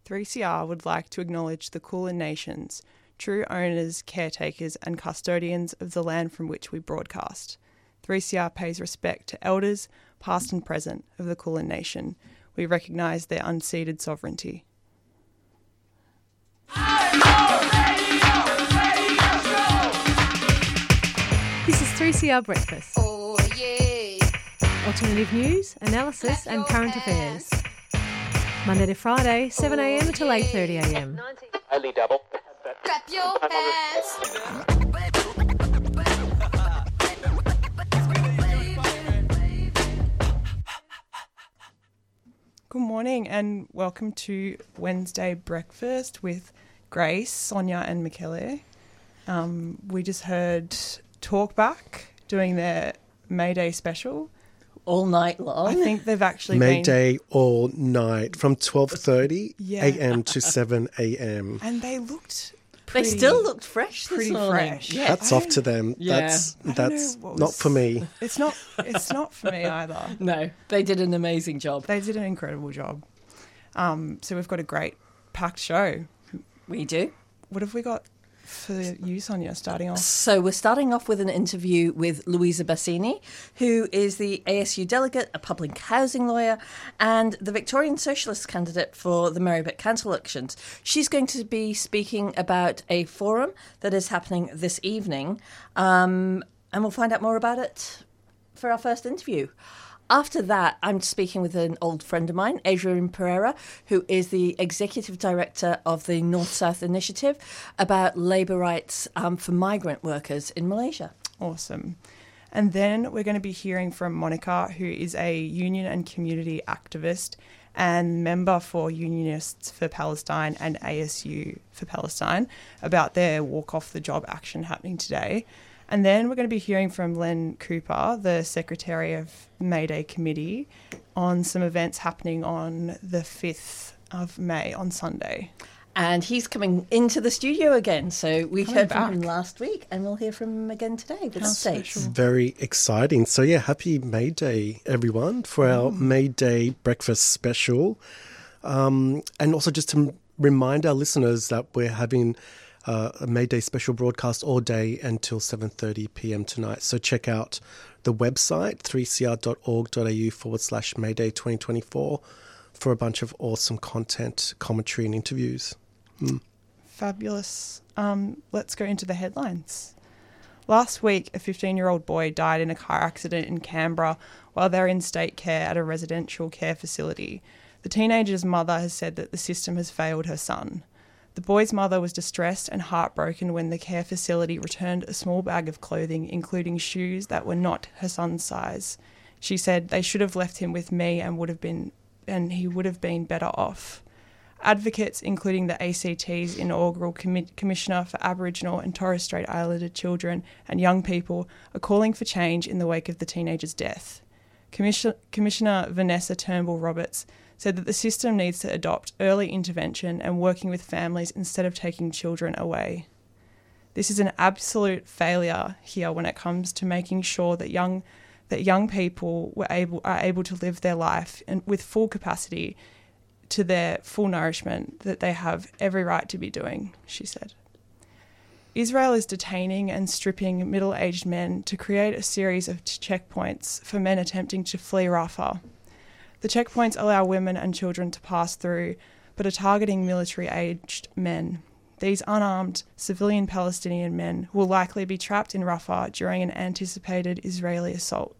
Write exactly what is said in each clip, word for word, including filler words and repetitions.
three C R would like to acknowledge the Kulin Nations, true owners, caretakers and custodians of the land from which we broadcast. three C R pays respect to elders, past and present, of the Kulin Nation. We recognise their unceded sovereignty. This is three C R Breakfast. Oh, yeah. Alternative news, analysis and current affairs. Monday to Friday, seven a m until eight thirty a m. Only double. Clap your hands. Good morning and welcome to Wednesday Breakfast with Grace, Sonia and Michele. Um, we just heard Talkback doing their May Day special. All night long. I think they've actually May been... Day all night from twelve thirty Yeah. a m to seven a m And they looked They pretty... still looked fresh this pretty morning. fresh. Yeah. Hats off to them. Yeah. That's I don't that's know what not was- for me. It's not, it's not for me either. No, they did an amazing job. They did an incredible job. Um, so we've got a great packed show. We do. What have we got for you, Sonia, starting off? So we're starting off with an interview with Louisa Bassini, who is the A S U delegate, a public housing lawyer, and the Victorian Socialist candidate for the Marybeck Council elections. She's going to be speaking about a forum that is happening this evening, um, and we'll find out more about it for our first interview. After that, I'm speaking with an old friend of mine, Adrian Pereira, who is the Executive Director of the North-South Initiative, about labour rights um, for migrant workers in Malaysia. Awesome. And then we're going to be hearing from Monica, who is a union and community activist and member for Unionists for Palestine and A S U for Palestine, about their walk off the job action happening today. And then we're going to be hearing from Len Cooper, the Secretary of May Day Committee, on some events happening on the fifth of May on Sunday. And he's coming into the studio again. So we Coming heard from back. him last week and we'll hear from him again today with How updates. special. Very exciting. So yeah, happy May Day, everyone, for our May Day breakfast special. Um, and also just to remind our listeners that we're having Uh, a May Day special broadcast all day until seven thirty p m tonight. So check out the website, three c r dot org dot a u forward slash Mayday twenty twenty-four for a bunch of awesome content, commentary and interviews. Mm. Fabulous. Um, let's go into the headlines. Last week, a fifteen-year-old boy died in a car accident in Canberra while they were in state care at a residential care facility. The teenager's mother has said that the system has failed her son. The boy's mother was distressed and heartbroken when the care facility returned a small bag of clothing, including shoes that were not her son's size. She said, "They should have left him with me and would have been, and he would have been better off." Advocates, including the A C T's inaugural commi- Commissioner for Aboriginal and Torres Strait Islander children and young people, are calling for change in the wake of the teenager's death. Commission- Commissioner Vanessa Turnbull-Roberts said that the system needs to adopt early intervention and working with families instead of taking children away. This is an absolute failure here when it comes to making sure that young that young people were able are able to live their life and with full capacity to their full nourishment that they have every right to be doing, she said. Israel is detaining and stripping middle-aged men to create a series of checkpoints for men attempting to flee Rafah. The checkpoints allow women and children to pass through, but are targeting military-aged men. These unarmed civilian Palestinian men will likely be trapped in Rafah during an anticipated Israeli assault.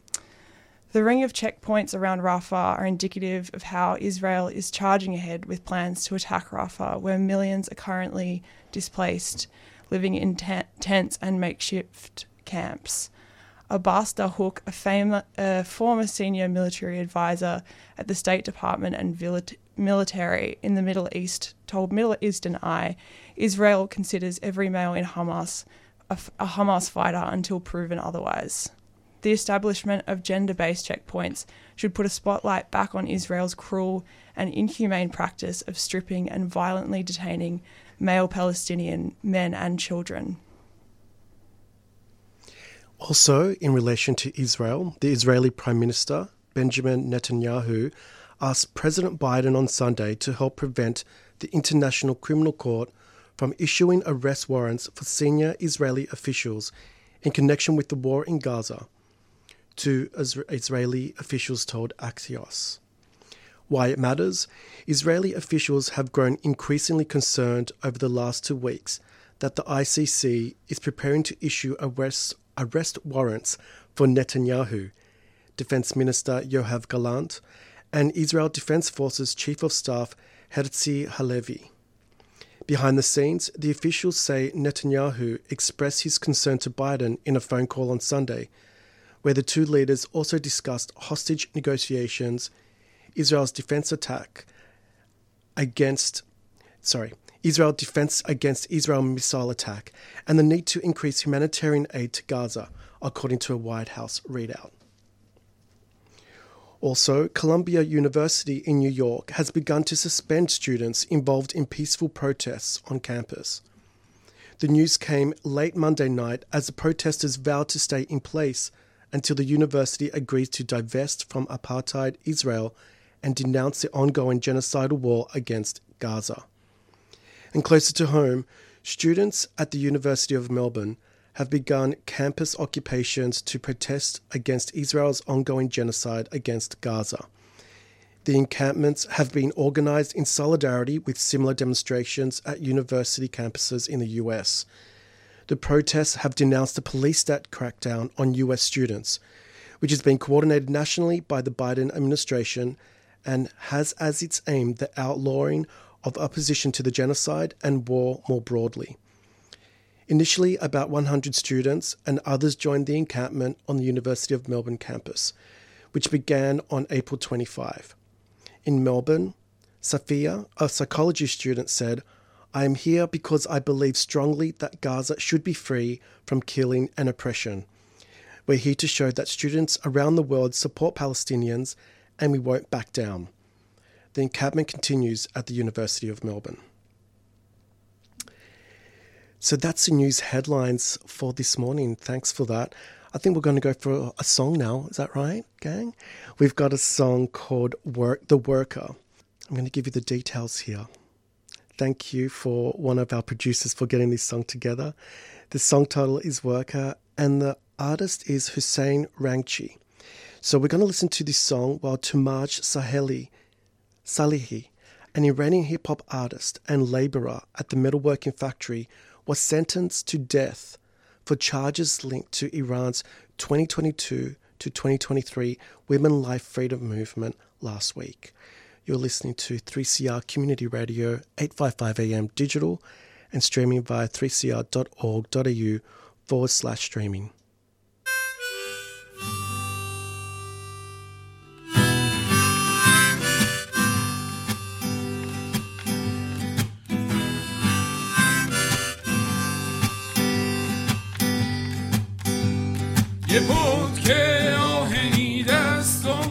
The ring of checkpoints around Rafah are indicative of how Israel is charging ahead with plans to attack Rafah, where millions are currently displaced, living in tent- tents and makeshift camps. Abbas Dahouk, a, fam- a former senior military advisor at the State Department and vilit- military in the Middle East, told Middle Eastern Eye, Israel considers every male in Hamas a, f- a Hamas fighter until proven otherwise. The establishment of gender-based checkpoints should put a spotlight back on Israel's cruel and inhumane practice of stripping and violently detaining male Palestinian men and children. Also, in relation to Israel, the Israeli Prime Minister, Benjamin Netanyahu, asked President Biden on Sunday to help prevent the International Criminal Court from issuing arrest warrants for senior Israeli officials in connection with the war in Gaza, two Israeli officials told Axios. Why it matters? Israeli officials have grown increasingly concerned over the last two weeks that the I C C is preparing to issue arrest, arrest warrants for Netanyahu, Defense Minister Yoav Gallant, and Israel Defense Forces Chief of Staff Herzi Halevi. Behind the scenes, the officials say Netanyahu expressed his concern to Biden in a phone call on Sunday, where the two leaders also discussed hostage negotiations, Israel's defense attack against, sorry, Israel defense against Israel missile attack, and the need to increase humanitarian aid to Gaza, according to a White House readout. Also, Columbia University in New York has begun to suspend students involved in peaceful protests on campus. The news came late Monday night as the protesters vowed to stay in place until the university agrees to divest from apartheid Israel and denounce the ongoing genocidal war against Gaza. And closer to home, students at the University of Melbourne have begun campus occupations to protest against Israel's ongoing genocide against Gaza. The encampments have been organised in solidarity with similar demonstrations at university campuses in the U S. The protests have denounced the police state crackdown on U S students, which has been coordinated nationally by the Biden administration and has as its aim the outlawing of opposition to the genocide and war more broadly. Initially, about one hundred students and others joined the encampment on the University of Melbourne campus, which began on April twenty-fifth. In Melbourne, Safia, a psychology student, said, "I am here because I believe strongly that Gaza should be free from killing and oppression. We're here to show that students around the world support Palestinians and we won't back down." The encampment continues at the University of Melbourne. So that's the news headlines for this morning. Thanks for that. I think we're going to go for a song now. Is that right, gang? We've got a song called Work The Worker. I'm going to give you the details here. Thank you for one of our producers for getting this song together. The song title is Worker and the artist is Hussein Rangchi. So we're going to listen to this song while Tumaj Saheli, Salehi, an Iranian hip-hop artist and labourer at the metalworking factory, was sentenced to death for charges linked to Iran's twenty twenty-two to twenty twenty-three Women Life Freedom Movement last week. You're listening to three C R Community Radio, eight fifty-five A M digital, and streaming via three c r dot org dot a u forward slash streaming. یه بود که آهنی دستم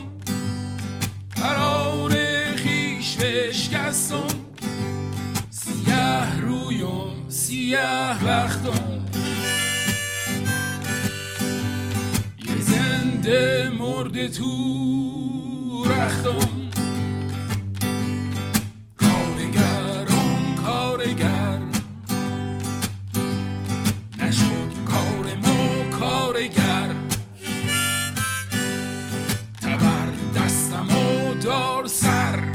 قرار خیش بشکستم سیاه رویم سیاه وقتم یه زنده مرده تو رختم کارگرم کارگر نشد کار ما کارگر دار سر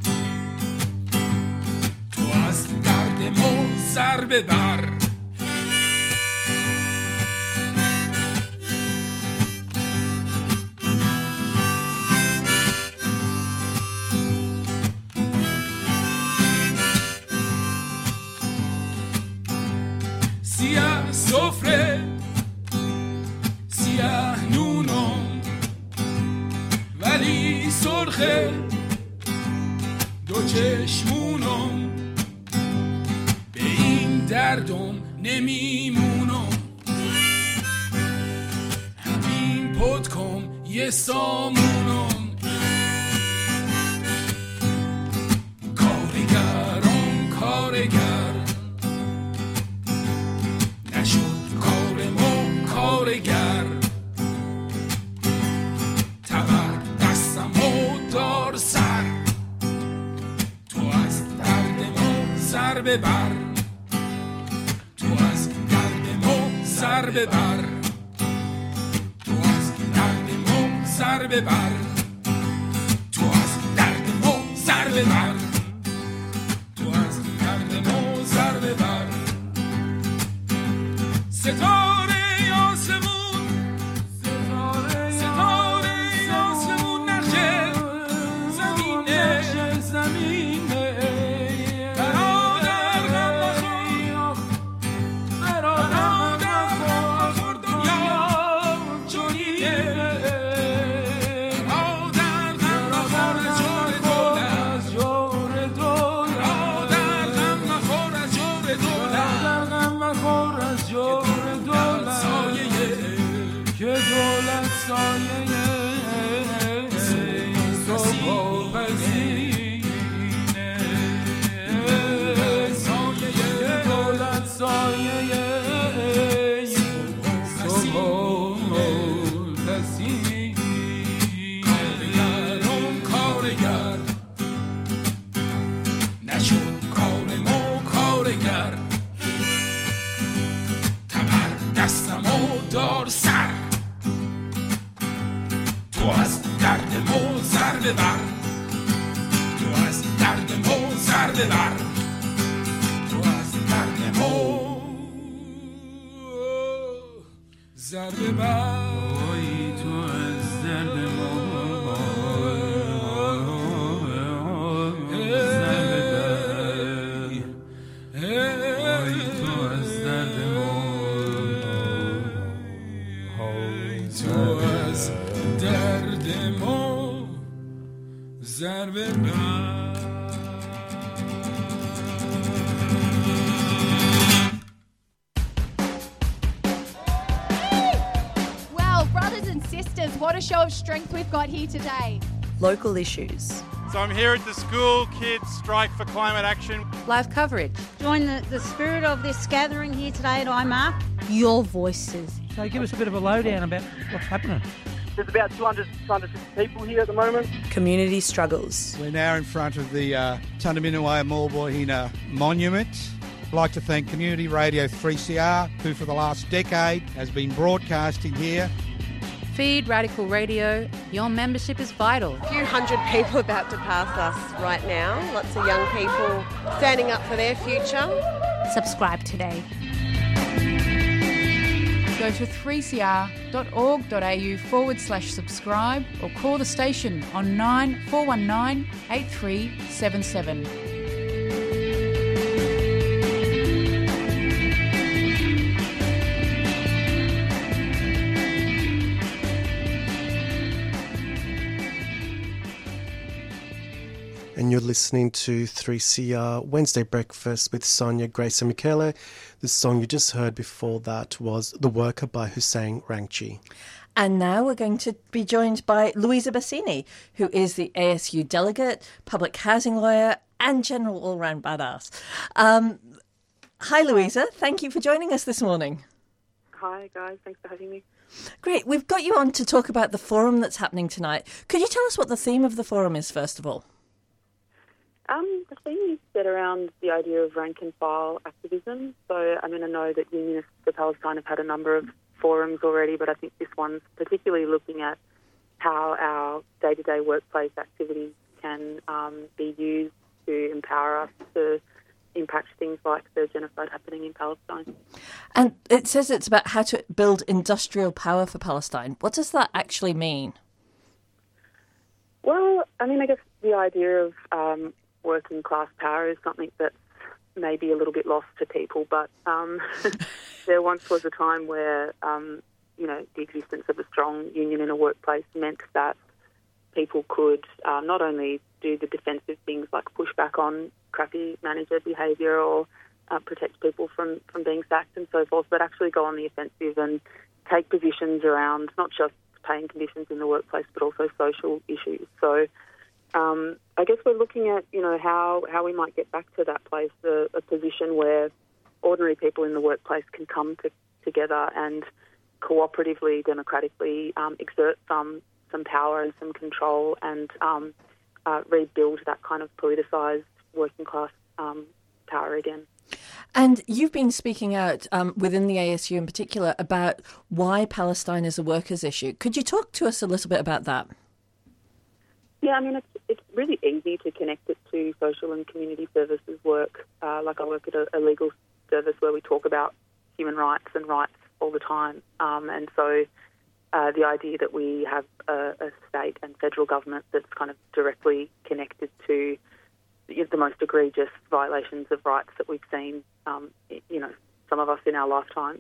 تو از درد ما سر ببر سیاه سفره سیاه نونم ولی سرخه دو چشمونم به این دردم نمیمونم همین پدکم یه سامونم کارگرم کارگر نشد کار ما کارگر تبر دستم و دار سر سر ببر تو از درد ما سر ببر تو از درد ما سر ببر تو از درد ما سر ببر تو از درد ما سر ببر ستاره آسمون ستاره آسمون نقشه زمینه زمینه برادر غم نخور برادر غم نخور دنیا چونیه برادر غم نخور از جور دولت برادر غم نخور از جور دولت غم نخور از جور دولت که دولت سایه صبح پسینه سایه دولت سایه صبح پسینه کارگران کارگر نشد کار ما کارگر تبر دستمو دار سر تو از درد ما سر ببر تو از درد ما سر ببر تو از درد ما سر ببر تو از درد ما Well, brothers and sisters, what a show of strength we've got here today. Local issues. So I'm here at the School Kids Strike for Climate Action. Live coverage. Join the, the spirit of this gathering here today at I M A R. Your voices. So give us a bit of a lowdown about what's happening. There's about two hundred, two hundred fifty people here at the moment. Community struggles. We're now in front of the uh, Tundaminawaya Maulboyhina Monument. I'd like to thank Community Radio three C R, who for the last decade has been broadcasting here. Feed Radical Radio. Your membership is vital. A few hundred people about to pass us right now. Lots of young people standing up for their future. Subscribe today. Go to three c r dot org dot a u forward slash subscribe or call the station on nine four one nine eight three seven seven. And you're listening to three C R Wednesday Breakfast with Sonia, Grace and Michele. The song you just heard before that was The Worker by Hussein Rangchi. And now we're going to be joined by Louisa Bassini, who is the A S U delegate, public housing lawyer and general all-round badass. Um, hi, Louisa. Thank you for joining us this morning. Hi, guys. Thanks for having me. Great. We've got you on to talk about the forum that's happening tonight. Could you tell us what the theme of the forum is, first of all? Um, the theme is set around the idea of rank and file activism. So, I mean, I know that Unionists for Palestine have had a number of forums already, but I think this one's particularly looking at how our day-to-day workplace activities can um, be used to empower us to impact things like the genocide happening in Palestine. And it says it's about how to build industrial power for Palestine. What does that actually mean? Well, I mean, I guess the idea of um, working class power is something that's maybe a little bit lost to people, but um, there once was a time where, um, you know, the existence of a strong union in a workplace meant that people could uh, not only do the defensive things like push back on crappy manager behaviour or uh, protect people from, from being sacked and so forth, but actually go on the offensive and take positions around not just paying conditions in the workplace but also social issues. So um, I guess we're looking at, you know, how, how we might get back to that place, a, a position where ordinary people in the workplace can come to, together and cooperatively, democratically um, exert some some power and some control and um, uh, rebuild that kind of politicised working class um, power again. And you've been speaking out um, within the A S U in particular about why Palestine is a workers' issue. Could you talk to us a little bit about that? Yeah, I mean, it's, it's really easy to connect it to social and community services work. Uh, like I work at a, a legal service where we talk about human rights and rights all the time. Um, and so uh, the idea that we have a, a state and federal government that's kind of directly connected to the most egregious violations of rights that we've seen, um, you know, some of us in our lifetimes,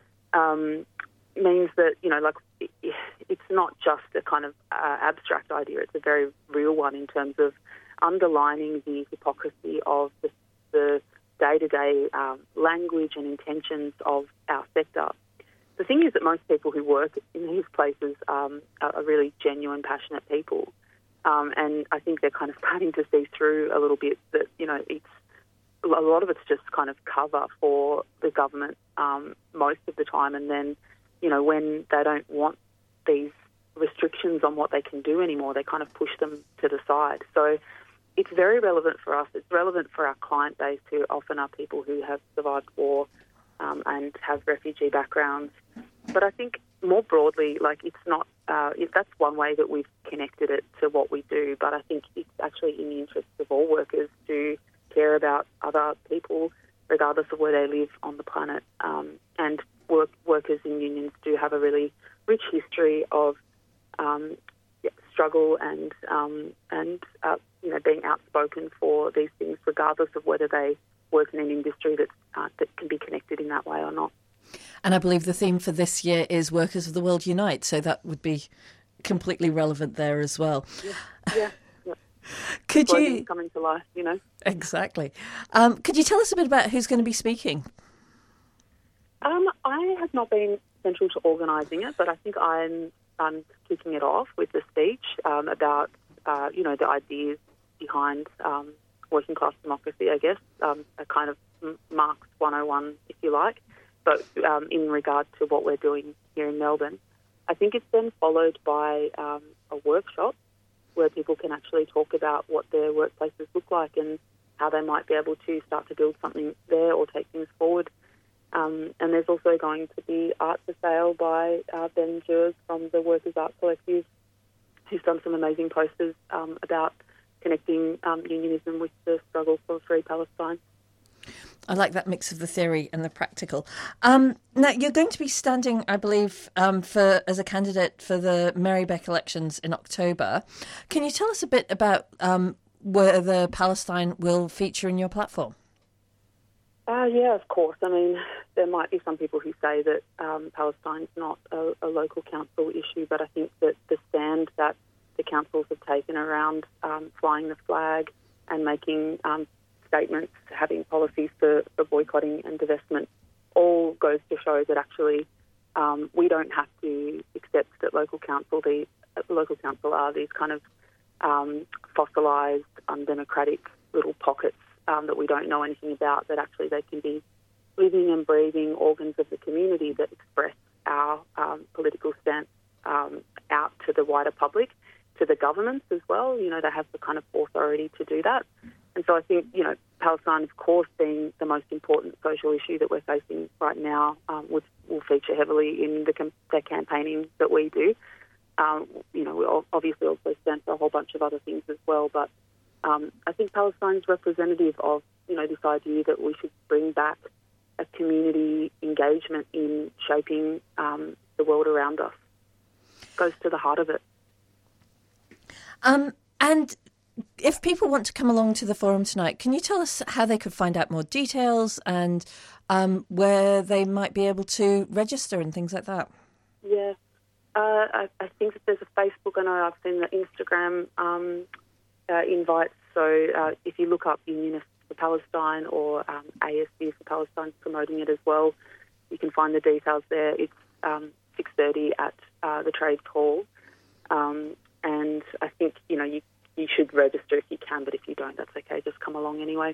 um, means that, you know, like, it, it's not just a kind of uh, abstract idea, it's a very real one in terms of underlining the hypocrisy of the, the day-to-day um, language and intentions of our sector. The thing is that most people who work in these places um, are, are really genuine, passionate people. Um, and I think they're kind of starting to see through a little bit that, you know, it's a lot of it's just kind of cover for the government um, most of the time. And then, you know, when they don't want these restrictions on what they can do anymore, they kind of push them to the side. So it's very relevant for us. It's relevant for our client base, who often are people who have survived war um, and have refugee backgrounds. But I think more broadly, like, it's not, uh, if that's one way that we've connected it to what we do, but I think it's actually in the interests of all workers to care about other people, regardless of where they live on the planet. Um, and work, workers in unions do have a really rich history of um, yeah, struggle and, um, and uh, you know, being outspoken for these things, regardless of whether they work in an industry that's, uh, that can be connected in that way or not. And I believe the theme for this year is Workers of the World Unite, so that would be completely relevant there as well. Yeah, yeah. yeah. Could Slogans you... coming to life, you know. Exactly. Um, could you tell us a bit about who's going to be speaking? Um, I have not been central to organising it, but I think I'm, I'm kicking it off with the speech um, about, uh, you know, the ideas behind um, working class democracy, I guess, um, a kind of Marx one oh one, if you like. But um, in regard to what we're doing here in Melbourne, I think it's then followed by um, a workshop where people can actually talk about what their workplaces look like and how they might be able to start to build something there or take things forward. Um, and there's also going to be art for sale by uh, Ben Jurs from the Workers' Art Collective, who's done some amazing posters um, about connecting um, unionism with the struggle for free Palestine. I like that mix of the theory and the practical. Um, now, you're going to be standing, I believe, um, for as a candidate for the Mary Beck elections in October. Can you tell us a bit about um, whether Palestine will feature in your platform? Uh, yeah, of course. I mean, there might be some people who say that um, Palestine's not a, a local council issue, but I think that the stand that the councils have taken around um, flying the flag and making um, statements, having policies for, for boycotting and divestment, all goes to show that actually um, we don't have to accept that local council, the uh, local council are these kind of um, fossilised, undemocratic little pockets um, that we don't know anything about, that actually they can be living and breathing organs of the community that express our um, political stance um, out to the wider public, to the governments as well. You know, they have the kind of authority to do that. And so I think, you know, Palestine, of course, being the most important social issue that we're facing right now, um, which will feature heavily in the, com- the campaigning that we do. Um, you know, we obviously also stand for a whole bunch of other things as well. But um, I think Palestine's representative of, you know, this idea that we should bring back a community engagement in shaping um, the world around us. Goes to the heart of it. Um, and if people want to come along to the forum tonight, can you tell us how they could find out more details and um, where they might be able to register and things like that? Yeah, uh, I, I think that there's a Facebook. I know I've seen the Instagram um, uh, invites. So uh, if you look up Unionists for Palestine or um, A S U for Palestine promoting it as well, you can find the details there. It's um, six thirty at uh, the Trades Hall. Um, and I think, you know, you You should register if you can, but if you don't, that's okay. Just come along anyway.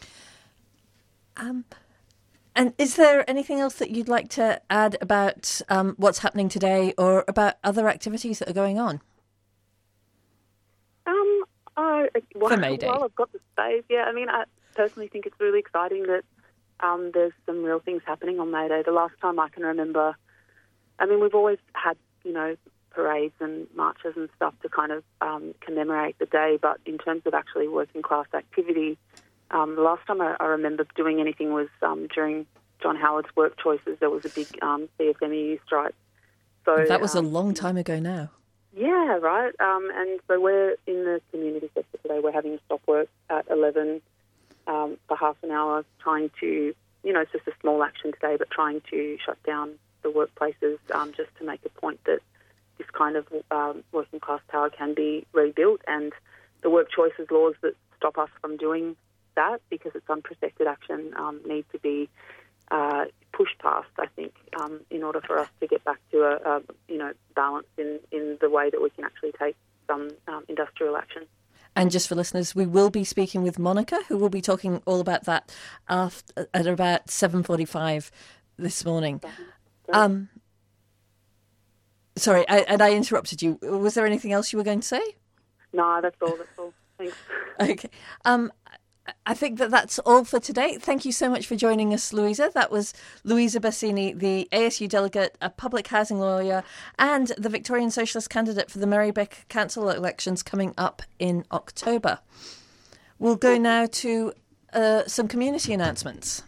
Um, and is there anything else that you'd like to add about um, what's happening today or about other activities that are going on? Um, uh, well, For May Day. Well, I've got the space. Yeah, I mean, I, personally think it's really exciting that um, there's some real things happening on May Day. The last time I can remember, I mean, we've always had, you know, parades and marches and stuff to kind of um, commemorate the day, but in terms of actually working class activity, um, the last time I, I remember doing anything was um, during John Howard's work choices. There was a big um, C F M E U strike. So that was um, a long time ago now. Yeah, right. Um, and so we're in the community sector today. We're having a stop work at eleven um, for half an hour, trying to, you know, it's just a small action today, but trying to shut down the workplaces um, just to make a point that this kind of um, working class power can be rebuilt, and the work choices laws that stop us from doing that because it's unprotected action um, need to be uh, pushed past, I think, um, in order for us to get back to a, a you know, balance in, in the way that we can actually take some um, industrial action. And just for listeners, we will be speaking with Monica, who will be talking all about that after, at about seven forty-five this morning. Um, sorry, I, and I interrupted you. Was there anything else you were going to say? No, that's all, that's all. Thanks. Okay. Um, I think that that's all for today. Thank you so much for joining us, Louisa. That was Louisa Bassini, the A S U delegate, a public housing lawyer, and the Victorian Socialist candidate for the Marybeck Council elections coming up in October. We'll go now to uh, some community announcements.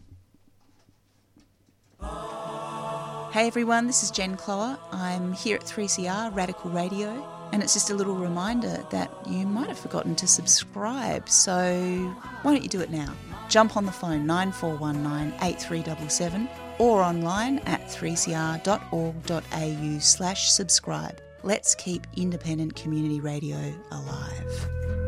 Hey everyone, this is Jen Clower. I'm here at three C R Radical Radio, and it's just a little reminder that you might have forgotten to subscribe, so why don't you do it now? Jump on the phone nine four one nine, eight three seven seven or online at three c r dot org dot a u slash subscribe. Let's keep independent community radio alive.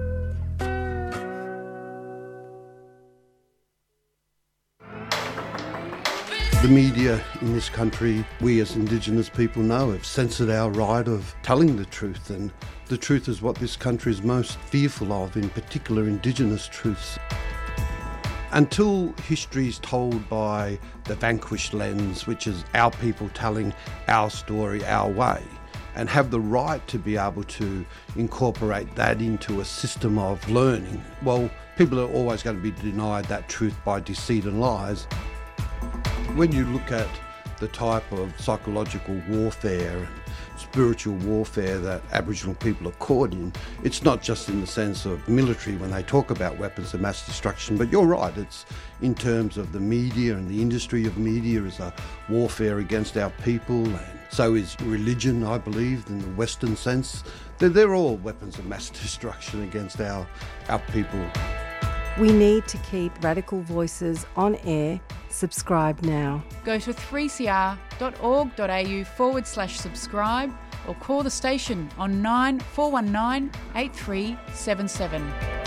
The media in this country, we as Indigenous people know, have censored our right of telling the truth, and the truth is what this country is most fearful of, in particular Indigenous truths. Until history is told by the vanquished lens, which is our people telling our story our way, and have the right to be able to incorporate that into a system of learning, well, people are always going to be denied that truth by deceit and lies. When you look at the type of psychological warfare and spiritual warfare that Aboriginal people are caught in, it's not just in the sense of military when they talk about weapons of mass destruction, but you're right, it's in terms of the media and the industry of media as a warfare against our people, and so is religion, I believe, in the Western sense. They're, they're all weapons of mass destruction against our, our people. We need to keep Radical Voices on air. Subscribe now. Go to three c r dot org dot a u forward slash subscribe or call the station on nine four one nine, eight three seven seven.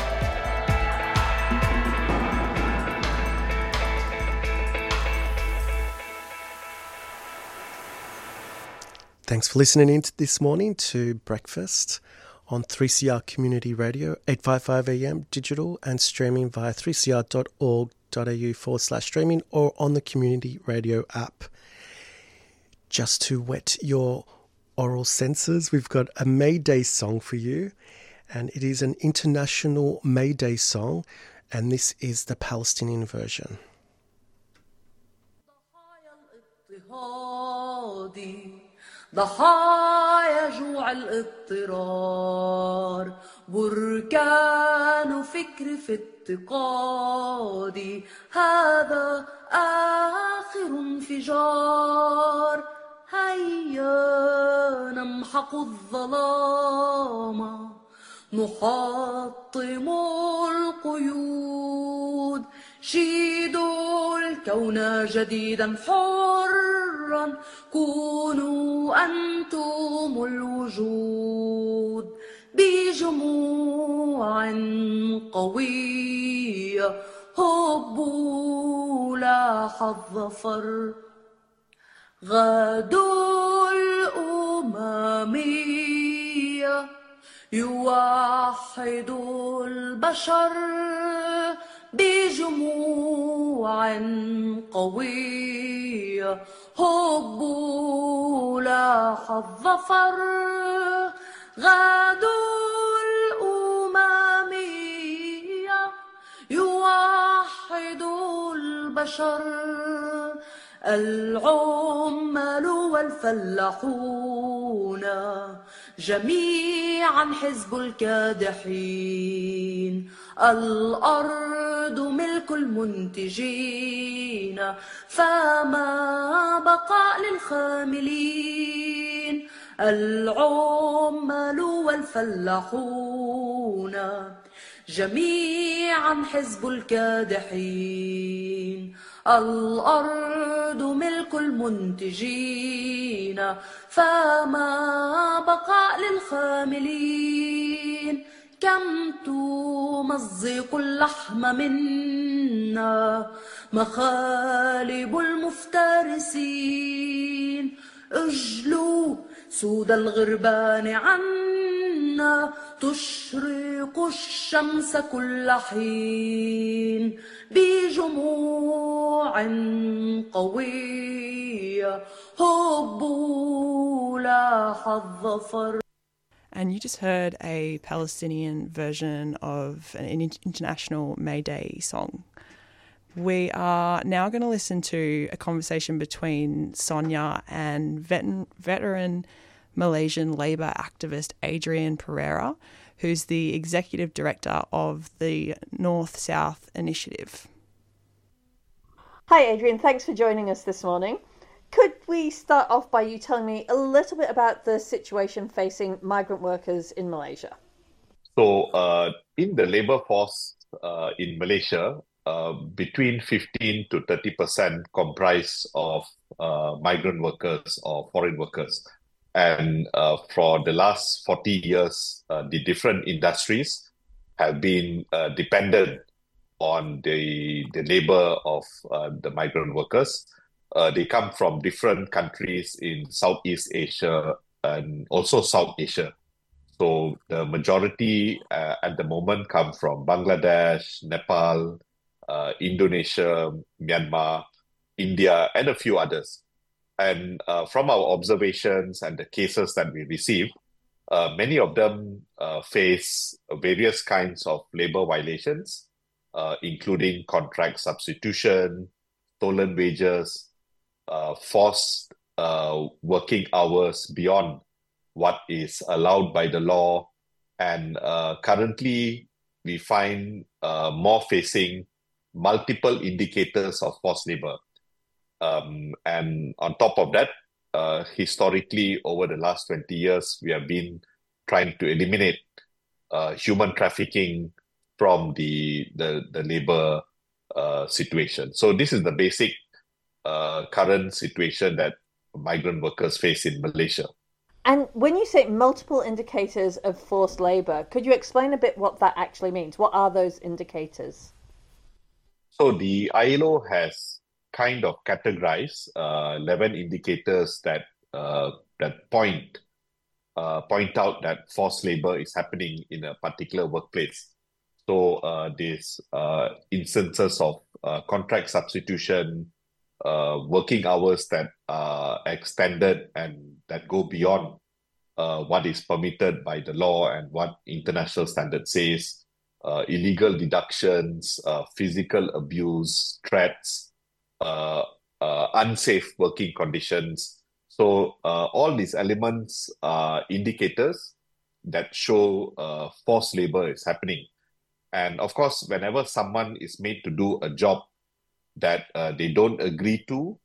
Thanks for listening in this morning to Breakfast on three C R Community Radio, eight fifty-five A M digital and streaming via three c r dot org dot a u forward slash streaming or on the Community Radio app. Just to whet your oral senses, we've got a May Day song for you, and it is an international May Day song, and this is the Palestinian version. ضحايا جوع الاضطرار بركان فكر في افتقادي هذا آخر انفجار هيا نمحق الظلام نحطم القيود شيدوا الكون جديدا حرا كونوا أنتم الوجود بجموع قوية هبوا لاح الظفر غدوا الأممية يوحد البشر بجموع قوية هبوا لاح الظفر غدوا الأممية يوحد البشر العمال والفلاحون جميعا حزب الكادحين الأرض ملك المنتجين فما بقى للخاملين العمال والفلاحون جميعا حزب الكادحين الأرض ملك المنتجين فما بقى للخاملين كم تمزق اللحم منا مخالب المفترسين اجلوا سود الغربان عنا تشرق الشمس كل حين بجموع قوية هبوا لاح الظفر. And you just heard a Palestinian version of an international May Day song. We are now going to listen to a conversation between Sonia and veteran, veteran Malaysian Labour activist Adrian Pereira, who's the executive director of the North-South Initiative. Hi Adrian, thanks for joining us this morning. Could we start off by you telling me a little bit about the situation facing migrant workers in Malaysia? So uh, in the labour force uh, in Malaysia, uh, between fifteen to thirty percent comprise of uh, migrant workers or foreign workers. And uh, for the last forty years, uh, the different industries have been uh, dependent on the, the labour of uh, the migrant workers. Uh, they come from different countries in Southeast Asia and also South Asia. So the majority uh, at the moment come from Bangladesh, Nepal, uh, Indonesia, Myanmar, India, and a few others. And uh, from our observations and the cases that we receive, uh, many of them uh, face various kinds of labor violations, uh, including contract substitution, stolen wages, uh, forced uh, working hours beyond what is allowed by the law. And uh, currently, we find uh, more facing multiple indicators of forced labor. Um, and on top of that, uh, historically, over the last twenty years, we have been trying to eliminate uh, human trafficking from the, the, the labor uh, situation. So this is the basic uh, current situation that migrant workers face in Malaysia. And when you say multiple indicators of forced labour, could you explain a bit what that actually means? What are those indicators? So the I L O has kind of categorized uh, eleven indicators that uh, that point uh, point out that forced labor is happening in a particular workplace. So uh, these uh, instances of uh, contract substitution, uh, working hours that are extended and that go beyond uh, what is permitted by the law and what international standard says, uh, illegal deductions, uh, physical abuse, threats, uh, uh, unsafe working conditions. So uh, all these elements are indicators that show uh, forced labor is happening. And of course, whenever someone is made to do a job that uh, they don't agree to,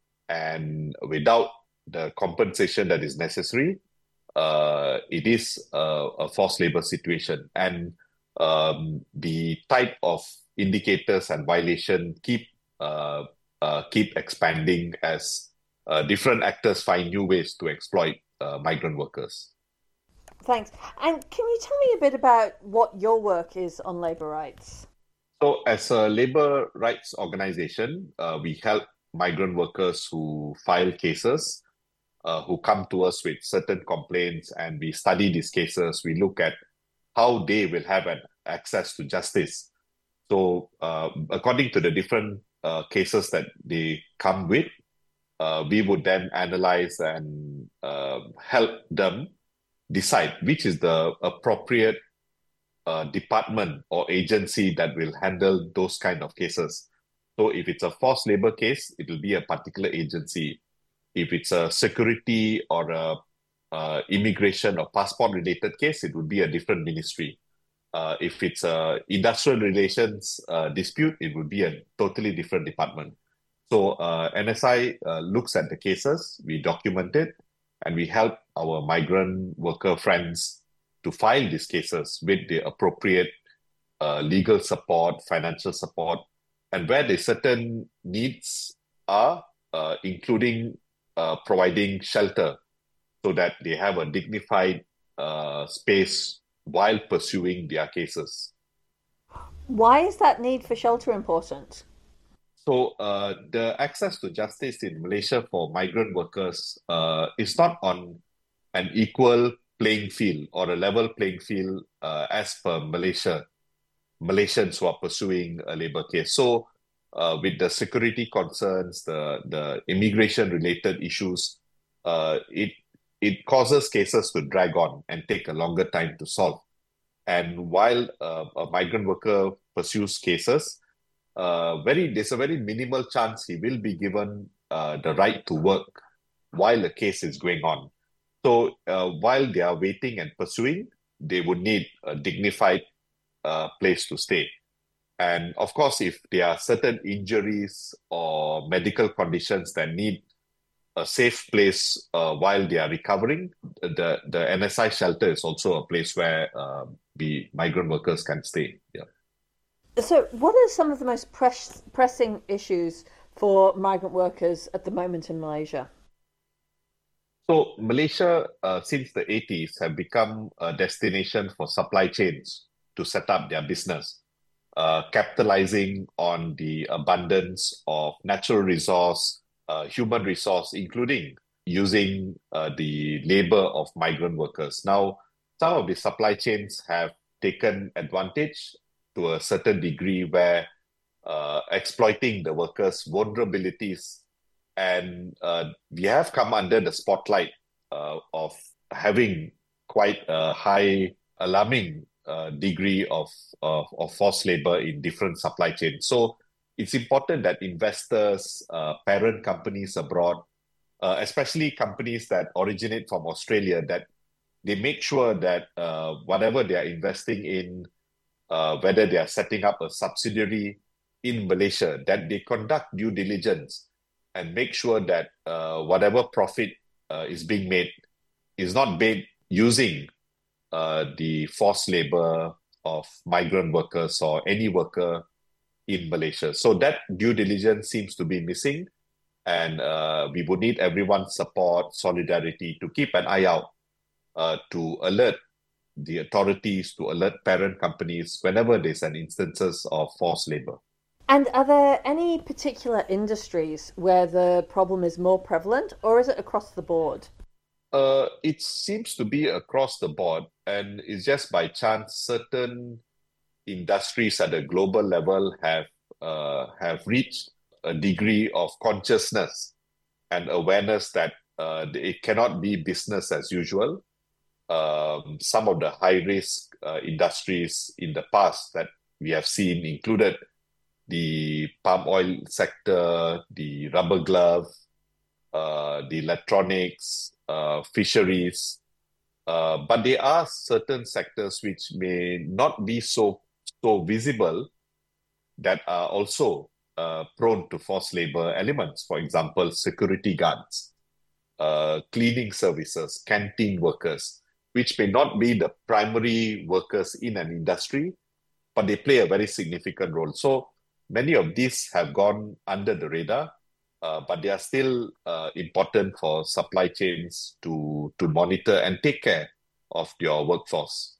and without the compensation that is necessary, uh, it is a, a forced labor situation. And um, the type of indicators and violation keep uh, uh, keep expanding as uh, different actors find new ways to exploit uh, migrant workers. Thanks. And can you tell me a bit about what your work is on labour rights? So as a labour rights organisation, uh, we help migrant workers who file cases, uh, who come to us with certain complaints, and we study these cases. We look at how they will have an access to justice. So uh, according to the different uh, cases that they come with, uh, we would then analyse and uh, help them decide which is the appropriate uh, department or agency that will handle those kind of cases. So if it's a forced labor case, it will be a particular agency. If it's a security or a uh, immigration or passport related case, it would be a different ministry. Uh, if it's a industrial relations uh, dispute, it would be a totally different department. So uh, N S I uh, looks at the cases, we document it, and we help our migrant worker friends to file these cases with the appropriate uh, legal support, financial support, and where the certain needs are, uh, including uh, providing shelter so that they have a dignified uh, space while pursuing their cases. Why is that need for shelter important? So uh, the access to justice in Malaysia for migrant workers uh, is not on an equal playing field or a level playing field uh, as per Malaysia, Malaysians who are pursuing a labor case. So uh, with the security concerns, the, the immigration-related issues, uh, it it causes cases to drag on and take a longer time to solve. And while uh, a migrant worker pursues cases, uh, very there's a very minimal chance he will be given uh, the right to work while the case is going on. So uh, while they are waiting and pursuing, they would need a dignified uh, place to stay. And of course, if there are certain injuries or medical conditions that need a safe place uh, while they are recovering, the, the N S I shelter is also a place where uh, the migrant workers can stay. Yeah. So what are some of the most press- pressing issues for migrant workers at the moment in Malaysia? So Malaysia, uh, since the eighties, have become a destination for supply chains to set up their business, uh, capitalizing on the abundance of natural resource, uh, human resource, including using uh, the labor of migrant workers. Now, some of the supply chains have taken advantage to a certain degree where uh, exploiting the workers' vulnerabilities, and uh, we have come under the spotlight uh, of having quite a high, alarming uh, degree of, of, of forced labor in different supply chains. So it's important that investors, uh, parent companies abroad, uh, especially companies that originate from Australia, that they make sure that uh, whatever they are investing in, uh, whether they are setting up a subsidiary in Malaysia, that they conduct due diligence and make sure that uh, whatever profit uh, is being made is not made using uh, the forced labor of migrant workers or any worker in Malaysia. So that due diligence seems to be missing, and uh, we would need everyone's support, solidarity to keep an eye out uh, to alert the authorities, to alert parent companies whenever there's an instances of forced labor. And are there any particular industries where the problem is more prevalent, or is it across the board? Uh, it seems to be across the board, and it's just by chance certain industries at a global level have uh, have reached a degree of consciousness and awareness that uh, it cannot be business as usual. Um, some of the high-risk uh, industries in the past that we have seen included the palm oil sector, the rubber glove, uh, the electronics, uh, fisheries. Uh, but there are certain sectors which may not be so so visible that are also uh, prone to forced labor elements. For example, security guards, uh, cleaning services, canteen workers, which may not be the primary workers in an industry, but they play a very significant role. So many of these have gone under the radar, uh, but they are still uh, important for supply chains to, to monitor and take care of your workforce.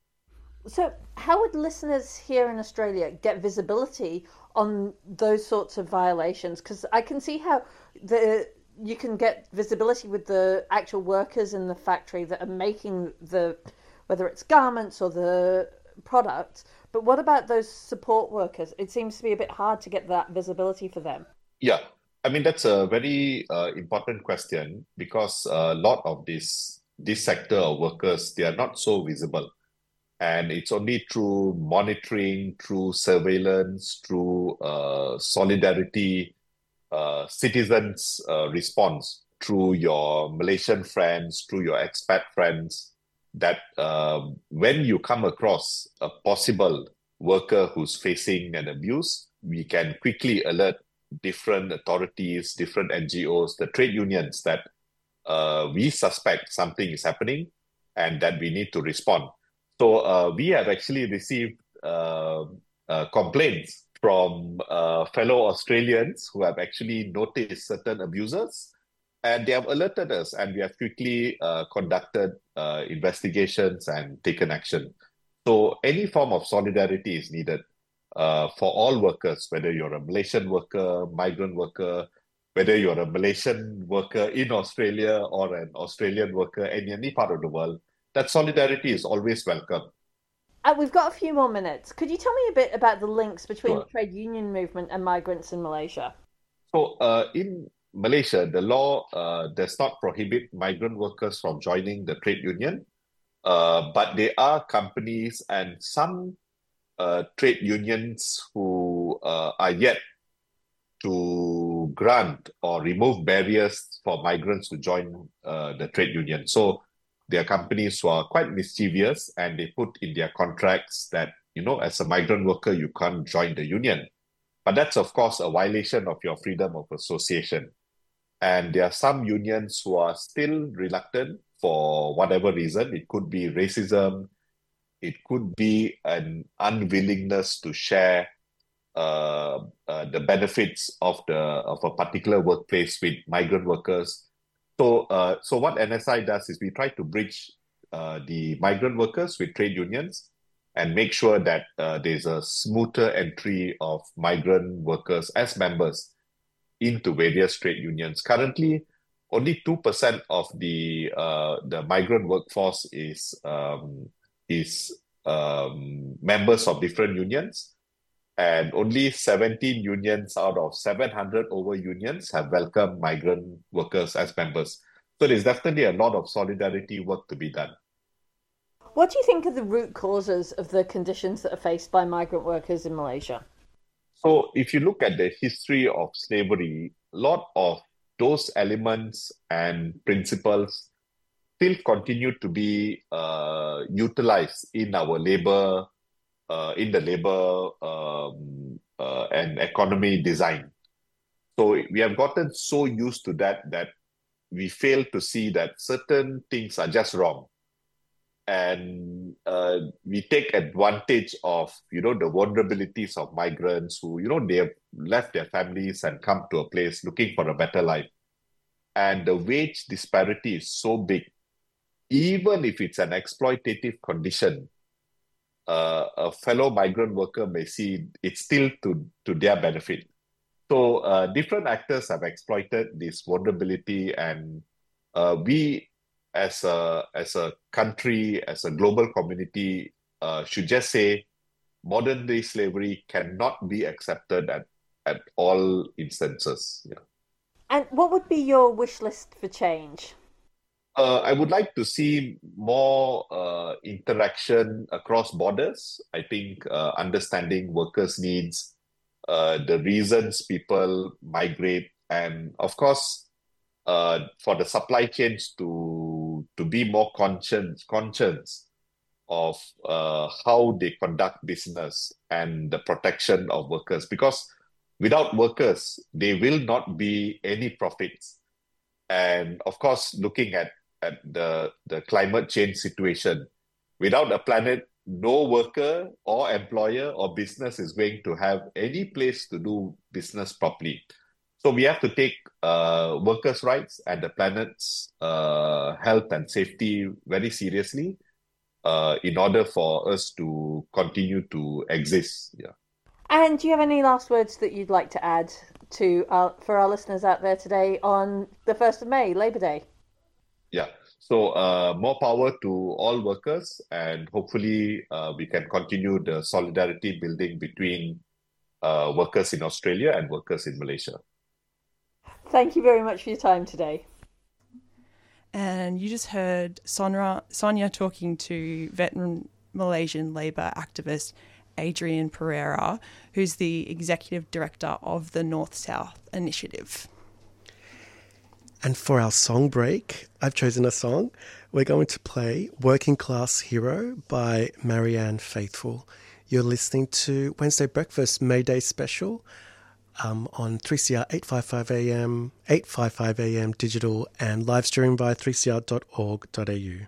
So how would listeners here in Australia get visibility on those sorts of violations? Because I can see how the you can get visibility with the actual workers in the factory that are making the, whether it's garments or the products, but what about those support workers? It seems to be a bit hard to get that visibility for them. Yeah, I mean, that's a very uh, important question, because a lot of this, this sector of workers, they are not so visible. And it's only through monitoring, through surveillance, through uh, solidarity, uh, citizens' uh, response, through your Malaysian friends, through your expat friends, that uh, when you come across a possible worker who's facing an abuse, we can quickly alert different authorities, different N G Os, the trade unions that uh, we suspect something is happening and that we need to respond. So uh, we have actually received uh, uh, complaints from uh, fellow Australians who have actually noticed certain abusers, and they have alerted us, and we have quickly uh, conducted uh, investigations and taken action. So any form of solidarity is needed uh, for all workers, whether you're a Malaysian worker, migrant worker, whether you're a Malaysian worker in Australia or an Australian worker in any part of the world. That solidarity is always welcome. Uh, we've got a few more minutes. Could you tell me a bit about the links between Sure. the trade union movement and migrants in Malaysia? So uh, in Malaysia, the law uh, does not prohibit migrant workers from joining the trade union, uh, but there are companies and some uh, trade unions who uh, are yet to grant or remove barriers for migrants to join uh, the trade union. So there are companies who are quite mischievous, and they put in their contracts that, you know, as a migrant worker, you can't join the union. But that's, of course, a violation of your freedom of association. And there are some unions who are still reluctant for whatever reason. It could be racism. It could be an unwillingness to share uh, uh, the benefits of the of a particular workplace with migrant workers. So, uh, so what N S I does is we try to bridge uh, the migrant workers with trade unions and make sure that uh, there's a smoother entry of migrant workers as members into various trade unions. Currently, only two percent of the uh, the migrant workforce is um, is um, members of different unions, and only seventeen unions out of seven hundred over unions have welcomed migrant workers as members. So there's definitely a lot of solidarity work to be done. What do you think are the root causes of the conditions that are faced by migrant workers in Malaysia? So if you look at the history of slavery, a lot of those elements and principles still continue to be uh, utilized in our labor, uh, in the labor um, uh, and economy design. So we have gotten so used to that that we fail to see that certain things are just wrong. And uh, we take advantage of, you know, the vulnerabilities of migrants who, you know, they have left their families and come to a place looking for a better life. And the wage disparity is so big, even if it's an exploitative condition, uh, a fellow migrant worker may see it's still to, to their benefit. So uh, different actors have exploited this vulnerability, and uh, we as a as a country, as a global community, uh, should just say modern day slavery cannot be accepted at, at all instances. Yeah. And what would be your wish list for change? Uh, I would like to see more uh, interaction across borders. I think uh, understanding workers' needs, uh, the reasons people migrate, and of course, uh, for the supply chains to to be more conscious conscious of uh, how they conduct business and the protection of workers. Because without workers, there will not be any profits. And of course, looking at at the, the climate change situation, without a planet, no worker or employer or business is going to have any place to do business properly. So we have to take uh, workers' rights and the planet's uh, health and safety very seriously uh, in order for us to continue to exist. Yeah. And do you have any last words that you'd like to add to uh, for our listeners out there today on the first of May, Labor Day? Yeah. So uh, more power to all workers, and hopefully uh, we can continue the solidarity building between uh, workers in Australia and workers in Malaysia. Thank you very much for your time today. And you just heard Sonia, Sonia talking to veteran Malaysian Labour activist Adrian Pereira, who's the executive director of the North-South Initiative. And for our song break, I've chosen a song. We're going to play Working Class Hero by Marianne Faithfull. You're listening to Wednesday Breakfast May Day Special um, on three C R eight fifty-five A M, eight fifty-five A M digital and live streaming via three c r dot org dot a u.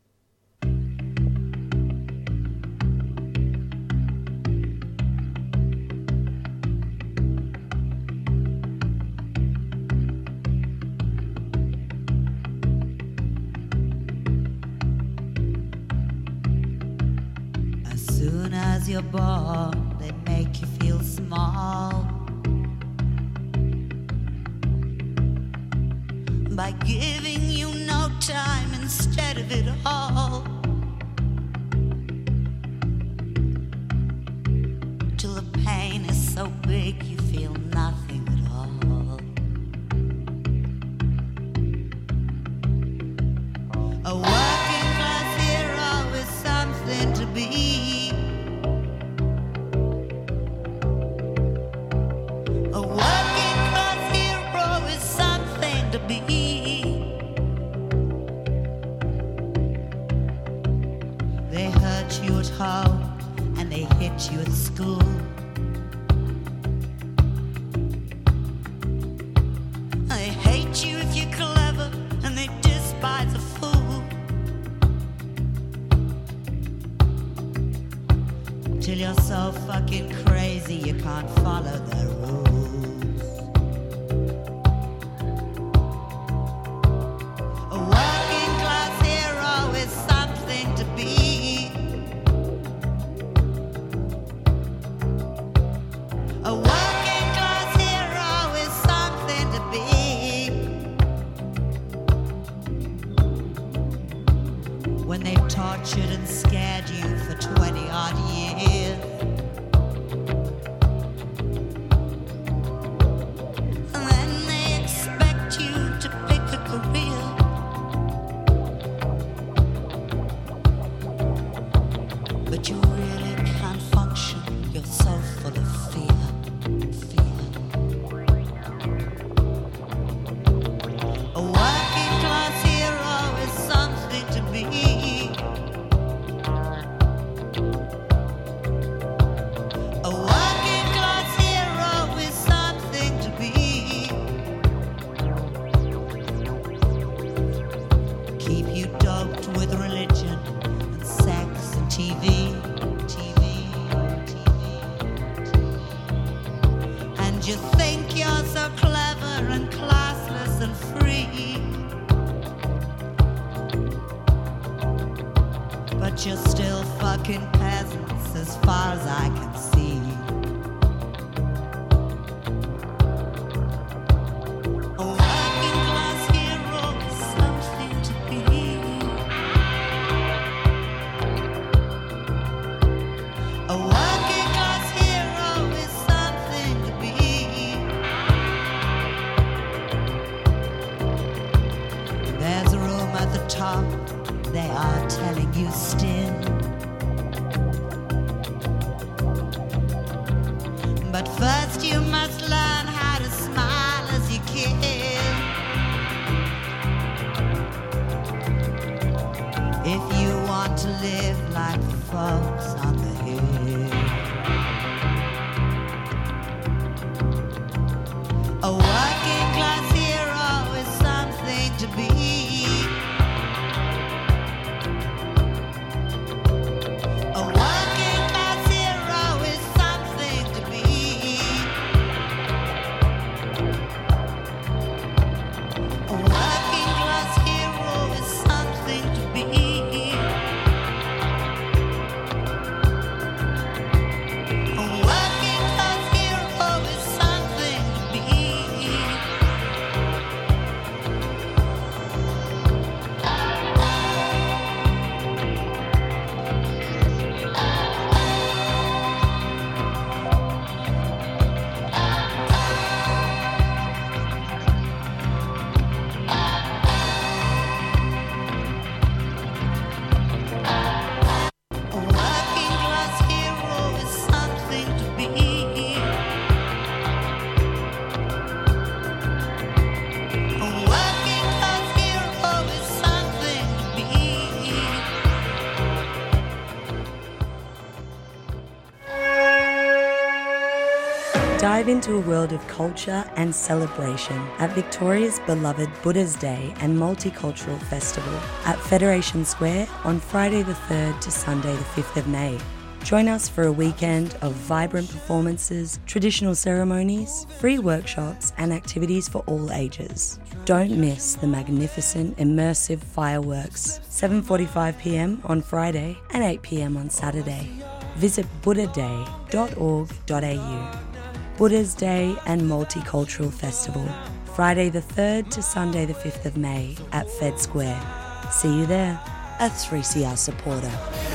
Soon as you're born, they make you feel small by giving you no time instead of it all, till the pain is so big you feel nothing at all. A working class hero is something to be. They hurt you at home and they hit you at school. They hate you if you're clever and they despise a fool. Till you're so fucking crazy you can't follow their rules. Tortured and scared you for twenty odd years, and then they expect you to pick a career. But you really can't function, you're so full of fear, fear. A working class hero is something to be. You think you're so clever and classless and free, but you're still fucking peasants as far as I can see. A working class hero is something to be. A working class hero is something to be. There's a room at the top, they are telling you still. But first you must learn how to smile as you kill. If you want to live like the folks on the hill. A working class hero is something to be. Dive into a world of culture and celebration at Victoria's beloved Buddha's Day and Multicultural Festival at Federation Square on Friday the third to Sunday the fifth of May. Join us for a weekend of vibrant performances, traditional ceremonies, free workshops and activities for all ages. Don't miss the magnificent immersive fireworks, seven forty-five p m on Friday and eight p m on Saturday. Visit buddha day dot org dot a u. Buddha's Day and Multicultural Festival, Friday the third to Sunday the fifth of May at Fed Square. See you there. A three C R supporter.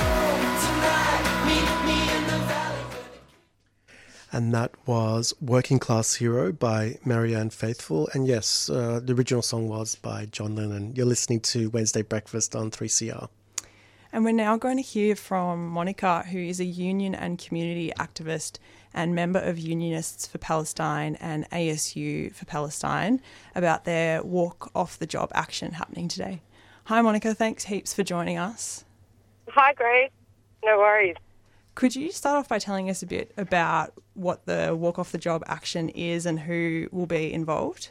And that was Working Class Hero by Marianne Faithfull. And yes, uh, the original song was by John Lennon. You're listening to Wednesday Breakfast on three C R. And we're now going to hear from Monica, who is a union and community activist and member of Unionists for Palestine and A S U for Palestine, about their walk off the job action happening today. Hi, Monica. Thanks heaps for joining us. Hi, Grace. No worries. Could you start off by telling us a bit about what the walk off the job action is and who will be involved?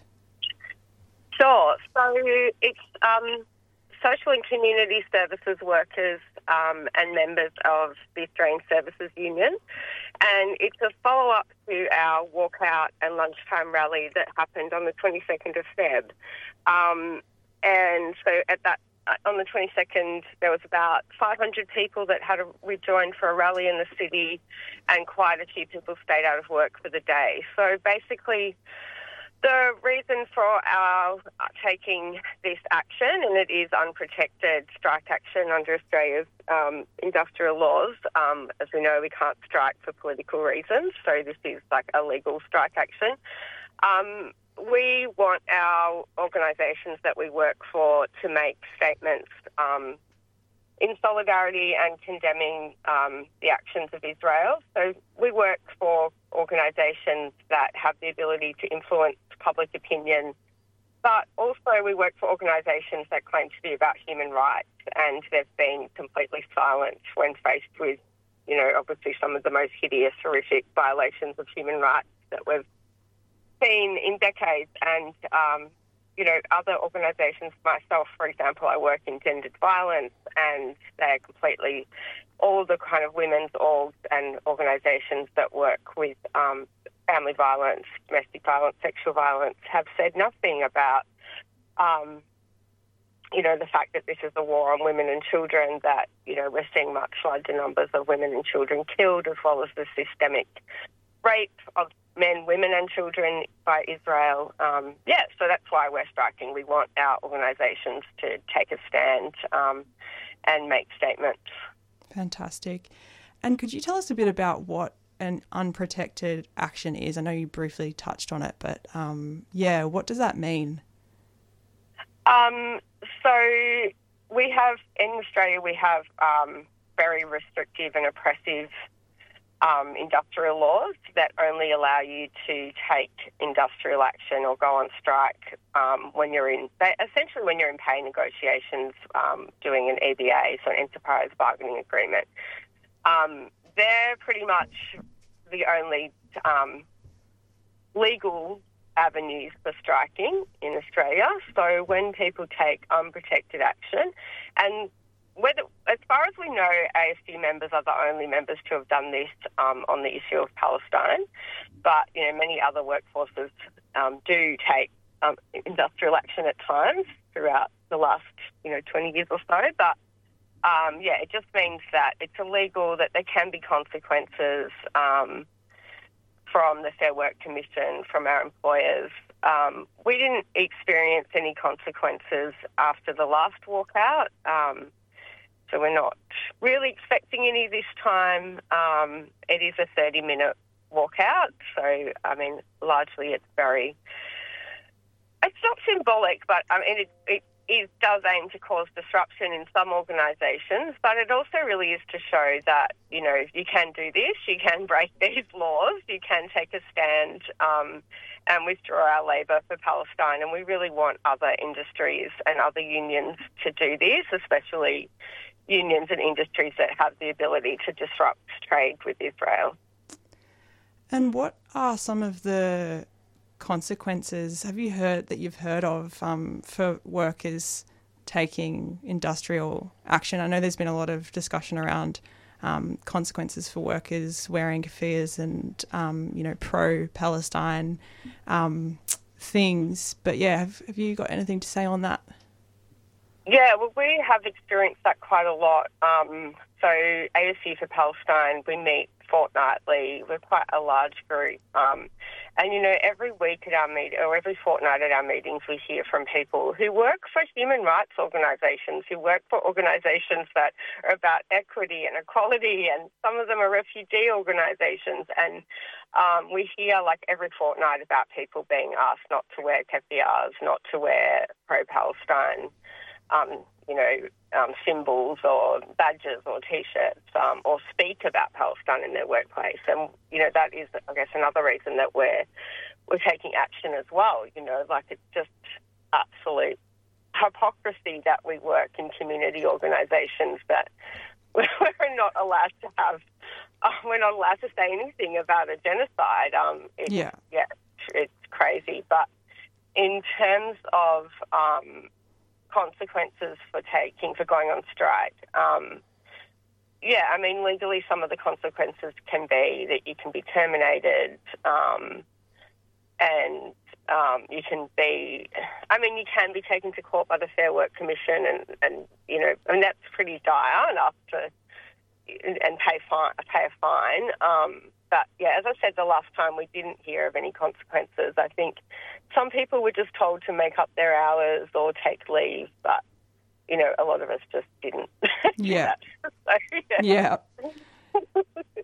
Sure. So it's um, social and community services workers um, and members of the Australian Services Union. And it's a follow-up to our walkout and lunchtime rally that happened on the twenty-second of February. Um, and so at that on the twenty-second, there was about five hundred people that had rejoined for a rally in the city, and quite a few people stayed out of work for the day. So basically, the reason for our taking this action, and it is unprotected strike action under Australia's um, industrial laws. Um, as we know, we can't strike for political reasons, so this is like a legal strike action. Um, we want our organisations that we work for to make statements um, in solidarity and condemning um, the actions of Israel. So we work for organisations that have the ability to influence public opinion, but also we work for organisations that claim to be about human rights, and they've been completely silent when faced with, you know, obviously some of the most hideous, horrific violations of human rights that we've seen in decades. And, um, you know, other organisations, myself, for example, I work in gendered violence, and they're completely, all the kind of women's orgs and organisations that work with um, family violence, domestic violence, sexual violence, have said nothing about, um, you know, the fact that this is a war on women and children, that, you know, we're seeing much larger numbers of women and children killed, as well as the systemic rape of men, women and children by Israel. Um, yeah, so that's why we're striking. We want our organisations to take a stand um, and make statements. Fantastic. And could you tell us a bit about what an unprotected action is? I know you briefly touched on it, but um, yeah, what does that mean? Um, so we have, in Australia, we have um, very restrictive and oppressive Um, industrial laws that only allow you to take industrial action or go on strike um, when you're in, essentially when you're in pay negotiations, um, doing an E B A, so an enterprise bargaining agreement. Um, they're pretty much the only um, legal avenues for striking in Australia. So when people take unprotected action, and whether, as far as we know, A S U members are the only members to have done this um, on the issue of Palestine. But, you know, many other workforces um, do take um, industrial action at times throughout the last, you know, twenty years or so. But, um, yeah, it just means that it's illegal, that there can be consequences um, from the Fair Work Commission, from our employers. Um, we didn't experience any consequences after the last walkout. Um, So we're not really expecting any this time. Um, it is a thirty-minute walkout. So, I mean, largely it's very... It's not symbolic, but I mean, it, it, it does aim to cause disruption in some organisations, but it also really is to show that, you know, you can do this, you can break these laws, you can take a stand um, and withdraw our labour for Palestine. And we really want other industries and other unions to do this, especially unions and industries that have the ability to disrupt trade with Israel. And what are some of the consequences, have you heard, that you've heard of um, for workers taking industrial action? I know there's been a lot of discussion around um, consequences for workers wearing keffiyehs and, um, you know, pro-Palestine um, things. But, yeah, have, have you got anything to say on that? Yeah, well, we have experienced that quite a lot. Um, so A S U for Palestine, we meet fortnightly. We're quite a large group. Um, and, you know, every week at our meet or every fortnight at our meetings, we hear from people who work for human rights organisations, who work for organisations that are about equity and equality, and some of them are refugee organisations. And um, we hear, like, every fortnight about people being asked not to wear keffiyehs, not to wear pro-Palestine Um, you know, um, symbols or badges or T-shirts um, or speak about Palestine in their workplace. And, you know, that is, I guess, another reason that we're we're taking action as well. You know, like it's just absolute hypocrisy that we work in community organisations that we're not allowed to have, uh, we're not allowed to say anything about a genocide. Um, it's, yeah. Yeah, it's crazy. But in terms of Um, consequences for taking, for going on strike. Um, yeah, I mean, legally some of the consequences can be that you can be terminated um, and um, you can be, I mean, you can be taken to court by the Fair Work Commission and, and you know, and that's pretty dire enough to, and pay, fine, pay a fine. Um, but, yeah, as I said the last time, we didn't hear of any consequences. I think some people were just told to make up their hours or take leave, but, you know, a lot of us just didn't. Yeah. so, yeah. Yeah.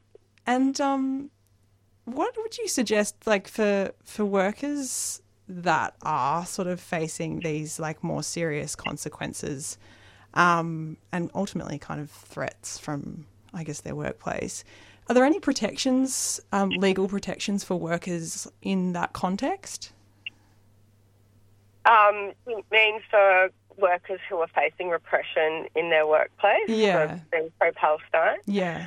And um, what would you suggest, like, for for workers that are sort of facing these, like, more serious consequences um, and ultimately kind of threats from, I guess, their workplace? Are there any protections, um, legal protections for workers in that context? Um, it means for workers who are facing repression in their workplace, Yeah. for being pro-Palestine. Yeah.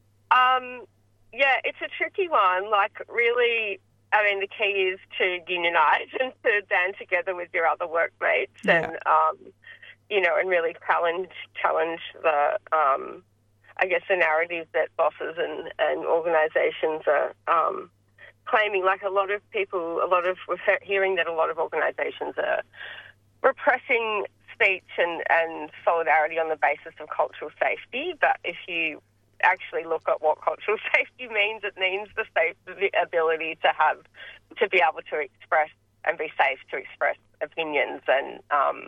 Um, yeah, it's a tricky one. Like, really, I mean, the key is to unionise and to band together with your other workmates Yeah. and, um, you know, and really challenge challenge the, um, I guess, the narrative that bosses and, and organisations are um, claiming. Like, a lot of people, a lot of, we're hearing that a lot of organisations are repressing speech and, and solidarity on the basis of cultural safety. But if you actually look at what cultural safety means, it means the safe the ability to have, to be able to express and be safe to express opinions. And, um,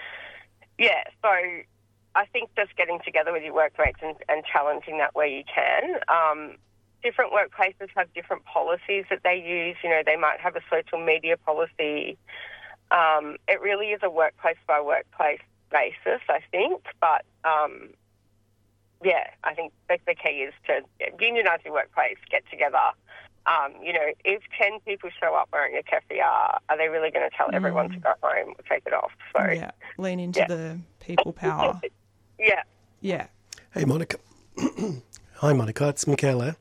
yeah, so I think just getting together with your workmates and, and challenging that where you can. Um, different workplaces have different policies that they use. You know, they might have a social media policy. Um, it really is a workplace by workplace basis, I think. But, um, yeah, I think the, the key is to unionise your workplace, get together. Um, you know, if ten people show up wearing a keffiyeh, are they really going to tell Mm. everyone to go home or take it off? So, Yeah, lean into yeah. the people power. Yeah. Yeah. Hey, Monica. Hi, Monica. It's Michaela.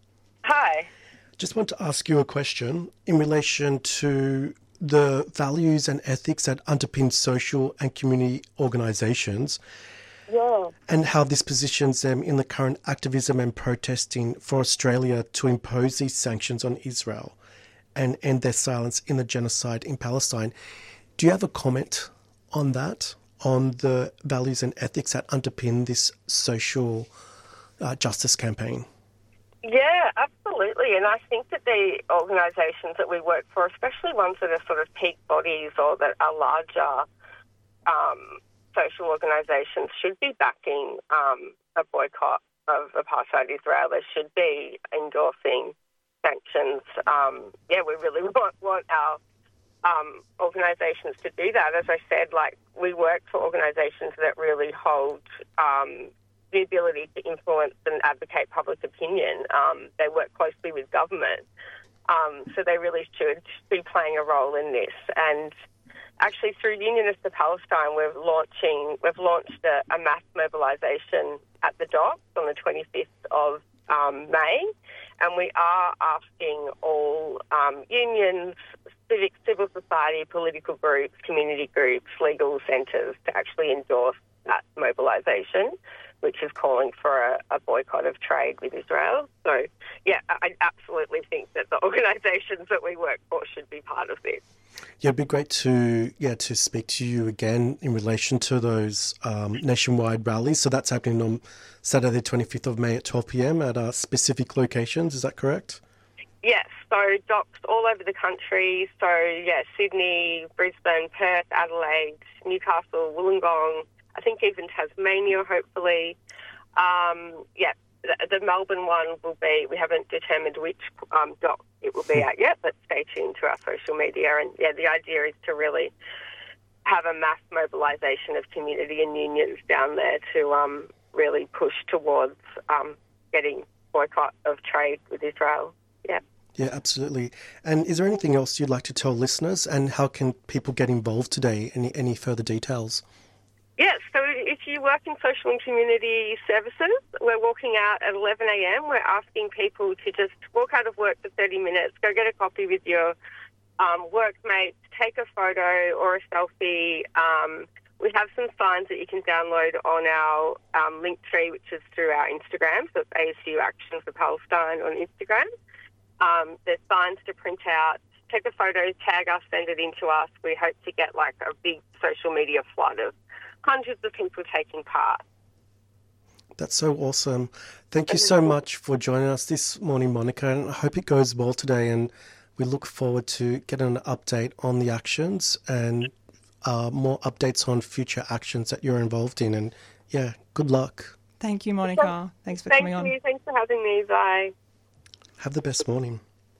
Hi. Just want to ask you a question in relation to the values and ethics that underpin social and community organisations. Yeah. And how this positions them in the current activism and protesting for Australia to impose these sanctions on Israel and end their silence in the genocide in Palestine. Do you have a comment on that, on the values and ethics that underpin this social uh, justice campaign? Yeah, absolutely. And I think that the organisations that we work for, especially ones that are sort of peak bodies or that are larger um, social organisations, should be backing um, a boycott of apartheid Israel. They should be endorsing sanctions. Um, yeah, we really want, want our um, organisations to do that. As I said, like, we work for organisations that really hold um, the ability to influence and advocate public opinion. Um, they work closely with government. Um, so they really should be playing a role in this. And actually, through Unionists for Palestine, we're launching, we've launched a, a mass mobilisation at the docks on the twenty-fifth of um, May, And we are asking all um, unions, civic, civil society, political groups, community groups, legal centres to actually endorse that mobilisation, which is calling for a, a boycott of trade with Israel. So, yeah, I absolutely think that the organisations that we work for should be part of this. Yeah, it'd be great to yeah to speak to you again in relation to those um, nationwide rallies. So that's happening on Saturday, the twenty-fifth of May at twelve p.m. at uh, specific locations. Is that correct? Yes, so docks all over the country. So, yeah, Sydney, Brisbane, Perth, Adelaide, Newcastle, Wollongong, I think even Tasmania, hopefully. Um, yeah, the, the Melbourne one will be, we haven't determined which um, dock it will be at yet, but stay tuned to our social media. And, yeah, the idea is to really have a mass mobilisation of community and unions down there to um, really push towards um, getting boycott of trade with Israel. Yeah. Yeah, absolutely. And is there anything else you'd like to tell listeners, and how can people get involved today? Any any further details? Yes, so if you work in social and community services, we're walking out at eleven a.m. We're asking people to just walk out of work for thirty minutes, go get a coffee with your um, workmates, take a photo or a selfie. Um, we have some signs that you can download on our um, link tree, which is through our Instagram. So it's A S U Action for Palestine on Instagram. Um, there's signs to print out. Take a photo, tag us, send it in to us. We hope to get like a big social media flood of hundreds of people taking part. That's so awesome. Thank you so much for joining us this morning, Monica, and I hope it goes well today, and we look forward to getting an update on the actions and uh, more updates on future actions that you're involved in. And yeah, good luck. Thank you, Monica. Thanks for Thank coming on. you. Thanks for having me. Bye. Have the best morning.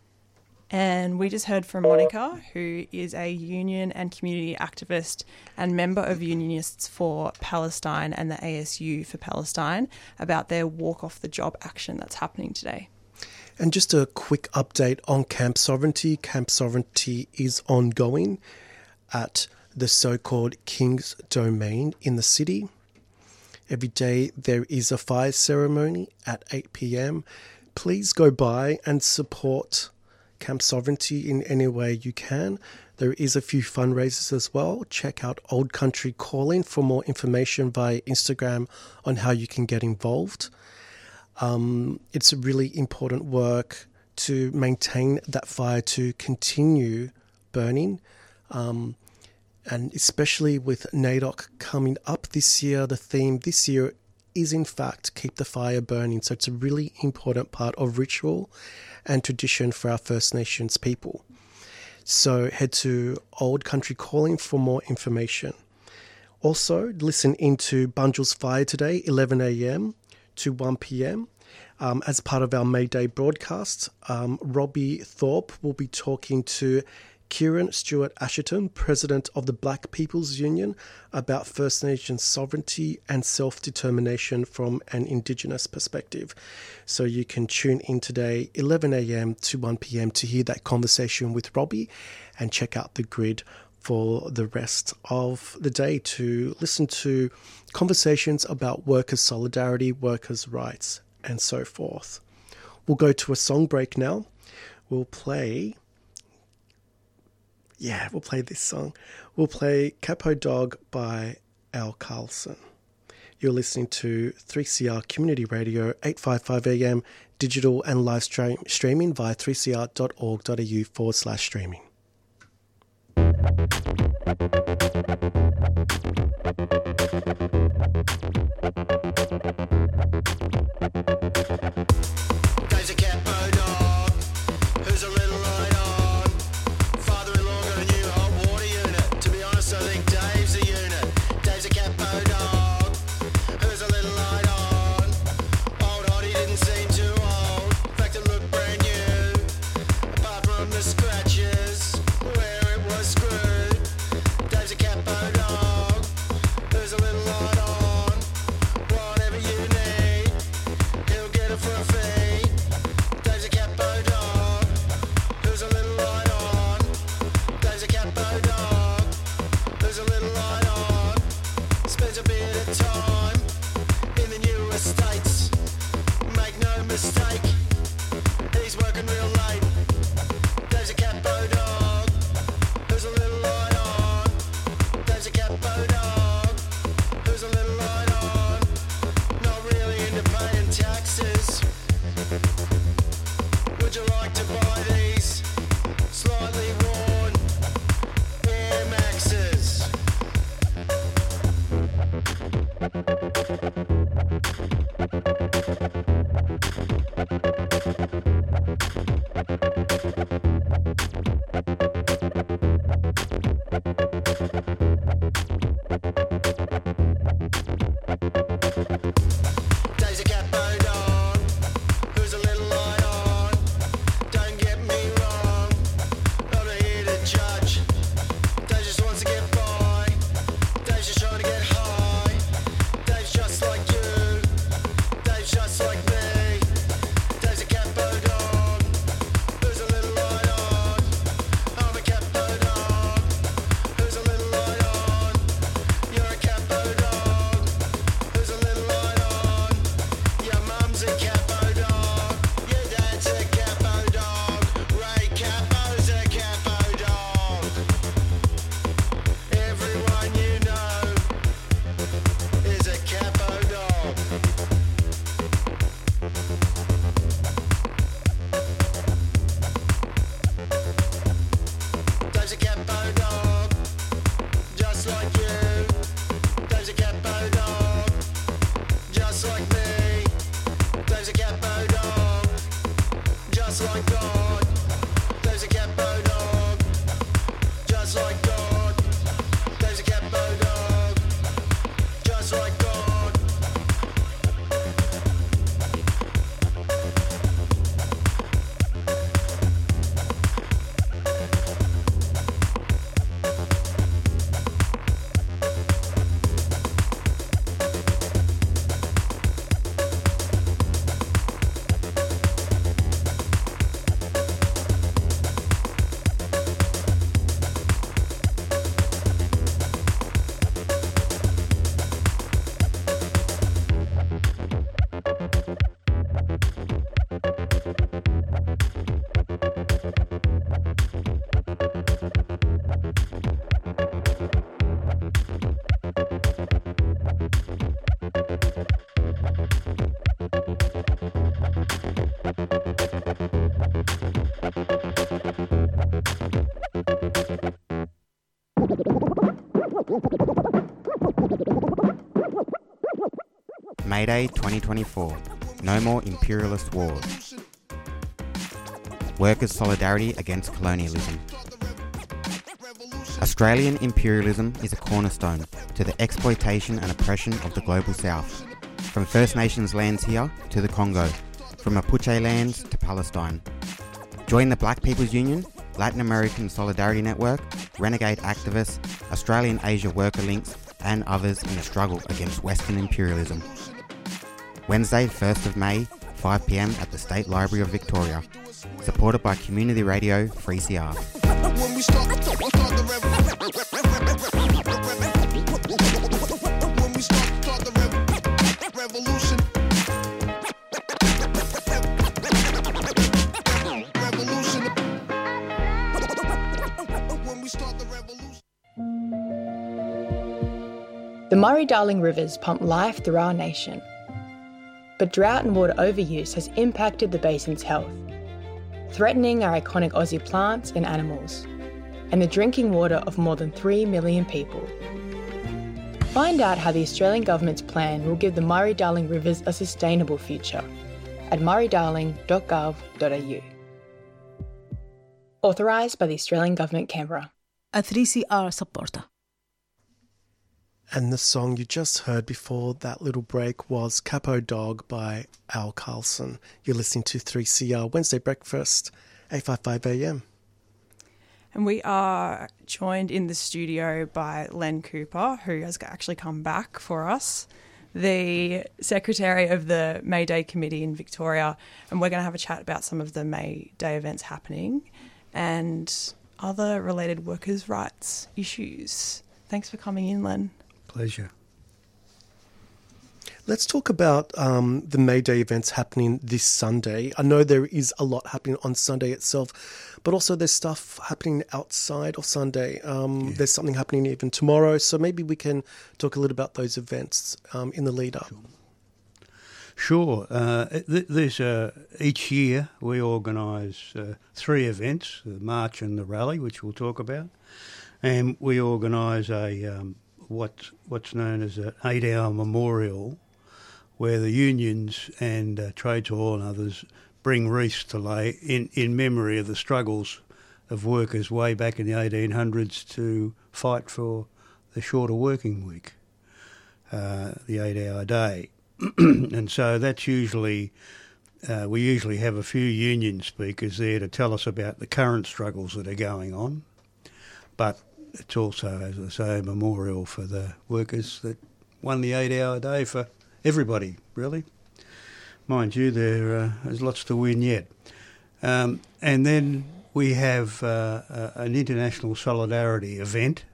And we just heard from Monica, who is a union and community activist and member of Unionists for Palestine and the A S U for Palestine, about their walk off the job action that's happening today. And just a quick update on Camp Sovereignty. Camp Sovereignty is ongoing at the so-called King's Domain in the city. Every day there is a fire ceremony at eight p.m. Please go by and support Camp Sovereignty in any way you can. There is a few fundraisers as well. Check out Old Country Calling for more information via Instagram on how you can get involved. Um, it's a really important work to maintain that fire to continue burning. Um, and especially with NAIDOC coming up this year, the theme this year is in fact keep the fire burning. So it's a really important part of ritual and tradition for our First Nations people. So head to Old Country Calling for more information. Also, listen into Bunjil's Fire today, eleven a.m. to one p.m. Um, as part of our May Day broadcast. Um, Robbie Thorpe will be talking to Kieran Stewart Asherton, President of the Black People's Union, about First Nations sovereignty and self-determination from an Indigenous perspective. So you can tune in today, eleven a.m. to one p.m. to hear that conversation with Robbie, and check out the grid for the rest of the day to listen to conversations about workers' solidarity, workers' rights, and so forth. We'll go to a song break now. We'll play... Yeah, we'll play this song. We'll play Capo Dog by Al Carlson. You're listening to three C R Community Radio, eight fifty-five A M, digital and live stream, streaming via three c r dot org dot a u forward slash streaming. There's a capo dog who's a little light on. Father-in-law got a new hot water unit. To be honest, I think Dave's a unit. Dave's a capo dog who's a little light on. Old hottie didn't seem too old. In fact, it looked brand new. Apart from the scratches where it was screwed. Dave's a capo dog who's a little light on. Whatever you need, he'll get it for a fee. Dave's a capo dog who's a little light on. Dave's a capo dog who's a little light on. Spends a bit of time in the new estates. Make no mistake, May Day twenty twenty-four. No more imperialist wars. Workers' solidarity against colonialism. Australian imperialism is a cornerstone to the exploitation and oppression of the global south. From First Nations lands here to the Congo, from Mapuche lands to Palestine. Join the Black People's Union, Latin American Solidarity Network, Renegade Activists, Australian Asia Worker Links and others in the struggle against Western imperialism. Wednesday, first of May, five p m at the State Library of Victoria. Supported by Community Radio three C R. The Murray-Darling rivers pump life through our nation. But drought and water overuse has impacted the basin's health, threatening our iconic Aussie plants and animals, and the drinking water of more than three million people. Find out how the Australian Government's plan will give the Murray-Darling rivers a sustainable future at murray darling dot gov dot a u. Authorised by the Australian Government, Canberra. A three C R supporter. And the song you just heard before that little break was Capo Dog by Al Carlson. You're listening to three C R Wednesday Breakfast, eight fifty-five a m. And we are joined in the studio by Len Cooper, who has actually come back for us, the Secretary of the May Day Committee in Victoria. And we're going to have a chat about some of the May Day events happening and other related workers' rights issues. Thanks for coming in, Len. Pleasure. Let's talk about um, the May Day events happening this Sunday. I know there is a lot happening on Sunday itself, but also there's stuff happening outside of Sunday. Um, yeah. There's something happening even tomorrow, so maybe we can talk a little about those events um, in the lead up. Sure. Uh, th- there's uh, each year we organise uh, three events: the march and the rally, which we'll talk about, and we organise a um, what what's known as an eight-hour memorial, where the unions and uh, Trades Hall and others bring wreaths to lay in, in memory of the struggles of workers way back in the eighteen hundreds to fight for the shorter working week, uh, the eight-hour day. And so that's usually, uh, we usually have a few union speakers there to tell us about the current struggles that are going on. But it's also, as I say, a memorial for the workers that won the eight-hour day for everybody, really. Mind you, there, uh, there's lots to win yet. Um, and then we have uh, uh, an international solidarity event,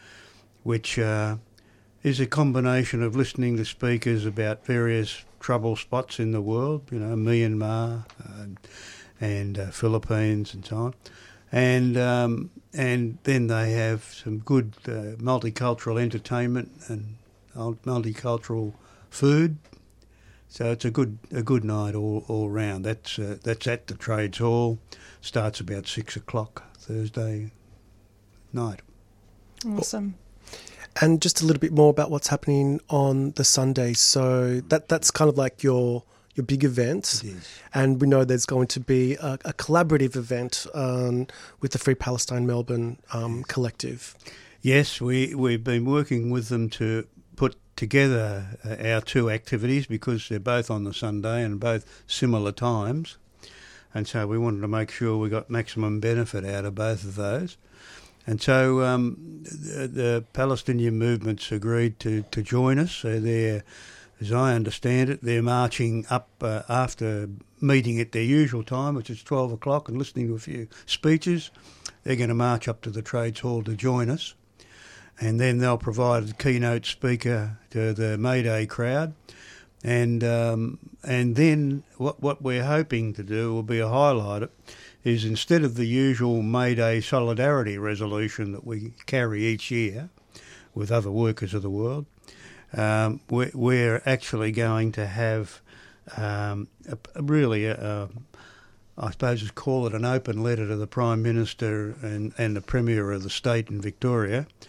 which uh, is a combination of listening to speakers about various trouble spots in the world, you know, Myanmar uh, and uh, Philippines and so on. And um, and then they have some good uh, multicultural entertainment and multicultural food. So it's a good a good night all all round. That's uh, that's at the Trades Hall. Starts about six o'clock Thursday night. Awesome. And just a little bit more about what's happening on the Sunday. So that that's kind of like your your big event. It is. And we know there's going to be a, a collaborative event um, with the Free Palestine Melbourne um, collective. Yes, we we've been working with them to put together uh, our two activities because they're both on the Sunday and both similar times, and so we wanted to make sure we got maximum benefit out of both of those. And so um, the, the Palestinian movement's agreed to, to join us. So they're, as I understand it, they're marching up uh, after meeting at their usual time, which is twelve o'clock, and listening to a few speeches. They're going to march up to the Trades Hall to join us. And then they'll provide a keynote speaker to the May Day crowd. And um, and then what what we're hoping to do will be a highlight is instead of the usual May Day solidarity resolution that we carry each year with other workers of the world, um, we're, we're actually going to have um, a, a really, a, a, I suppose just call it an open letter to the Prime Minister and, and the Premier of the state in Victoria,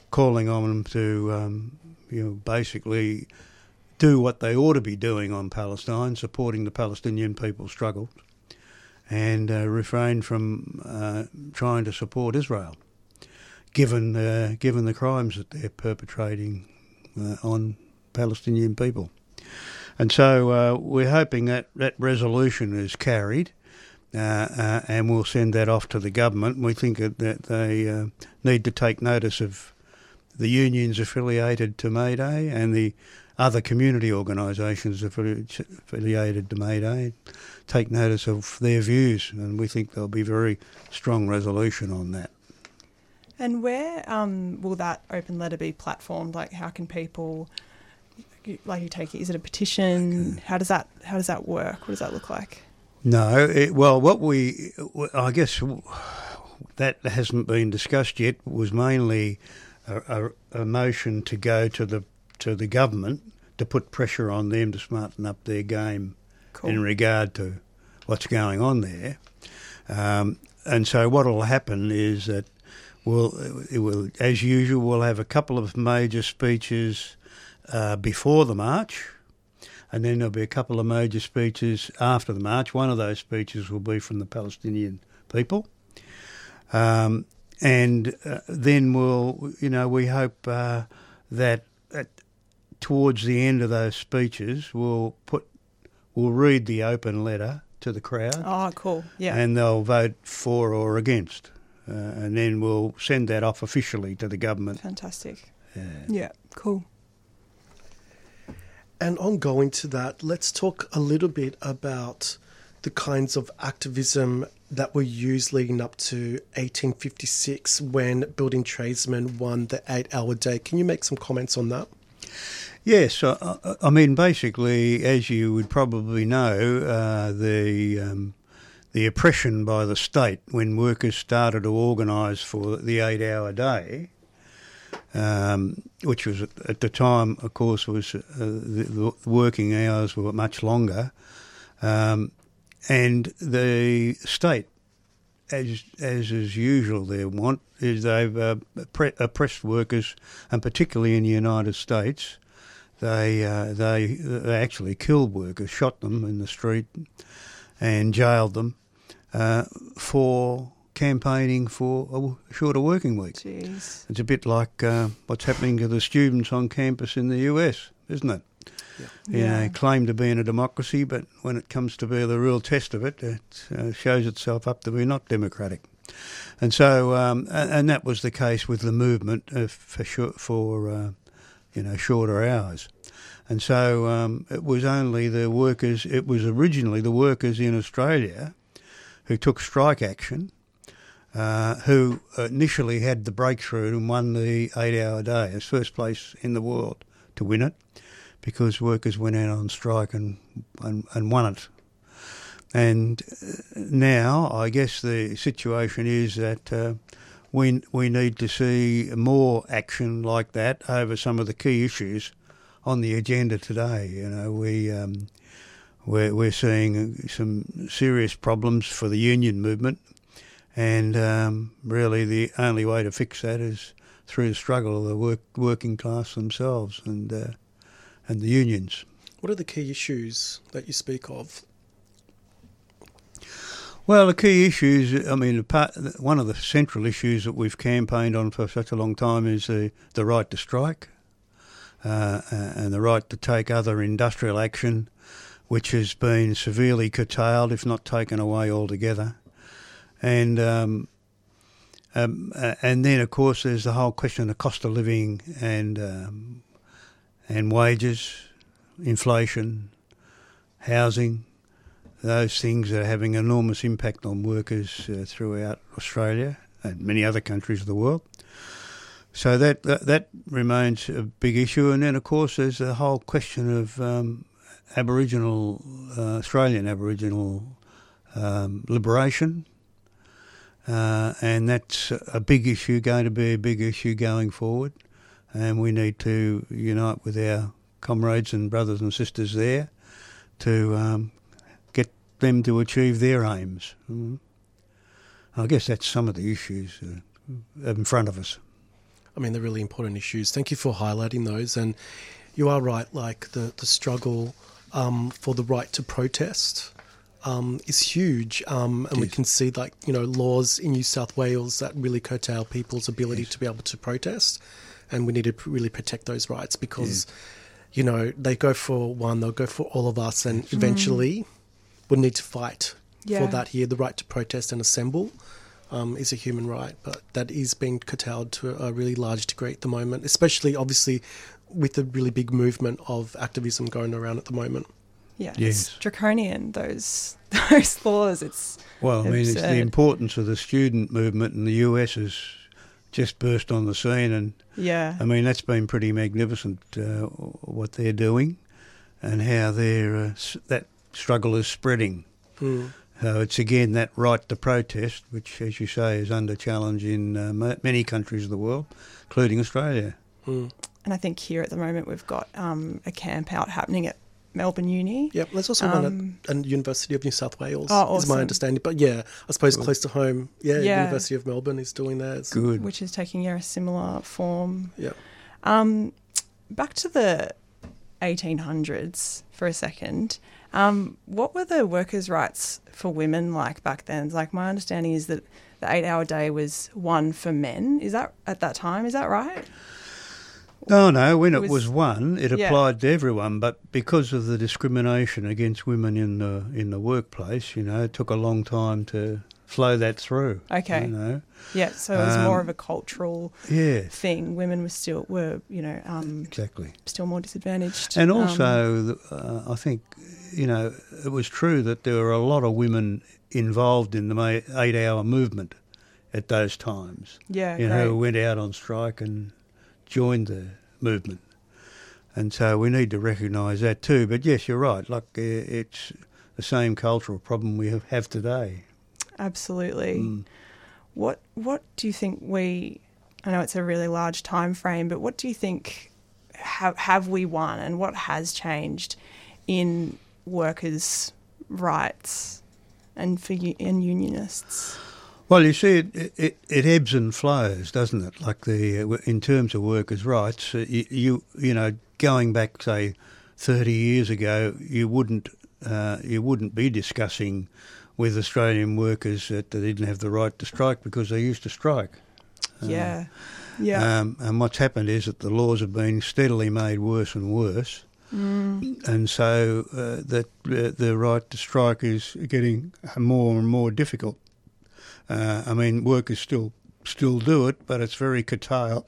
calling on them to, um, you know, basically do what they ought to be doing on Palestine, supporting the Palestinian people's struggle, and uh, refrain from uh, trying to support Israel, given uh, given the crimes that they're perpetrating uh, on Palestinian people. And so uh, we're hoping that that resolution is carried, uh, uh, and we'll send that off to the government. We think that, that they uh, need to take notice of the unions affiliated to Mayday and the other community organisations affiliated to Mayday, take notice of their views, and we think there'll be very strong resolution on that. And where um, will that open letter be platformed? Like, how can people, like, you take it? Is it a petition? How does that How does that work? What does that look like? No, it, well, what we, I guess, that hasn't been discussed yet. Was mainly a, a, a motion to go to the to the government to put pressure on them to smarten up their game cool. in regard to what's going on there. Um, and so what will happen is that we'll, it will, as usual, we'll have a couple of major speeches uh, before the march, and then there'll be a couple of major speeches after the march. One of those speeches will be from the Palestinian people. Um, and uh, then we'll, you know, we hope uh, that at towards the end of those speeches, we'll put, we'll read the open letter to the crowd. Oh, cool! Yeah, and they'll vote for or against, uh, and then we'll send that off officially to the government. Fantastic. Yeah. Yeah. Cool. And ongoing to that, let's talk a little bit about the kinds of activism that were used leading up to eighteen fifty-six when building tradesmen won the eight-hour day. Can you make some comments on that? Yes, I, I mean, basically, as you would probably know, uh, the um, the oppression by the state when workers started to organise for the eight-hour day, um, which was at, at the time, of course, was uh, the, the working hours were much longer, um, and the state, as as is usual, their want is they've uh, oppressed workers, and particularly in the United States. They, uh, they they actually killed workers, shot them in the street and jailed them uh, for campaigning for a shorter working week. Jeez. It's a bit like uh, what's happening to the students on campus in the U S, isn't it? Yeah. You Yeah. know, claim to be in a democracy, but when it comes to be the real test of it, it uh, shows itself up to be not democratic. And so, um, and, and that was the case with the movement uh, for short, for uh, you know, shorter hours. And so um, it was only the workers, it was originally the workers in Australia who took strike action, uh, who initially had the breakthrough and won the eight-hour day as first place in the world to win it, because workers went out on strike and, and, and won it. And now I guess the situation is that uh, we we need to see more action like that over some of the key issues on the agenda today. You know, we um, we're we're seeing some serious problems for the union movement, and um, really the only way to fix that is through the struggle of the work, working class themselves and uh, and the unions. What are the key issues that you speak of? Well, the key issues, I mean, part, one of the central issues that we've campaigned on for such a long time is the, the right to strike uh, and the right to take other industrial action, which has been severely curtailed, if not taken away altogether. And um, um, and then, of course, there's the whole question of cost of living and um, and wages, inflation, housing. Those things are having enormous impact on workers uh, throughout Australia and many other countries of the world. So that, that that remains a big issue. And then, of course, there's the whole question of um, Aboriginal, uh, Australian Aboriginal um, liberation. Uh, and that's a big issue, going to be a big issue going forward. And we need to unite with our comrades and brothers and sisters there to um, them to achieve their aims. Mm. I guess that's some of the issues uh, in front of us. I mean, they're really important issues. Thank you for highlighting those. And you are right, like the, the struggle um, for the right to protest um, is huge. Um, and we can see, like, you know, laws in New South Wales that really curtail people's ability yes. to be able to protest. And we need to really protect those rights because, yeah. you know, they go for one, they'll go for all of us. And eventually mm. we'll need to fight yeah. for that here. The right to protest and assemble Um, is a human right, but that is being curtailed to a really large degree at the moment, especially obviously with the really big movement of activism going around at the moment. Yeah, yes. It's draconian, those those laws. It's Well, I mean, it's the importance of the student movement in the U S has just burst on the scene, and yeah. I mean, that's been pretty magnificent, uh, what they're doing and how they're, uh, that struggle is spreading. Mm. So it's again that right to protest, which, as you say, is under challenge in uh, m- many countries of the world, including Australia. Mm. And I think here at the moment we've got um, a camp out happening at Melbourne Uni. Yep, there's also um, one at, at University of New South Wales, oh, awesome. is my understanding. But yeah, I suppose Good. close to home, yeah, yeah, University of Melbourne is doing that. Good. Which is taking yeah, a similar form. Yeah. Um, back to the eighteen hundreds for a second. Um, what were the workers' rights for women like back then? Like, my understanding is that the eight-hour day was one for men. Is that at that time? Is that right? No, no. When it, it was, was one, it yeah. applied to everyone. But because of the discrimination against women in the in the workplace, you know, it took a long time to flow that through. Okay. You know. Yeah. So it was um, more of a cultural yeah. thing. Women were still were you know um, exactly still more disadvantaged. And also, um, uh, I think, you know, it was true that there were a lot of women involved in the eight-hour movement at those times. Yeah, you great. know, who went out on strike and joined the movement, and so we need to recognise that too. But yes, you're right. Like uh, it's the same cultural problem we have, have today. Absolutely. Mm. What What do you think we? I know it's a really large time frame, but what do you think have have we won, and what has changed in workers' rights and for and unionists? Well, you see, it, it it ebbs and flows, doesn't it? Like the uh, in terms of workers' rights, uh, you, you you know, going back say thirty years ago, you wouldn't uh, you wouldn't be discussing with Australian workers that they didn't have the right to strike because they used to strike. Yeah, uh, yeah. Um, and what's happened is that the laws have been steadily made worse and worse. Mm. And so uh, that uh, the right to strike is getting more and more difficult. Uh, I mean, workers still still do it, but it's very curtailed,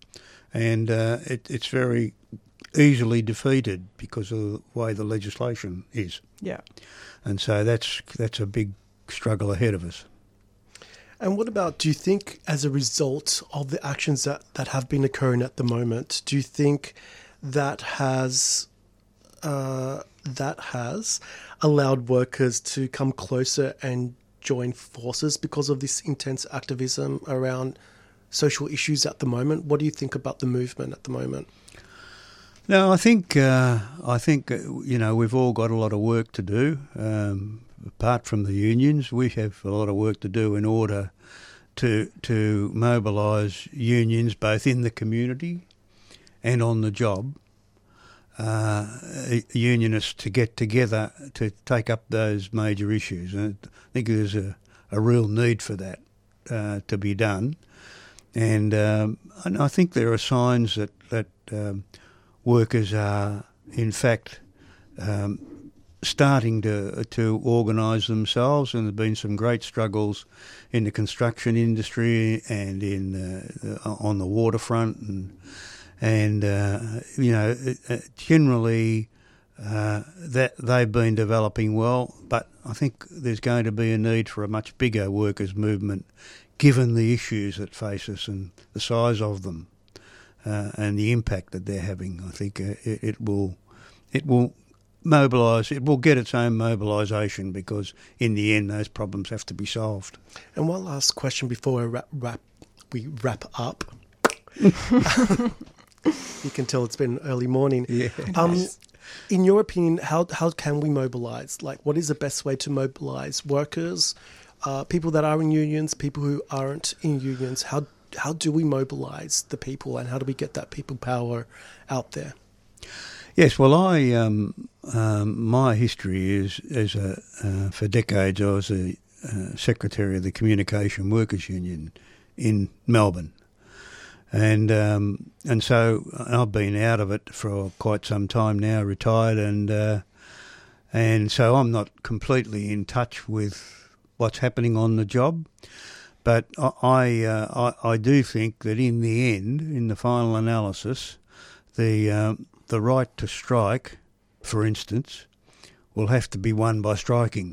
and uh, it, it's very easily defeated because of the way the legislation is. Yeah, and so that's that's a big struggle ahead of us. And what about, do you think, as a result of the actions that, that have been occurring at the moment, do you think that has uh, that has allowed workers to come closer and join forces because of this intense activism around social issues at the moment? What do you think about the movement at the moment? No, I think uh, I think uh, you know, we've all got a lot of work to do. Um, apart from the unions, we have a lot of work to do in order to to mobilise unions both in the community and on the job. Uh, unionists to get together to take up those major issues. And I think there's a, a real need for that uh, to be done. And, um, and I think there are signs that, that um, workers are, in fact, um, starting to to organise themselves, and there have been some great struggles in the construction industry and in uh, on the waterfront, and and uh, you know, generally uh, that they've been developing well. But I think there's going to be a need for a much bigger workers' movement, given the issues that face us and the size of them uh, and the impact that they're having. I think uh, it, it will it will. mobilise, it will get its own mobilisation, because in the end those problems have to be solved. And one last question before we wrap, wrap, we wrap up. You can tell it's been early morning. Yeah. Um, in your opinion, how how can we mobilise? Like, what is the best way to mobilise workers, uh, people that are in unions, people who aren't in unions? How how do we mobilise the people, and how do we get that people power out there? Yes, well, I um, um, my history is as a uh, for decades I was a uh, secretary of the Communication Workers Union in Melbourne, and um, and so I've been out of it for quite some time now, retired, and uh, and so I'm not completely in touch with what's happening on the job. But I I, uh, I I do think that in the end, in the final analysis, the um, the right to strike, for instance, will have to be won by striking.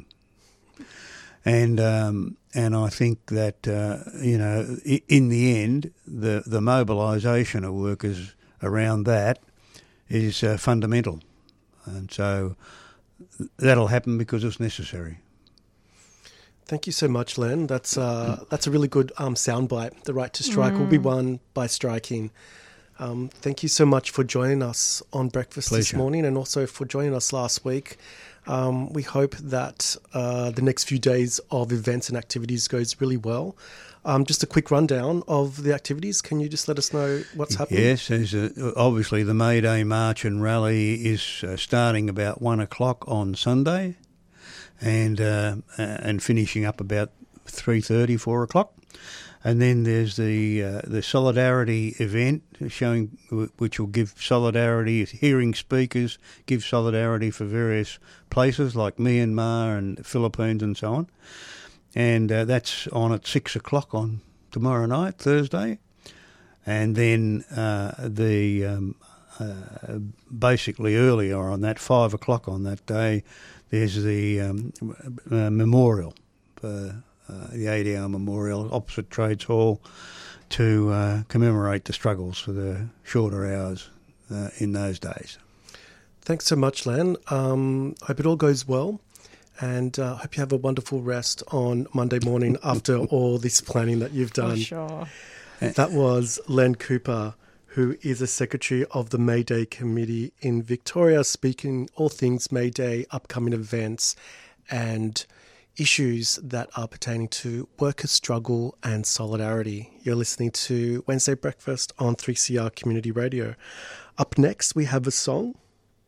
And um, and I think that uh, you know, in the end, the the mobilisation of workers around that is uh, fundamental, and so that'll happen because it's necessary. Thank you so much, Len. That's uh, that's a really good um, soundbite. The right to strike mm. will be won by striking. Um, thank you so much for joining us on Breakfast Pleasure. This morning, and also for joining us last week. Um, we hope that uh, the next few days of events and activities goes really well. Um, just a quick rundown of the activities. Can you just let us know what's happening? Yes, there's a, obviously the May Day March and Rally is uh, starting about one o'clock on Sunday, and uh, and finishing up about three thirty, four o'clock. And then there's the uh, the solidarity event showing, which will give solidarity, hearing speakers give solidarity for various places like Myanmar and the Philippines and so on. And uh, that's on at six o'clock on tomorrow night, Thursday. And then uh, the um, uh, basically earlier on that, five o'clock on that day, there's the um, uh, memorial for Uh, the eighty hour memorial opposite Trades Hall to uh, commemorate the struggles for the shorter hours uh, in those days. Thanks so much, Len. Um, hope it all goes well, and uh, hope you have a wonderful rest on Monday morning after all this planning that you've done. For sure. That was Len Cooper, who is a secretary of the May Day Committee in Victoria, speaking all things May Day, upcoming events, and issues that are pertaining to worker struggle and solidarity. You're listening to Wednesday Breakfast on three C R Community Radio. Up next, we have a song.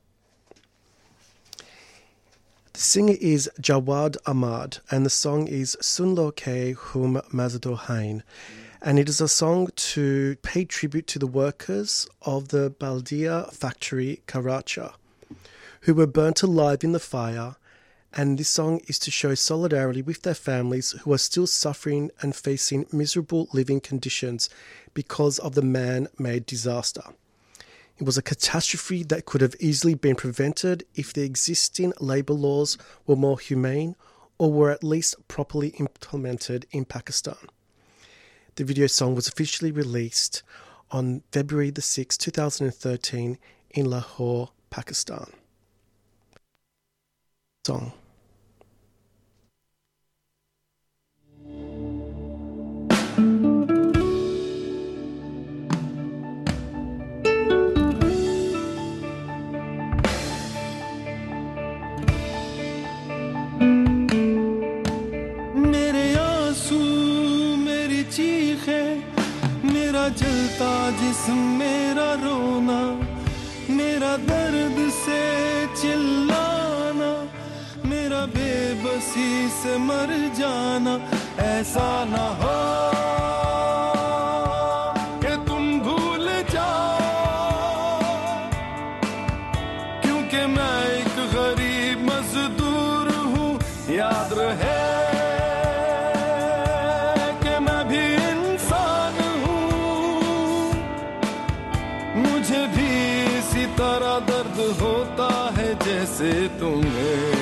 The singer is Jawad Ahmad, and the song is Sun Lo Ke Hum Mazdo Hain. And it is a song to pay tribute to the workers of the Baldia factory, Karacha, who were burnt alive in the fire. And this song is to show solidarity with their families who are still suffering and facing miserable living conditions because of the man-made disaster. It was a catastrophe that could have easily been prevented if the existing labour laws were more humane or were at least properly implemented in Pakistan. The video song was officially released on February the sixth, twenty thirteen in Lahore, Pakistan. Song. मेरे आंसू मेरी चीखें मेरा जलता जिस्म मेरा रोना मेरा दर्द से चिल्लाना मेरा बेबसी से मर जाना ऐसा ना हो कि तुम भूल जाओ क्योंकि मैं एक गरीब मजदूर हूँ याद रहे कि मैं भी इंसान हूँ मुझे भी इसी तरह दर्द होता है जैसे तुम्हें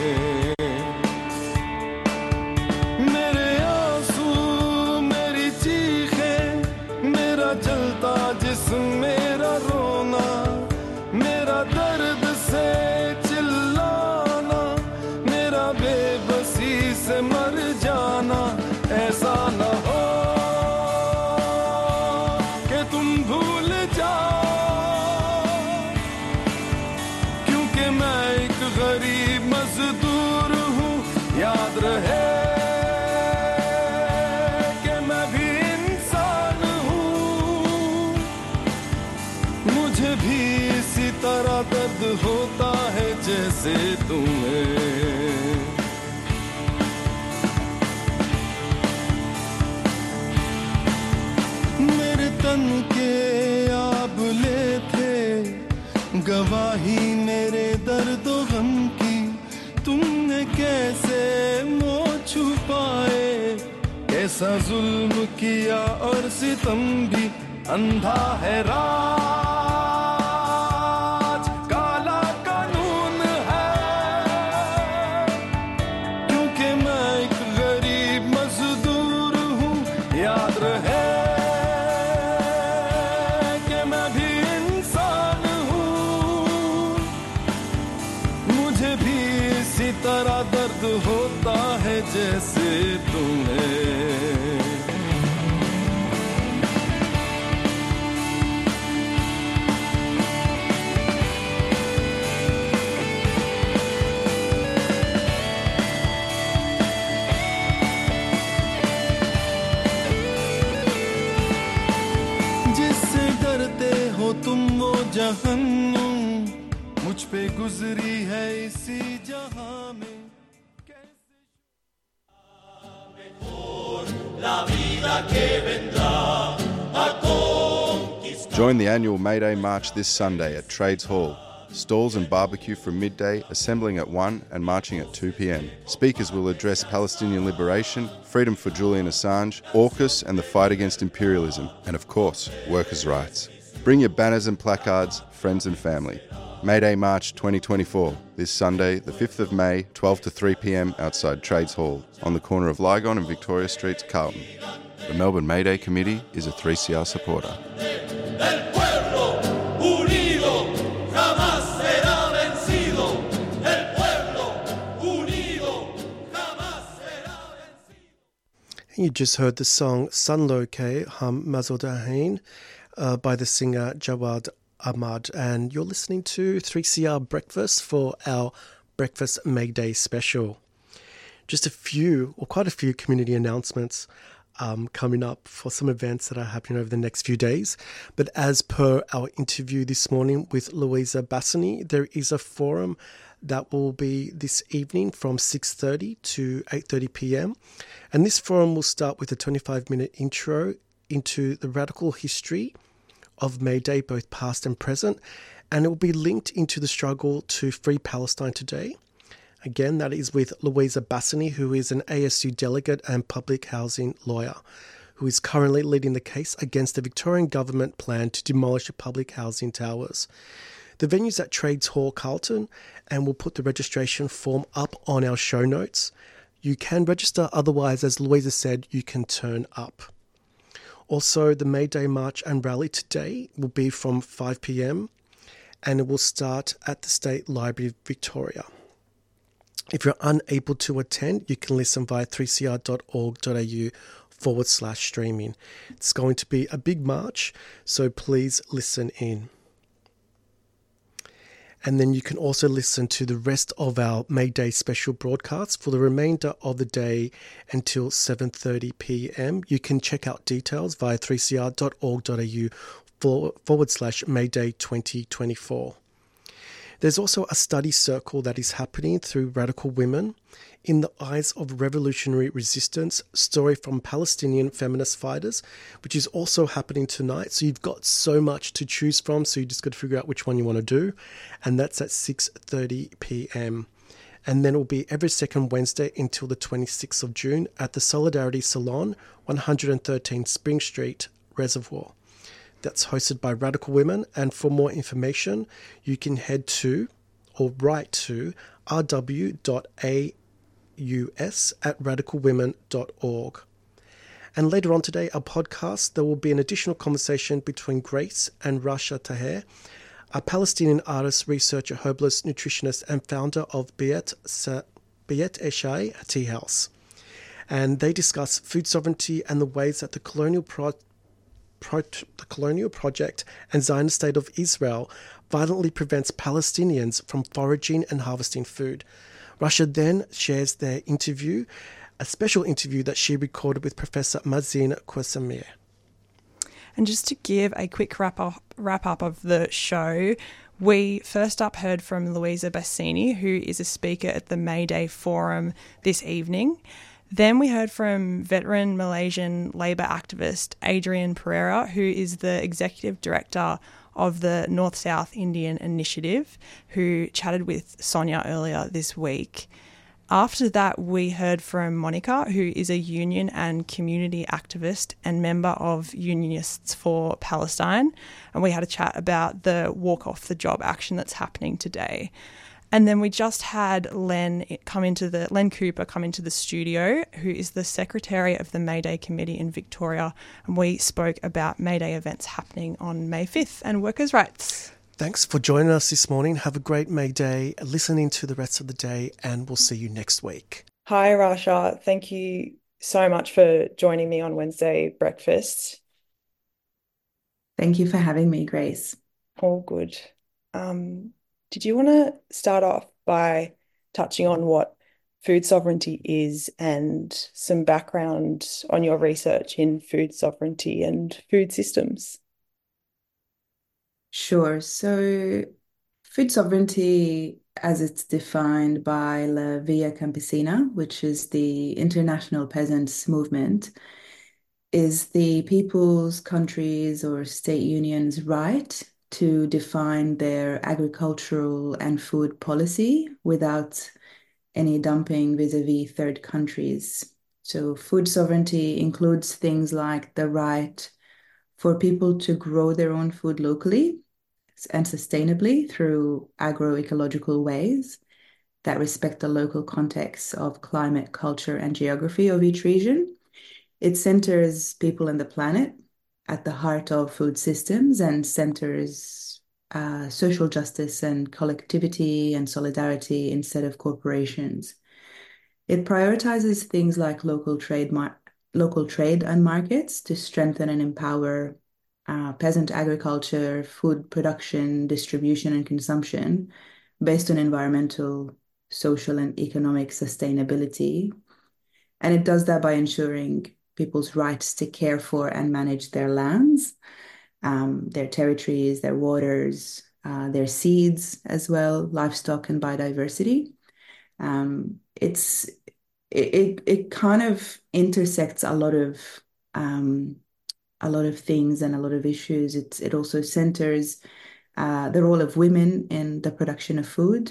मेरे आंसू मेरी चीखें मेरा जलता जिस्म मेरा रोना मेरा दर्द से चिल्लाना मेरा बेबसी से मर जाना ऐसा न हो कि तुम भूल जाओ क्योंकि मैं एक गरीब मजदूर हूँ याद रहे कि मैं भी इंसान हूँ जैसे तुम्हें मेरे तन के आबले थे गवाही मेरे दर्द गम की तुमने कैसे मोह छुपाए कैसा जुल्म किया और सितम भी अंधा है राज काला कानून है क्योंकि मैं एक गरीब मजदूर हूँ याद रहे कि मैं भी इंसान हूँ मुझे भी इसी तरह दर्द होता है जैसे तुम्हें जिससे डरते हो तुम वो जहन्नुम मुझ पे गुजरी है इसी जहां में Join the annual May Day March this Sunday at Trades Hall. Stalls and barbecue from midday, assembling at one and marching at two p.m. Speakers will address Palestinian liberation, freedom for Julian Assange, AUKUS and the fight against imperialism, and of course, workers' rights. Bring your banners and placards, friends and family. May Day March twenty twenty-four, this Sunday, the fifth of May, twelve to three p.m. outside Trades Hall, on the corner of Lygon and Victoria Streets, Carlton. The Melbourne May Day Committee is a three C R supporter. You just heard the song Sunloke Hum Mazodahin uh, by the singer Jawad Ahmad, and you're listening to three C R Breakfast for our Breakfast May Day special. Just a few, or quite a few, community announcements um, coming up for some events that are happening over the next few days. But as per our interview this morning with Louisa Bassani, there is a forum that will be this evening from six thirty to eight thirty p.m. And this forum will start with a twenty-five minute intro into the radical history of May Day, both past and present, and it will be linked into the struggle to free Palestine today. Again, that is with Louisa Bassani, who is an A S U delegate and public housing lawyer, who is currently leading the case against the Victorian government plan to demolish the public housing towers. The venue's at Trades Hall, Carlton, and we'll put the registration form up on our show notes. You can register, otherwise, as Louisa said, you can turn up. Also, the May Day March and Rally today will be from five p.m. and it will start at the State Library of Victoria. If you're unable to attend, you can listen via three c r dot org dot a u forward slash streaming. It's going to be a big march, so please listen in. And then you can also listen to the rest of our May Day special broadcasts for the remainder of the day until seven thirty p.m. You can check out details via three c r dot org dot a u forward slash May Day twenty twenty-four. There's also a study circle that is happening through Radical Women in the Eyes of Revolutionary Resistance, story from Palestinian feminist fighters, which is also happening tonight. So you've got so much to choose from, so you just got to figure out which one you want to do. And that's at six thirty p.m. And then it will be every second Wednesday until the twenty-sixth of June at the Solidarity Salon, one hundred thirteen Spring Street, Reservoir. That's hosted by Radical Women, and for more information, you can head to or write to r w dot a u s at radical women dot org. And later on today, our podcast, there will be an additional conversation between Grace and Rasha Taher, a Palestinian artist, researcher, herbalist, nutritionist, and founder of Biet Eshai Tea House. And they discuss food sovereignty and the ways that the colonial pro- Pro- the colonial project and Zionist state of Israel violently prevents Palestinians from foraging and harvesting food. Rasha then shares their interview, a special interview that she recorded with Professor Mazin Qassemir. And just to give a quick wrap up, wrap up of the show, We first up heard from Louisa Bassini, who is a speaker at the May Day Forum this evening. Then we heard from veteran Malaysian Labour activist Adrian Pereira, who is the Executive Director of the North-South Indian Initiative, who chatted with Sonia earlier this week. After that, we heard from Monica, who is a union and community activist and member of Unionists for Palestine, and we had a chat about the walk off the job action that's happening today. And then we just had Len come into the Len Cooper come into the studio, who is the secretary of the May Day Committee in Victoria, and we spoke about May Day events happening on May fifth and workers' rights. Thanks for joining us this morning. Have a great May Day, listening to the rest of the day, and we'll see you next week. Hi, Rasha. Thank you so much for joining me on Wednesday breakfast. Thank you for having me, Grace. All good. Um, did you want to start off by touching on what food sovereignty is and some background on your research in food sovereignty and food systems? Sure. So food sovereignty, as it's defined by La Via Campesina, which is the International Peasants Movement, is the people's, countries, or state unions' right to define their agricultural and food policy without any dumping vis-a-vis third countries. So food sovereignty includes things like the right for people to grow their own food locally and sustainably through agroecological ways that respect the local context of climate, culture, and geography of each region. It centers people and the planet at the heart of food systems and centers uh, social justice and collectivity and solidarity instead of corporations. It prioritizes things like local trade, mar- local trade and markets to strengthen and empower uh, peasant agriculture, food production, distribution, and consumption based on environmental, social, and economic sustainability. And it does that by ensuring people's rights to care for and manage their lands, um, their territories, their waters, uh, their seeds as well, livestock and biodiversity. Um, it's it, it it kind of intersects a lot of um, a lot of things and a lot of issues. It it also centers uh, the role of women in the production of food.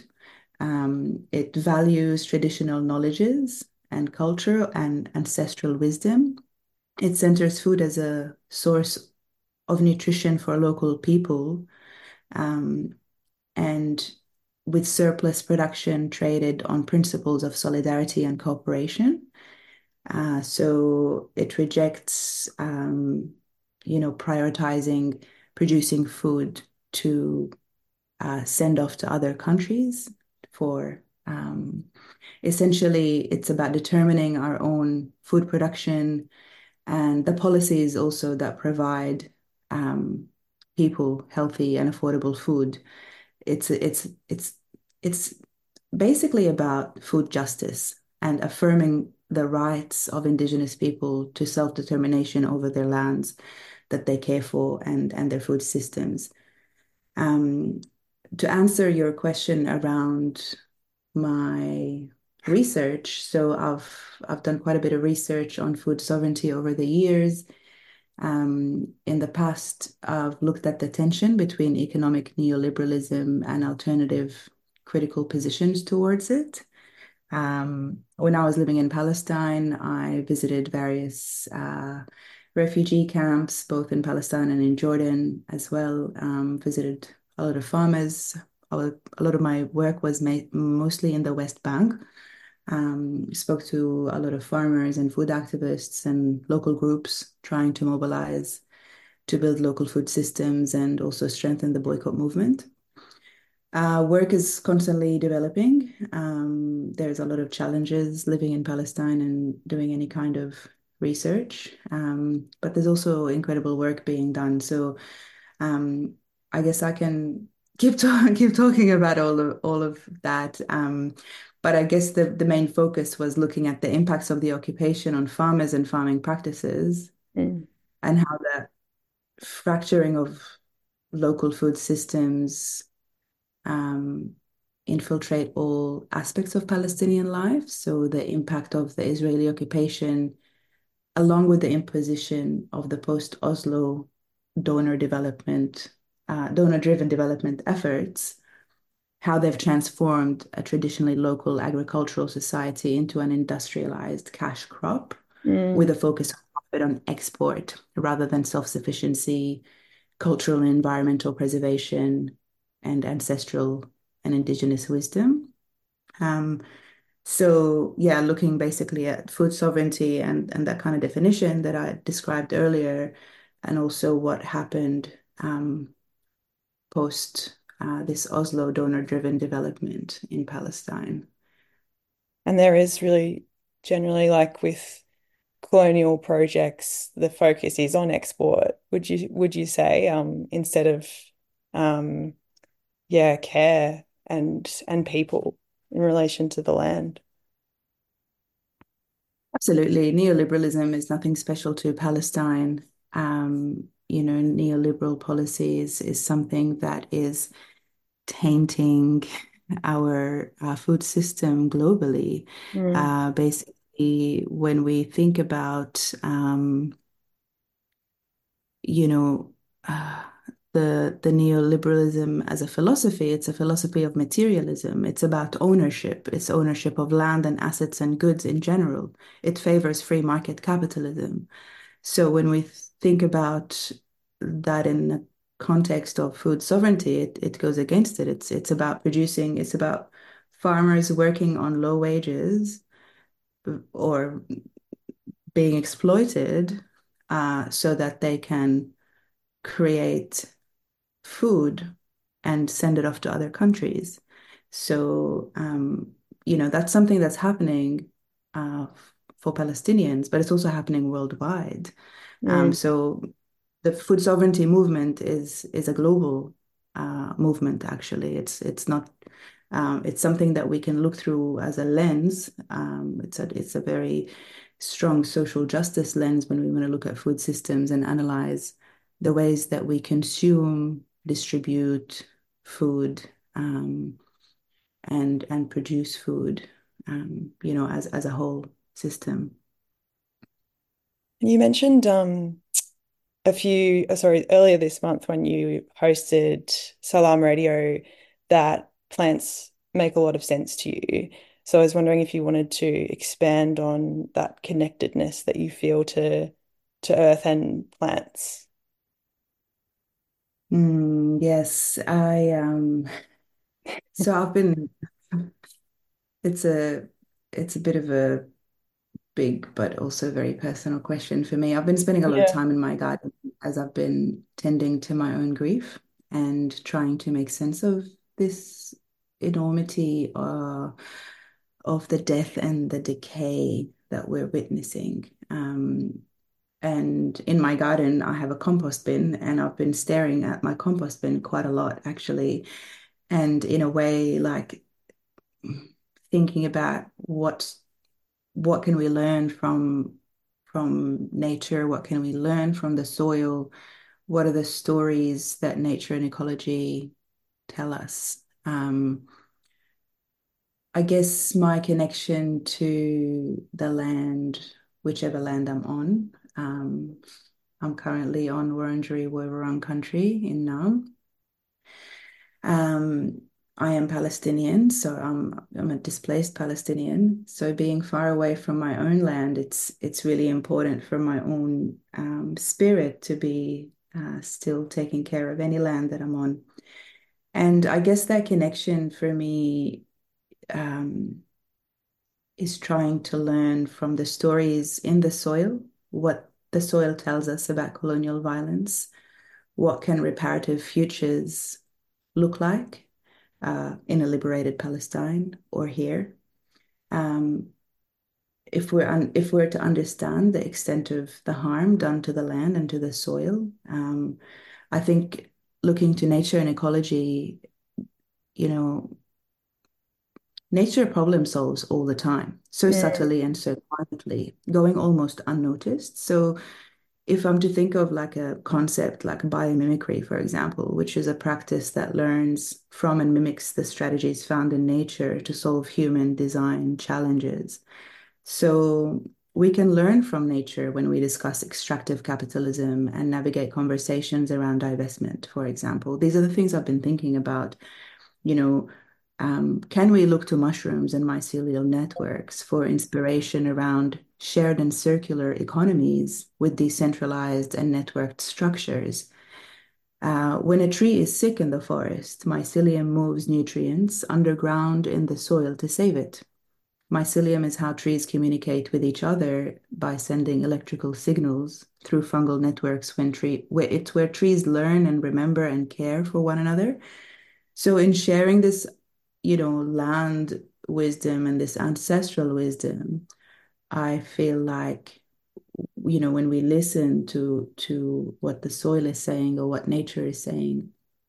Um, it values traditional knowledges and culture and ancestral wisdom. It centers food as a source of nutrition for local people, um, and with surplus production traded on principles of solidarity and cooperation. Uh, so it rejects, um, you know, prioritizing producing food to uh, send off to other countries for um, essentially, it's about determining our own food production and the policies also that provide um, people healthy and affordable food. It's it's it's it's basically about food justice and affirming the rights of Indigenous people to self-determination over their lands that they care for and, and their food systems. Um, to answer your question around my research, so I've I've done quite a bit of research on food sovereignty over the years. Um, in the past, I've looked at the tension between economic neoliberalism and alternative critical positions towards it. Um, when I was living in Palestine, I visited various uh, refugee camps, both in Palestine and in Jordan as well. Um, visited a lot of farmers. A lot of my work was made mostly in the West Bank. Um, spoke to a lot of farmers and food activists and local groups trying to mobilize to build local food systems and also strengthen the boycott movement. Uh, work is constantly developing. Um, there's a lot of challenges living in Palestine and doing any kind of research, um, but there's also incredible work being done. So um, I guess I can keep, to- keep talking about all of, all of that. Um, But I guess the, the main focus was looking at the impacts of the occupation on farmers and farming practices, mm. and how the fracturing of local food systems um, infiltrate all aspects of Palestinian life. So the impact of the Israeli occupation, along with the imposition of the post-Oslo donor development, uh, donor-driven development efforts, how they've transformed a traditionally local agricultural society into an industrialized cash crop Mm. with a focus on profit on export rather than self-sufficiency, cultural and environmental preservation, and ancestral and indigenous wisdom. Um, so yeah, looking basically at food sovereignty and, and that kind of definition that I described earlier, and also what happened um, post uh, this Oslo donor-driven development in Palestine. And there is really generally, like with colonial projects, the focus is on export. Would you would you say um, instead of um, yeah, care and and people in relation to the land? Absolutely. Neoliberalism is nothing special to Palestine. Um, you know, neoliberal policies is something that is tainting our uh, food system globally. Mm. Uh, basically, when we think about, um, you know, uh, the the neoliberalism as a philosophy, it's a philosophy of materialism. It's about ownership. It's ownership of land and assets and goods in general. It favors free market capitalism. So when we think about that in the context of food sovereignty, it, it goes against it. It's it's about producing, it's about farmers working on low wages or being exploited uh, so that they can create food and send it off to other countries. So, um, you know, that's something that's happening uh, for Palestinians, but it's also happening worldwide. Um, Mm. so the food sovereignty movement is is a global uh, movement, actually. It's it's not um, it's something that we can look through as a lens. Um, it's a it's a very strong social justice lens when we want to look at food systems and analyze the ways that we consume, distribute food, um, and and produce food, um, you know, as as a whole system. You mentioned um, a few, uh, sorry, earlier this month when you hosted Salam Radio that plants make a lot of sense to you. So I was wondering if you wanted to expand on that connectedness that you feel to to earth and plants. Mm, yes, I um so I've been it's a it's a bit of a big but also very personal question for me. I've been spending a lot of Yeah. time in my garden as I've been tending to my own grief and trying to make sense of this enormity uh, of the death and the decay that we're witnessing. Um, and in my garden, I have a compost bin, and I've been staring at my compost bin quite a lot, actually. And in a way, like thinking about what what can we learn from from nature? What can we learn from the soil? What are the stories that nature and ecology tell us? Um, I guess my connection to the land, whichever land I'm on. Um, I'm currently on Wurundjeri Woi-wurrung country in Naarm. Um, I am Palestinian, so I'm I'm a displaced Palestinian. So being far away from my own land, it's it's really important for my own um, spirit to be uh, still taking care of any land that I'm on. And I guess that connection for me um, is trying to learn from the stories in the soil, what the soil tells us about colonial violence, what can reparative futures look like uh, in a liberated Palestine or here. Um, if we're un if we're to understand the extent of the harm done to the land and to the soil, um, I think looking to nature and ecology, you know, nature problem solves all the time, so Mm. subtly and so quietly, going almost unnoticed. So if I'm to think of like a concept like biomimicry, for example, which is a practice that learns from and mimics the strategies found in nature to solve human design challenges. So we can learn from nature when we discuss extractive capitalism and navigate conversations around divestment, for example. These are the things I've been thinking about. You know, um, can we look to mushrooms and mycelial networks for inspiration around shared and circular economies with decentralized and networked structures? Uh, when a tree is sick in the forest, mycelium moves nutrients underground in the soil to save it. Mycelium is how trees communicate with each other by sending electrical signals through fungal networks when tree where it's where trees learn and remember and care for one another. So in sharing this, you know, land wisdom and this ancestral wisdom, I feel like, you know, when we listen to to what the soil is saying or what nature is saying,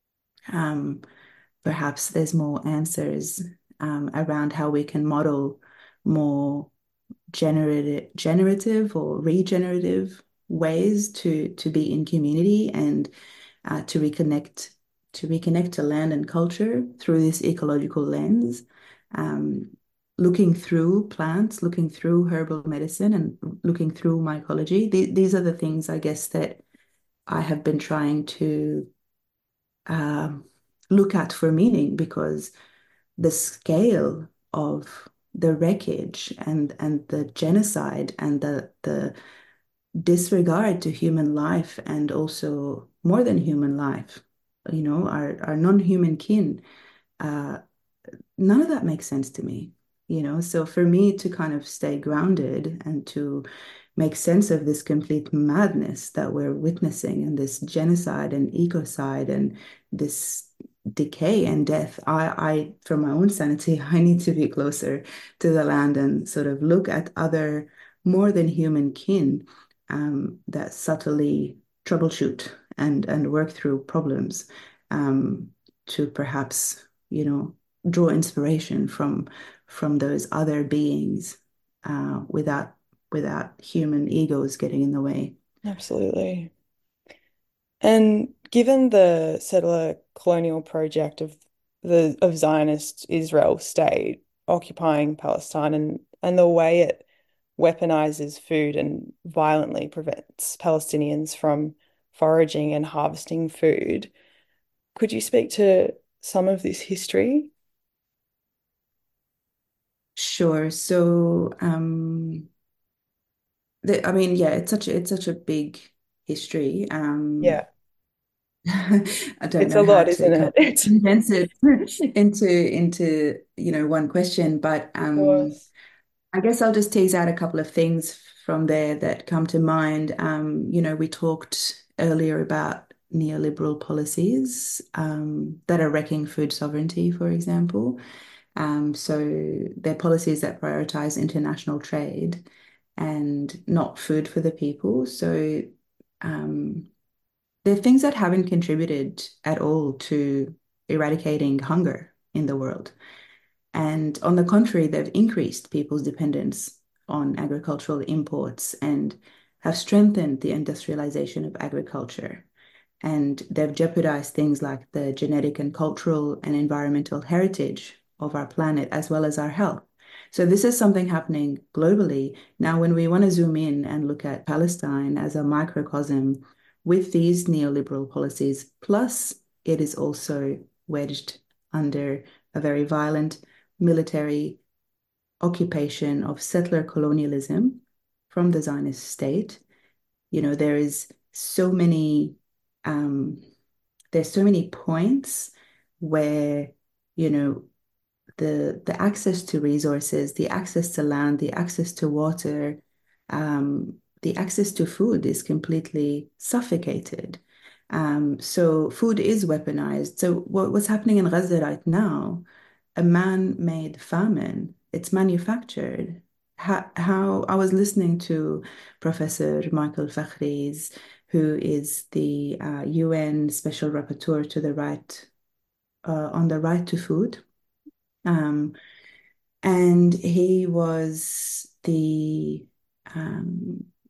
um, perhaps there's more answers um, around how we can model more generative, generative or regenerative ways to to be in community and uh, to reconnect to reconnect to land and culture through this ecological lens, um, looking through plants, looking through herbal medicine, and looking through mycology. Th these are the things I guess that I have been trying to um, look at for meaning, because the scale of the wreckage and and the genocide and the the disregard to human life and also more than human life, you know, our our non-human kin, uh, none of that makes sense to me, you know. So for me to kind of stay grounded and to make sense of this complete madness that we're witnessing and this genocide and ecocide and this decay and death, I, I, for my own sanity, I need to be closer to the land and sort of look at other more than human kin um, that subtly troubleshoot and and work through problems um, to perhaps, you know, draw inspiration from from those other beings uh, without without human egos getting in the way. Absolutely. And given the settler colonial project of the of Zionist Israel state occupying Palestine and, and the way it weaponizes food and violently prevents Palestinians from foraging and harvesting food, could you speak to some of this history? Sure. So, um, the, I mean, yeah, it's such a, it's such a big history. Um, Yeah, I don't it's know a how lot, to isn't kind it? of It's, of condense it into into you know one question, but um, course. I guess I'll just tease out a couple of things from there that come to mind. Um, you know, we talked earlier about neoliberal policies um, that are wrecking food sovereignty, for example. Um, so they're policies that prioritize international trade and not food for the people. So um, they're things that haven't contributed at all to eradicating hunger in the world. And on the contrary, they've increased people's dependence on agricultural imports and have strengthened the industrialization of agriculture. And they've jeopardized things like the genetic and cultural and environmental heritage of our planet, as well as our health. So this is something happening globally. Now, when we want to zoom in and look at Palestine as a microcosm with these neoliberal policies, plus it is also wedged under a very violent military occupation of settler colonialism from the Zionist state. You know, there is so many um, there's so many points where, you know, the the access to resources, the access to land, the access to water, um, the access to food is completely suffocated. Um, so food is weaponized. So what, what's happening in Gaza right now, a man-made famine, it's manufactured. How, how I was listening to Professor Michael Fakhri's, who is the uh, U N Special Rapporteur to the right uh, on the right to food. Um, and he was the um,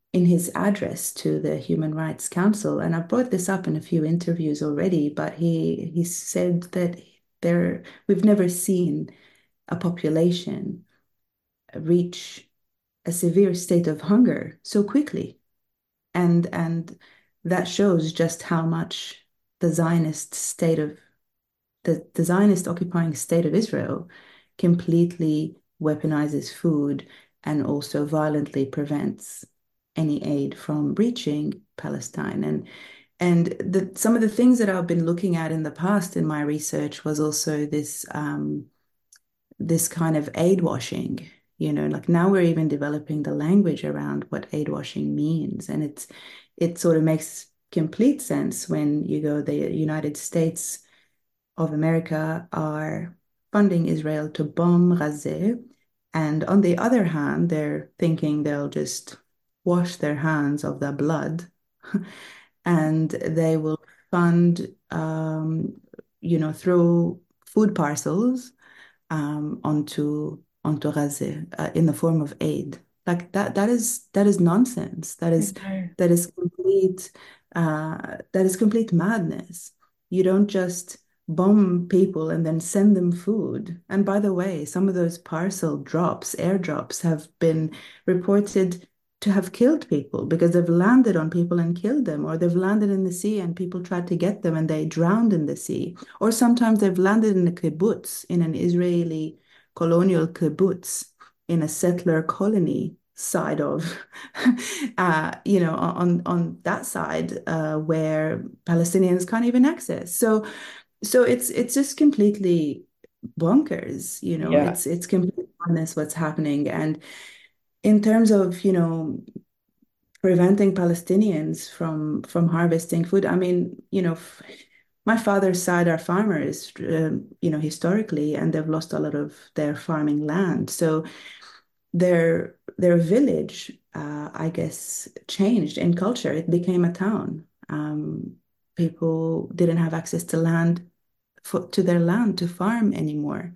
in his address to the Human Rights Council, and I brought this up in a few interviews already, but he he said that there we've never seen a population reach a severe state of hunger so quickly. And and that shows just how much the Zionist state of the, the Zionist occupying state of Israel completely weaponizes food and also violently prevents any aid from reaching Palestine. And and the, some of the things that I've been looking at in the past in my research was also this um, this kind of aid washing. You know, like now we're even developing the language around what aid washing means, and it's it sort of makes complete sense when you go, the United States of America are funding Israel to bomb Gaza, and on the other hand, they're thinking they'll just wash their hands of the blood, and they will fund, um, you know, throw food parcels um, onto onto Gaza uh, in the form of aid. Like that, that is that is nonsense. That is Okay. that is complete uh, that is complete madness. You don't just bomb people and then send them food. And by the way, some of those parcel drops, airdrops, have been reported to have killed people because they've landed on people and killed them, or they've landed in the sea and people tried to get them and they drowned in the sea. Or sometimes they've landed in a kibbutz, in an Israeli colonial kibbutz, in a settler colony side of, uh, you know, on on that side uh, where Palestinians can't even access. So, so it's it's just completely bonkers, you know. Yeah. It's it's complete madness what's happening. And in terms of, you know, preventing Palestinians from from harvesting food, I mean, you know, f- my father's side are farmers, um, you know, historically, and they've lost a lot of their farming land. So their their village, uh, I guess, changed in culture. It became a town. Um, people didn't have access to land for, to their land to farm anymore.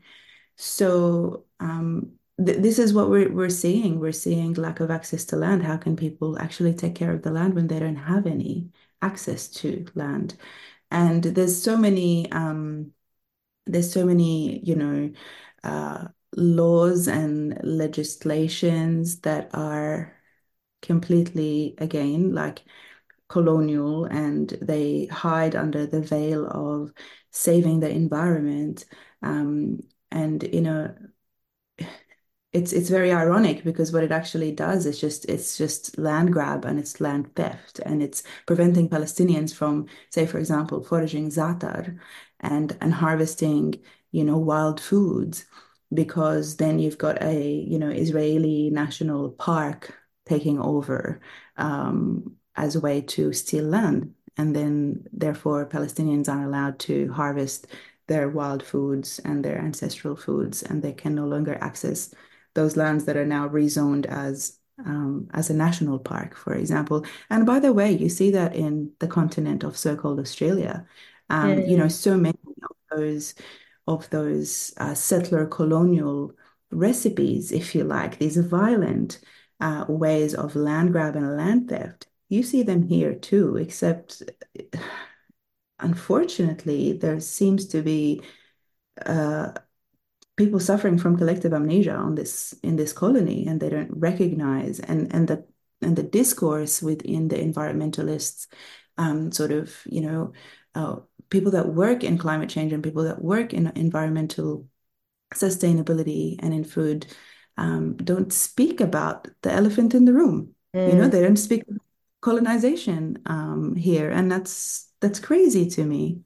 So um, th this is what we're we're seeing. We're seeing lack of access to land. How can people actually take care of the land when they don't have any access to land? And there's so many um, there's so many, you know, uh, laws and legislations that are completely, again, like colonial, and they hide under the veil of saving the environment. Um, and, you know, it's it's very ironic because what it actually does is just it's just land grab and it's land theft, and it's preventing Palestinians from, say, for example, foraging za'atar and and harvesting, you know, wild foods, because then you've got a, you know, Israeli national park taking over um, as a way to steal land, and then therefore Palestinians aren't allowed to harvest their wild foods and their ancestral foods, and they can no longer access those lands that are now rezoned as um, as a national park, for example. And by the way, you see that in the continent of so-called Australia. Um, you know, Mm. so many of those of those uh, settler colonial recipes, if you like, these violent uh, ways of land grab and land theft. You see them here too, except unfortunately, there seems to be uh, people suffering from collective amnesia on this in this colony, and they don't recognize, and and the and the discourse within the environmentalists, um, sort of, you know, uh, people that work in climate change and people that work in environmental sustainability and in food, um, don't speak about the elephant in the room. You know, Mm. they don't speak colonization um, here, and that's that's crazy to me.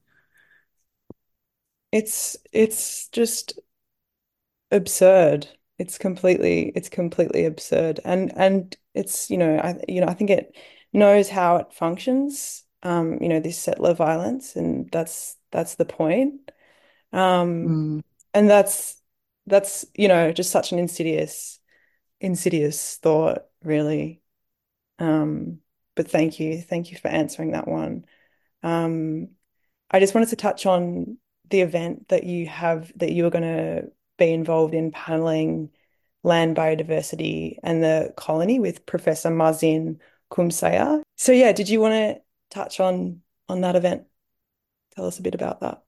It's it's just absurd. It's completely it's completely absurd. And and it's, you know, I you know, I think it knows how it functions, um, you know, this settler violence, and that's that's the point. Um, Mm. and that's that's, you know, just such an insidious insidious thought, really. Um, but thank you. Thank you for answering that one. Um, I just wanted to touch on the event that you have that you are going to be involved in paneling land biodiversity and the colony with Professor Mazin Kumsaya. So yeah, did you want to touch on on that event? Tell us a bit about that.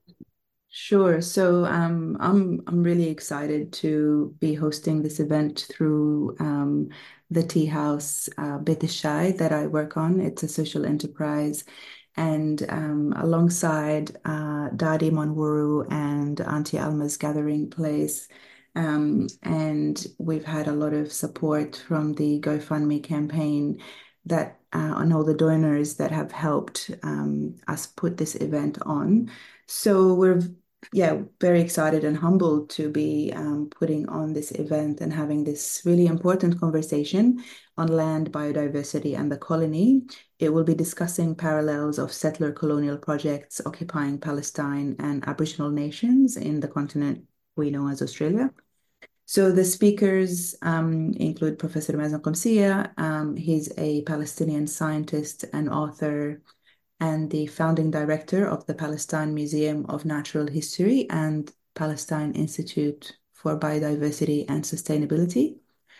Sure. So um, I'm I'm really excited to be hosting this event through um, the tea house uh, Beit Shai that I work on. It's a social enterprise, and um, alongside uh, Dadi Monwuru and Auntie Alma's Gathering Place. Um, and we've had a lot of support from the GoFundMe campaign that uh, and all the donors that have helped um, us put this event on. So we're yeah, very excited and humbled to be um, putting on this event and having this really important conversation on land biodiversity and the colony. It will be discussing parallels of settler colonial projects occupying Palestine and Aboriginal nations in the continent we know as Australia. So the speakers um, include Professor Mazen Qamsiyeh. Um, he's a Palestinian scientist and author and the founding director of the Palestine Museum of Natural History and Palestine Institute for Biodiversity and Sustainability.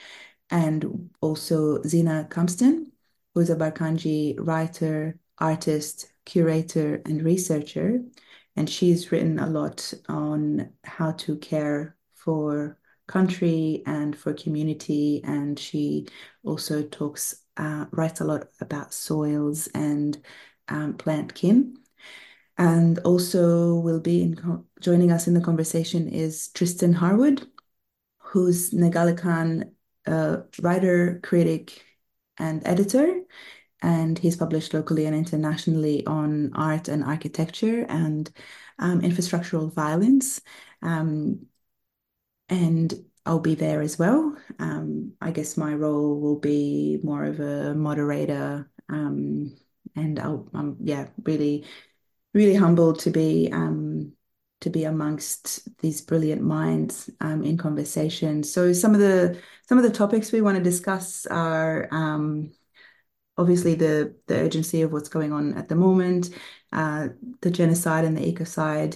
And also Zina Kamston, who's a Barkanji writer, artist, curator, and researcher. And she's written a lot on how to care for country and for community. And she also talks, uh, writes a lot about soils and Um, plant kin. And also will be in joining us in the conversation is Tristan Harwood, who's Nagalikan uh, writer, critic, and editor. And he's published locally and internationally on art and architecture and um, infrastructural violence. Um, and I'll be there as well. Um, I guess my role will be more of a moderator. Um, And I'll, I'm yeah really really humbled to be um, to be amongst these brilliant minds um, in conversation. So some of the some of the topics we want to discuss are um, obviously the the urgency of what's going on at the moment, uh, the genocide and the ecocide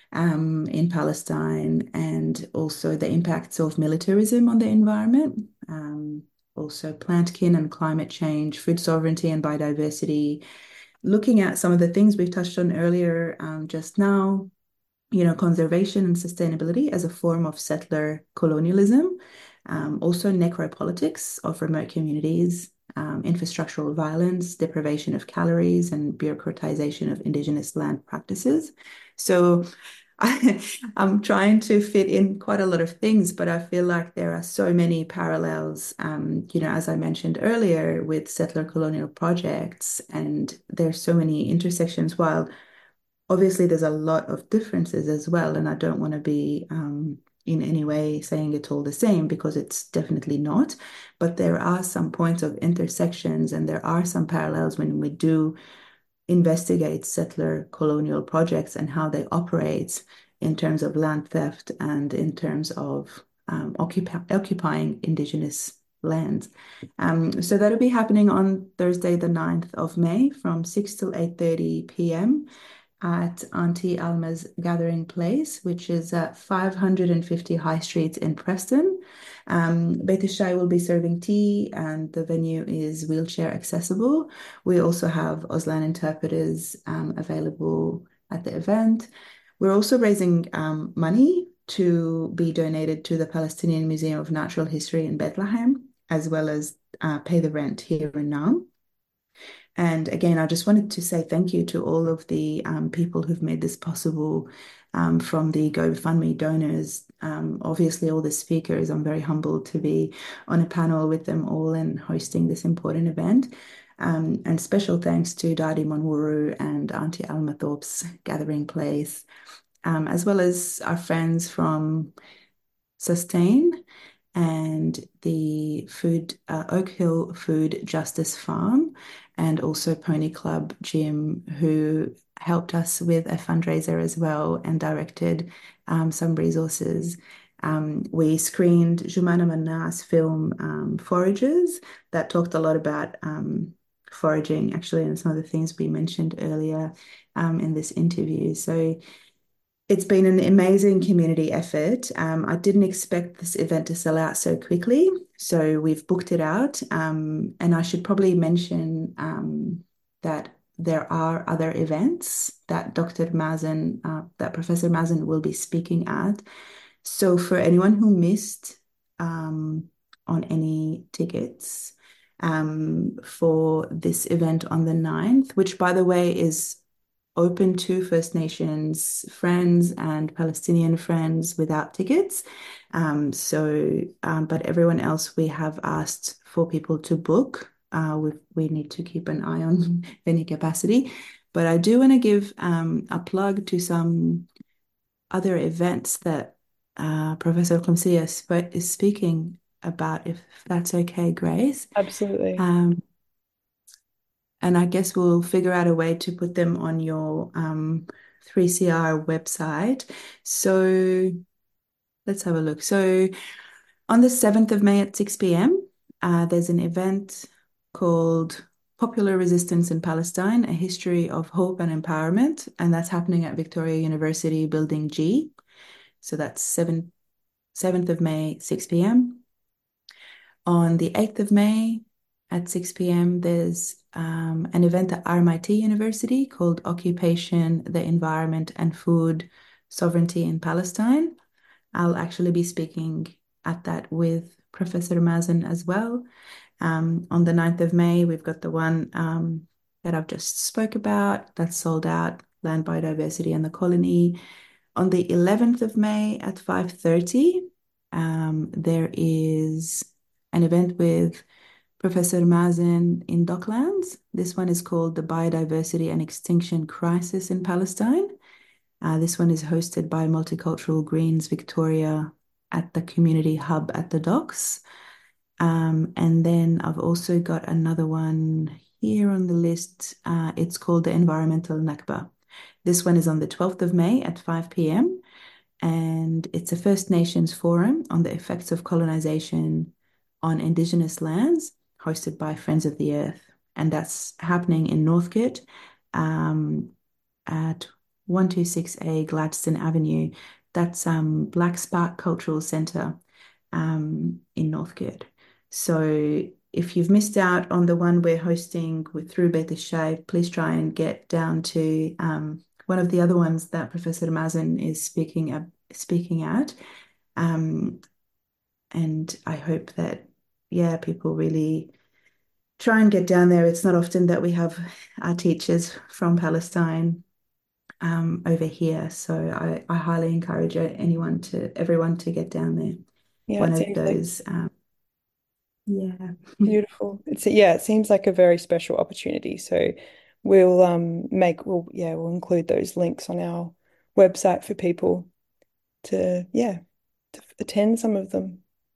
um, in Palestine, and also the impacts of militarism on the environment. Um, Also plant kin and climate change, food sovereignty and biodiversity, looking at some of the things we've touched on earlier um, just now, you know, conservation and sustainability as a form of settler colonialism, um, also necropolitics of remote communities, um, infrastructural violence, deprivation of calories, and bureaucratization of Indigenous land practices. So I, I'm trying to fit in quite a lot of things, but I feel like there are so many parallels, um, you know, as I mentioned earlier, with settler colonial projects, and there's so many intersections, while obviously there's a lot of differences as well, and I don't want to be um, in any way saying it's all the same, because it's definitely not, but there are some points of intersections and there are some parallels when we do investigate settler colonial projects and how they operate in terms of land theft and in terms of um, occupy occupying Indigenous lands. Um, so that'll be happening on Thursday, the ninth of May from six till eight thirty p m at Auntie Alma's Gathering Place, which is at five hundred fifty High Street in Preston. Um, Beit Shai will be serving tea and the venue is wheelchair accessible. We also have Auslan interpreters um, available at the event. We're also raising um, money to be donated to the Palestinian Museum of Natural History in Bethlehem, as well as uh, pay the rent here in Naum. And again, I just wanted to say thank you to all of the um, people who've made this possible, um, from the GoFundMe donors, um, obviously all the speakers. I'm very humbled to be on a panel with them all and hosting this important event. Um, and special thanks to Dadi Monwuru and Auntie Alma Thorpe's Gathering Place, um, as well as our friends from Sustain and the food uh, Oak Hill Food Justice Farm, and also Pony Club Gym, who helped us with a fundraiser as well and directed um, some resources. Um, we screened Jumana Manna's film um, Foragers, that talked a lot about um, foraging, actually, and some of the things we mentioned earlier um, in this interview. So It's been an amazing community effort. Um, I didn't expect this event to sell out so quickly, so we've booked it out. Um, and I should probably mention um, that there are other events that Doctor Mazen, uh, that Professor Mazen will be speaking at. So for anyone who missed um, on any tickets um, for this event on the ninth, which by the way is open to First Nations friends and Palestinian friends without tickets. Um, so, um, but everyone else, we have asked for people to book. Uh, we we need to keep an eye on any capacity. But I do want to give um, a plug to some other events that uh, Professor Qamsiyya sp is speaking about, if that's okay, Grace. Absolutely. Um, and I guess we'll figure out a way to put them on your um, three C R website. So let's have a look. So on the seventh of May at six p m, uh, there's an event called Popular Resistance in Palestine, A History of Hope and Empowerment. And that's happening at Victoria University, Building G. So that's seventh of May, six p m. On the eighth of May at six p m, there's um, an event at R M I T University called Occupation, the Environment and Food Sovereignty in Palestine. I'll actually be speaking at that with Professor Mazen as well. Um, on the ninth of May, we've got the one um, that I've just spoke about that's sold out, Land Biodiversity and the Colony. On the eleventh of May at five thirty, um, there is an event with Professor Mazen in Docklands. This one is called The Biodiversity and Extinction Crisis in Palestine. Uh, this one is hosted by Multicultural Greens Victoria at the Community Hub at the Docks. Um, and then I've also got another one here on the list. Uh, it's called the Environmental Nakba. This one is on the twelfth of May at five p m and it's a First Nations forum on the effects of colonization on Indigenous lands, hosted by Friends of the Earth. And that's happening in Northcote um, at one two six A Gladstone Avenue. That's um, Black Spark Cultural Centre um, in Northcote. So if you've missed out on the one we're hosting with through Beit Shai, please try and get down to um, one of the other ones that Professor Mazen is speaking at. Speaking at. Um, and I hope that, yeah, people really try and get down there. It's not often that we have our teachers from Palestine um, over here. So I, I highly encourage anyone to, everyone to get down there. Yeah, one it of seems like- those. Um, yeah. Beautiful. It's yeah, it seems like a very special opportunity. So we'll um make we'll yeah, we'll include those links on our website for people to yeah, to attend some of them.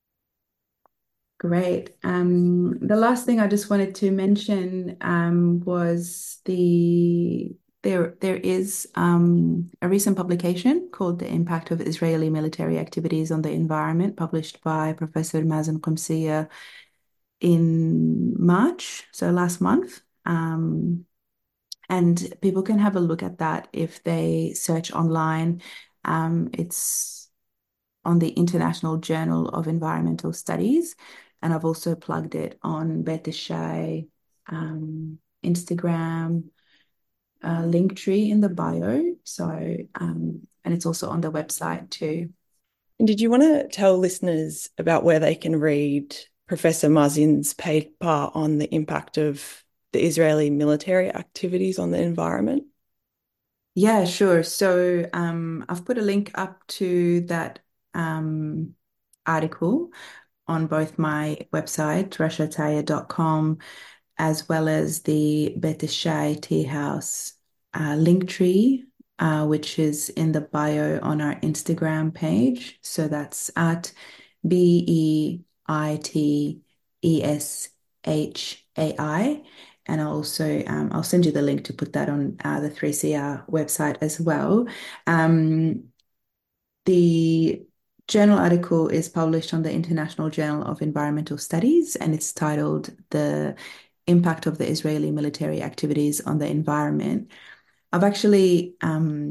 Great. Um, the last thing I just wanted to mention um, was the there there is um, a recent publication called The Impact of Israeli Military Activities on the Environment, published by Professor Mazen Qamsiyya in March, so last month. Um, and people can have a look at that if they search online. Um, it's on the International Journal of Environmental Studies. And I've also plugged it on Beit Shai, um, Instagram, uh, Linktree in the bio. So, um, and it's also on the website too. And did you want to tell listeners about where they can read Professor Mazen's paper on the impact of the Israeli military activities on the environment? Yeah, sure. So um, I've put a link up to that um, article on both my website, rashataya dot com, as well as the Beit Shai Tea House uh, link tree, uh, which is in the bio on our Instagram page. So that's at B E I T E S H A I. And I'll also, um, I'll send you the link to put that on uh, the three C R website as well. Um, the journal article is published on the International Journal of Environmental Studies, and it's titled The Impact of the Israeli Military Activities on the Environment. I've actually um,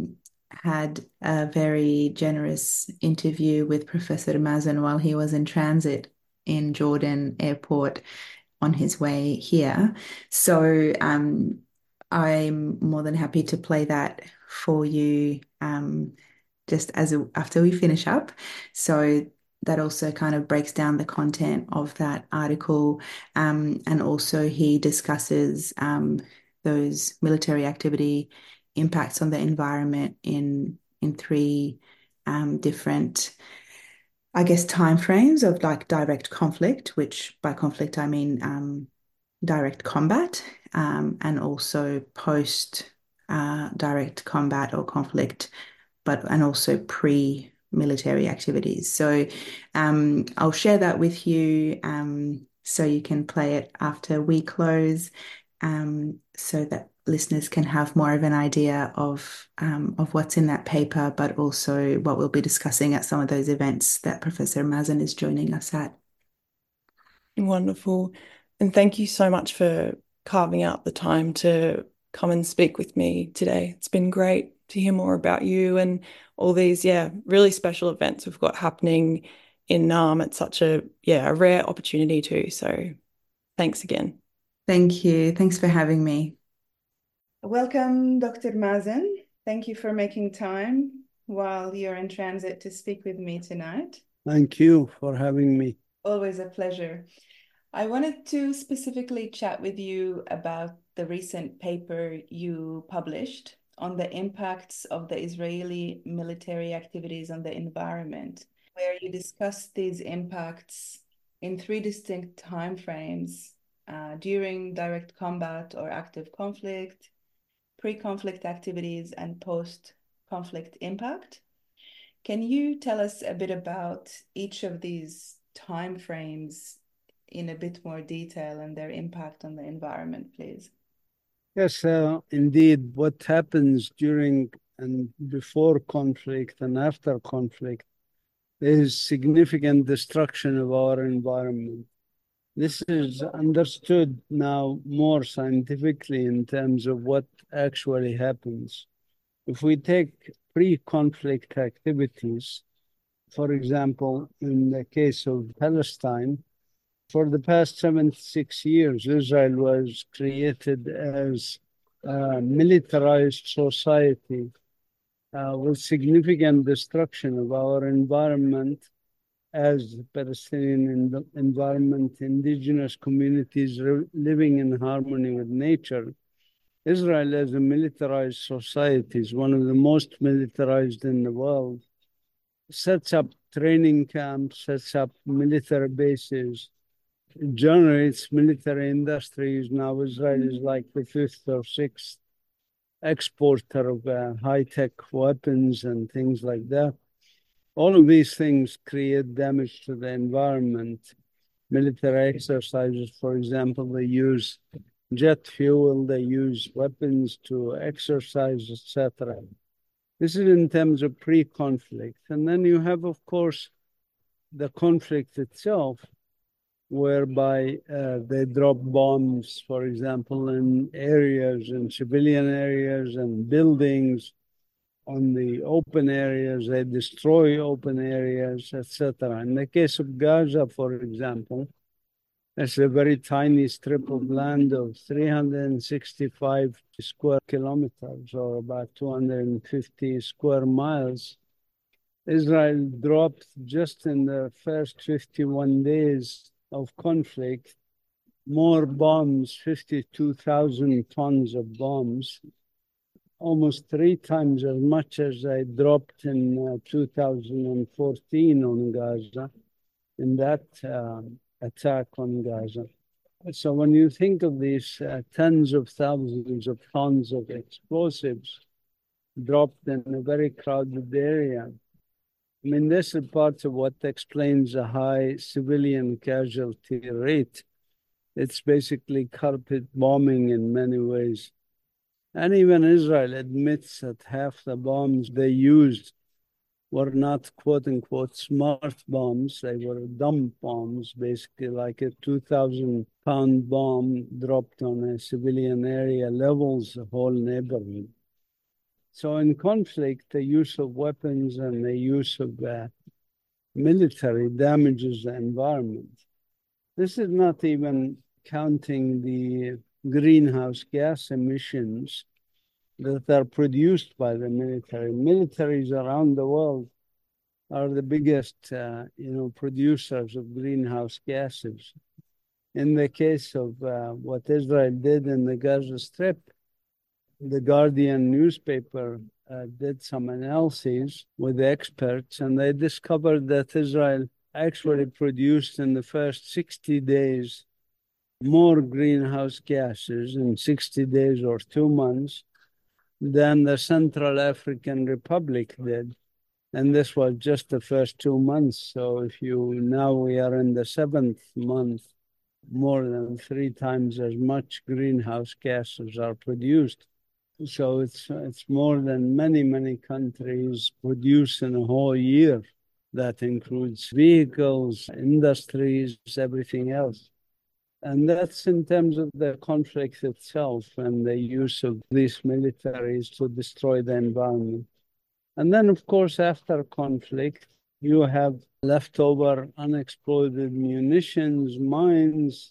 had a very generous interview with Professor Mazen while he was in transit in Jordan Airport on his way here. So um, I'm more than happy to play that for you um, just as a, after we finish up. So that also kind of breaks down the content of that article. Um, and also he discusses um, those military activity impacts on the environment in in three um, different, I guess, timeframes of like direct conflict, which by conflict I mean um, direct combat, um, and also post uh, direct combat or conflict, but and also pre-military activities. So um, I'll share that with you um, so you can play it after we close, um, so that listeners can have more of an idea of um, of what's in that paper, but also what we'll be discussing at some of those events that Professor Mazen is joining us at. Wonderful. And thank you so much for carving out the time to come and speak with me today. It's been great to hear more about you and all these, yeah, really special events we've got happening in Naarm. It's such a, yeah, a rare opportunity too. So thanks again. Thank you. Thanks for having me. Welcome, Doctor Mazen. Thank you for making time while you're in transit to speak with me tonight. Thank you for having me. Always a pleasure. I wanted to specifically chat with you about the recent paper you published on the impacts of the Israeli military activities on the environment, where you discussed these impacts in three distinct timeframes uh, during direct combat or active conflict, pre-conflict activities, and post-conflict impact. Can you tell us a bit about each of these timeframes in a bit more detail and their impact on the environment, please? Yes, uh, indeed. What happens during and before conflict and after conflict is significant destruction of our environment. This is understood now more scientifically in terms of what actually happens. If we take pre-conflict activities, for example, in the case of Palestine, for the past seventy-six years, Israel was created as a militarized society uh, with significant destruction of our environment as Palestinian environment, indigenous communities living in harmony with nature. Israel as a militarized society is one of the most militarized in the world, sets up training camps, sets up military bases, generates military industries. Now Israel is like the fifth or sixth exporter of uh, high-tech weapons and things like that. All of these things create damage to the environment. Military exercises, for example, they use jet fuel, they use weapons to exercise, et cetera. This is in terms of pre-conflict. And then you have, of course, the conflict itself, whereby uh, they drop bombs, for example, in areas, in civilian areas and buildings, on the open areas, they destroy open areas, et cetera. In the case of Gaza, for example, it's a very tiny strip of land of three hundred sixty-five square kilometers, or about two hundred fifty square miles. Israel dropped just in the first fifty-one days of conflict more bombs, fifty-two thousand tons of bombs, almost three times as much as they dropped in uh, two thousand fourteen on Gaza, in that uh, attack on Gaza. So when you think of these uh, tens of thousands of tons of explosives dropped in a very crowded area, I mean, this is part of what explains a high civilian casualty rate. It's basically carpet bombing in many ways. And even Israel admits that half the bombs they used were not quote unquote smart bombs. They were dumb bombs, basically like a two thousand pound bomb dropped on a civilian area levels the whole neighborhood. So in conflict, the use of weapons and the use of uh, military damages the environment. This is not even counting the greenhouse gas emissions that are produced by the military. Militaries around the world are the biggest, uh, you know, producers of greenhouse gases. In the case of uh, what Israel did in the Gaza Strip, the Guardian newspaper uh, did some analyses with experts, and they discovered that Israel actually produced in the first sixty days more greenhouse gases in sixty days or two months than the Central African Republic did. And this was just the first two months. So if you, now we are in the seventh month, more than three times as much greenhouse gases are produced. So it's it's more than many, many countries produce in a whole year. That includes vehicles, industries, everything else. And that's in terms of the conflict itself and the use of these militaries to destroy the environment. And then, of course, after conflict, you have leftover unexploded munitions, mines,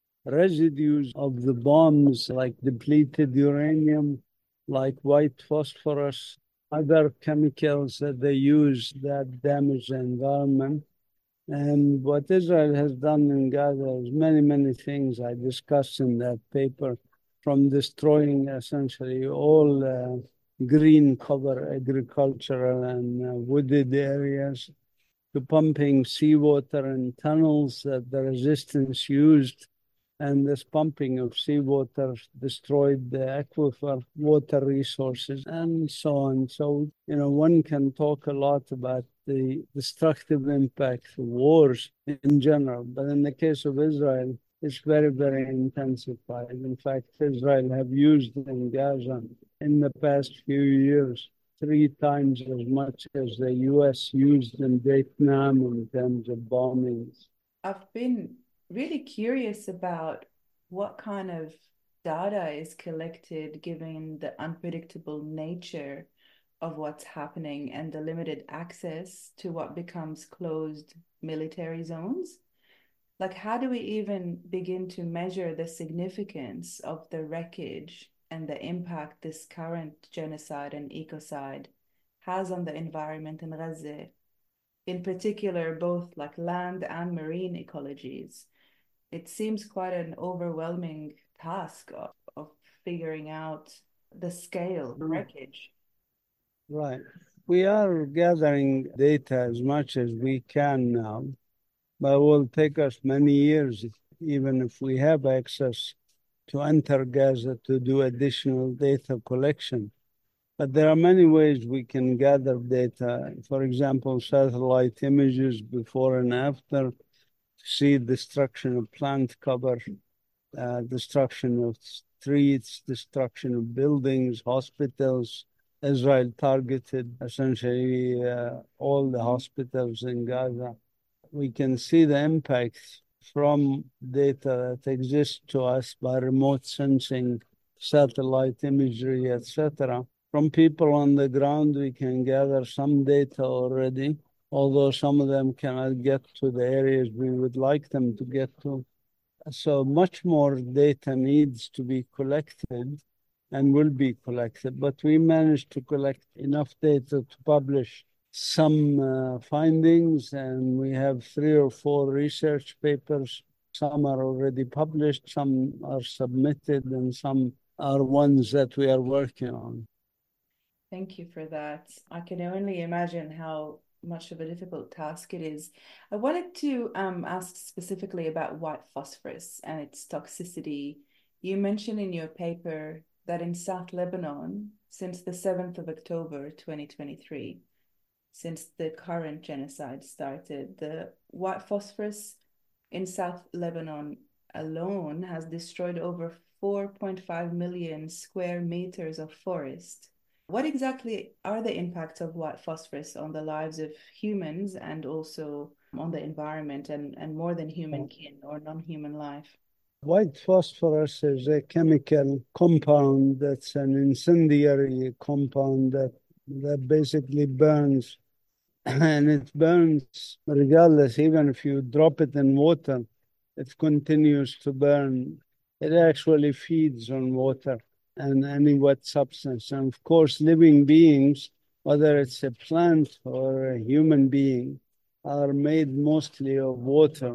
residues of the bombs like depleted uranium, like white phosphorus, other chemicals that they use that damage the environment. And what Israel has done in Gaza is many, many things I discussed in that paper, from destroying essentially all uh, green cover agricultural and uh, wooded areas, to pumping seawater in tunnels that the resistance used. And this pumping of seawater destroyed the aquifer water resources and so on. So, you know, one can talk a lot about the destructive impact of wars in general. But in the case of Israel, it's very, very intensified. In fact, Israel have used in Gaza in the past few years three times as much as the U S used in Vietnam in terms of bombings. I've been really curious about what kind of data is collected given the unpredictable nature of what's happening and the limited access to what becomes closed military zones. Like, how do we even begin to measure the significance of the wreckage and the impact this current genocide and ecocide has on the environment in Gaza? In particular, both like land and marine ecologies. It seems quite an overwhelming task of, of figuring out the scale of the wreckage. Right. We are gathering data as much as we can now, but it will take us many years, even if we have access to enter Gaza to do additional data collection. But there are many ways we can gather data. For example, satellite images before and after, see destruction of plant cover, uh, destruction of streets, destruction of buildings, hospitals. Israel targeted essentially uh, all the hospitals in Gaza. We can see the impacts from data that exists to us by remote sensing, satellite imagery, et cetera. From people on the ground, we can gather some data already, although some of them cannot get to the areas we would like them to get to. So much more data needs to be collected and will be collected, but we managed to collect enough data to publish some uh, findings, and we have three or four research papers. Some are already published, some are submitted, and some are ones that we are working on. Thank you for that. I can only imagine how much of a difficult task it is. I wanted to um, ask specifically about white phosphorus and its toxicity. You mentioned in your paper that in South Lebanon, since the seventh of October twenty twenty-three, since the current genocide started, the white phosphorus in South Lebanon alone has destroyed over four point five million square meters of forest. What exactly are the impacts of white phosphorus on the lives of humans and also on the environment and, and more than human kin or non-human life? White phosphorus is a chemical compound that's an incendiary compound that, that basically burns. And it burns regardless, even if you drop it in water, it continues to burn. It actually feeds on water and any wet substance. And of course, living beings, whether it's a plant or a human being, are made mostly of water.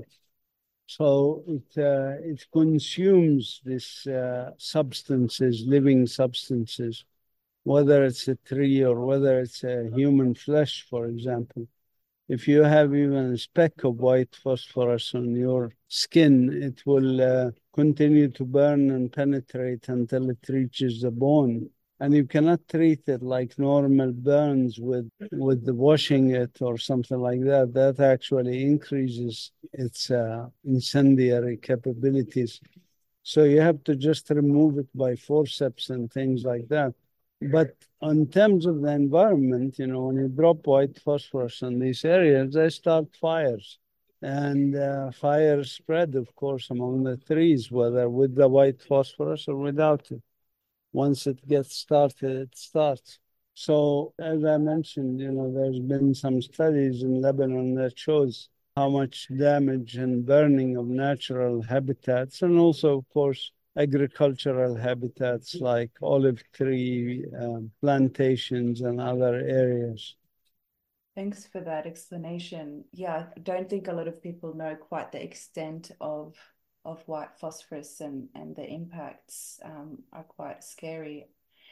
So it uh, it consumes these uh, substances, living substances, whether it's a tree or whether it's a human flesh, for example. If you have even a speck of white phosphorus on your skin, it will uh, continue to burn and penetrate until it reaches the bone. And you cannot treat it like normal burns with, with the washing it or something like that. That actually increases its uh, incendiary capabilities. So you have to just remove it by forceps and things like that. But in terms of the environment, you know, when you drop white phosphorus in these areas, they start fires. And uh, fires spread, of course, among the trees, whether with the white phosphorus or without it. Once it gets started, it starts. So, as I mentioned, you know, there's been some studies in Lebanon that shows how much damage and burning of natural habitats, and also, of course, agricultural habitats like olive tree um, plantations and other areas. Thanks for that explanation. Yeah, I don't think a lot of people know quite the extent of of white phosphorus and, and the impacts um, are quite scary.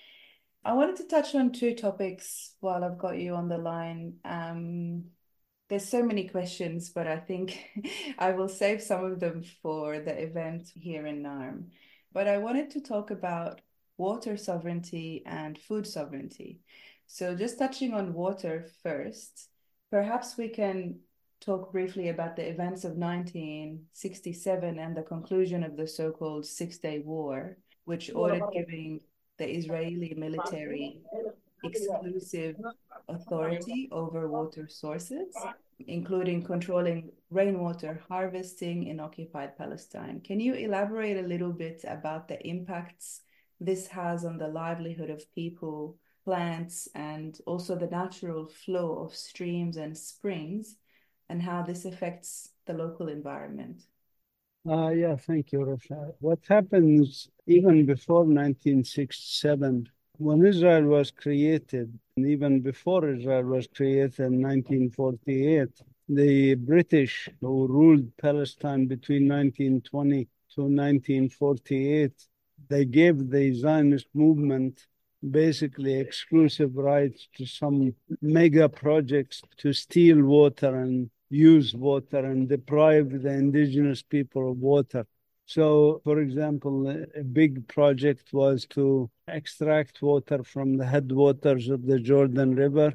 I wanted to touch on two topics while I've got you on the line. Um, there's so many questions, but I think I will save some of them for the event here in Naarm. But I wanted to talk about water sovereignty and food sovereignty. So just touching on water first, perhaps we can talk briefly about the events of nineteen sixty-seven and the conclusion of the so-called Six-Day War, which ordered giving the Israeli military exclusive authority over water sources, including controlling rainwater harvesting in occupied Palestine. Can you elaborate a little bit about the impacts this has on the livelihood of people, plants, and also the natural flow of streams and springs, and how this affects the local environment? Uh, yeah, thank you, Rafa. What happens even before nineteen sixty-seven, when Israel was created, and even before Israel was created in nineteen forty-eight, the British who ruled Palestine between nineteen twenty to nineteen forty-eight, they gave the Zionist movement basically exclusive rights to some mega projects to steal water and use water and deprive the indigenous people of water. So, for example, a big project was to extract water from the headwaters of the Jordan River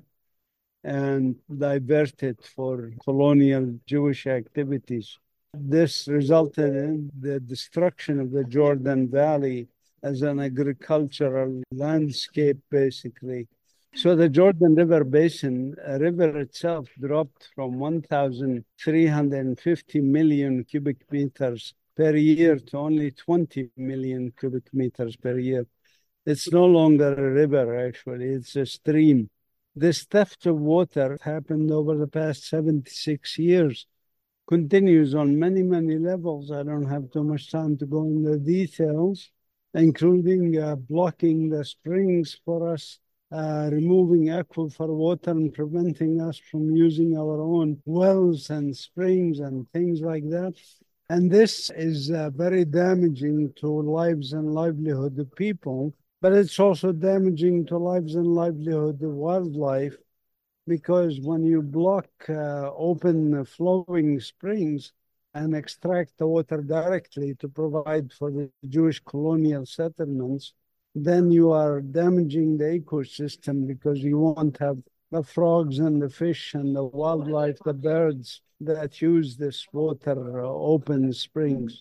and divert it for colonial Jewish activities. This resulted in the destruction of the Jordan Valley as an agricultural landscape, basically. So the Jordan River Basin, a river itself, dropped from one thousand three hundred fifty million cubic meters per year to only twenty million cubic meters per year. It's no longer a river, actually, it's a stream. This theft of water happened over the past seventy-six years, continues on many, many levels. I don't have too much time to go into details, including uh, blocking the springs for us, uh, removing aquifer water and preventing us from using our own wells and springs and things like that. And this is uh, very damaging to lives and livelihood of people, but it's also damaging to lives and livelihood of wildlife, because when you block uh, open flowing springs and extract the water directly to provide for the Jewish colonial settlements, then you are damaging the ecosystem, because you won't have the frogs and the fish and the wildlife, the birds that use this water, uh, open springs.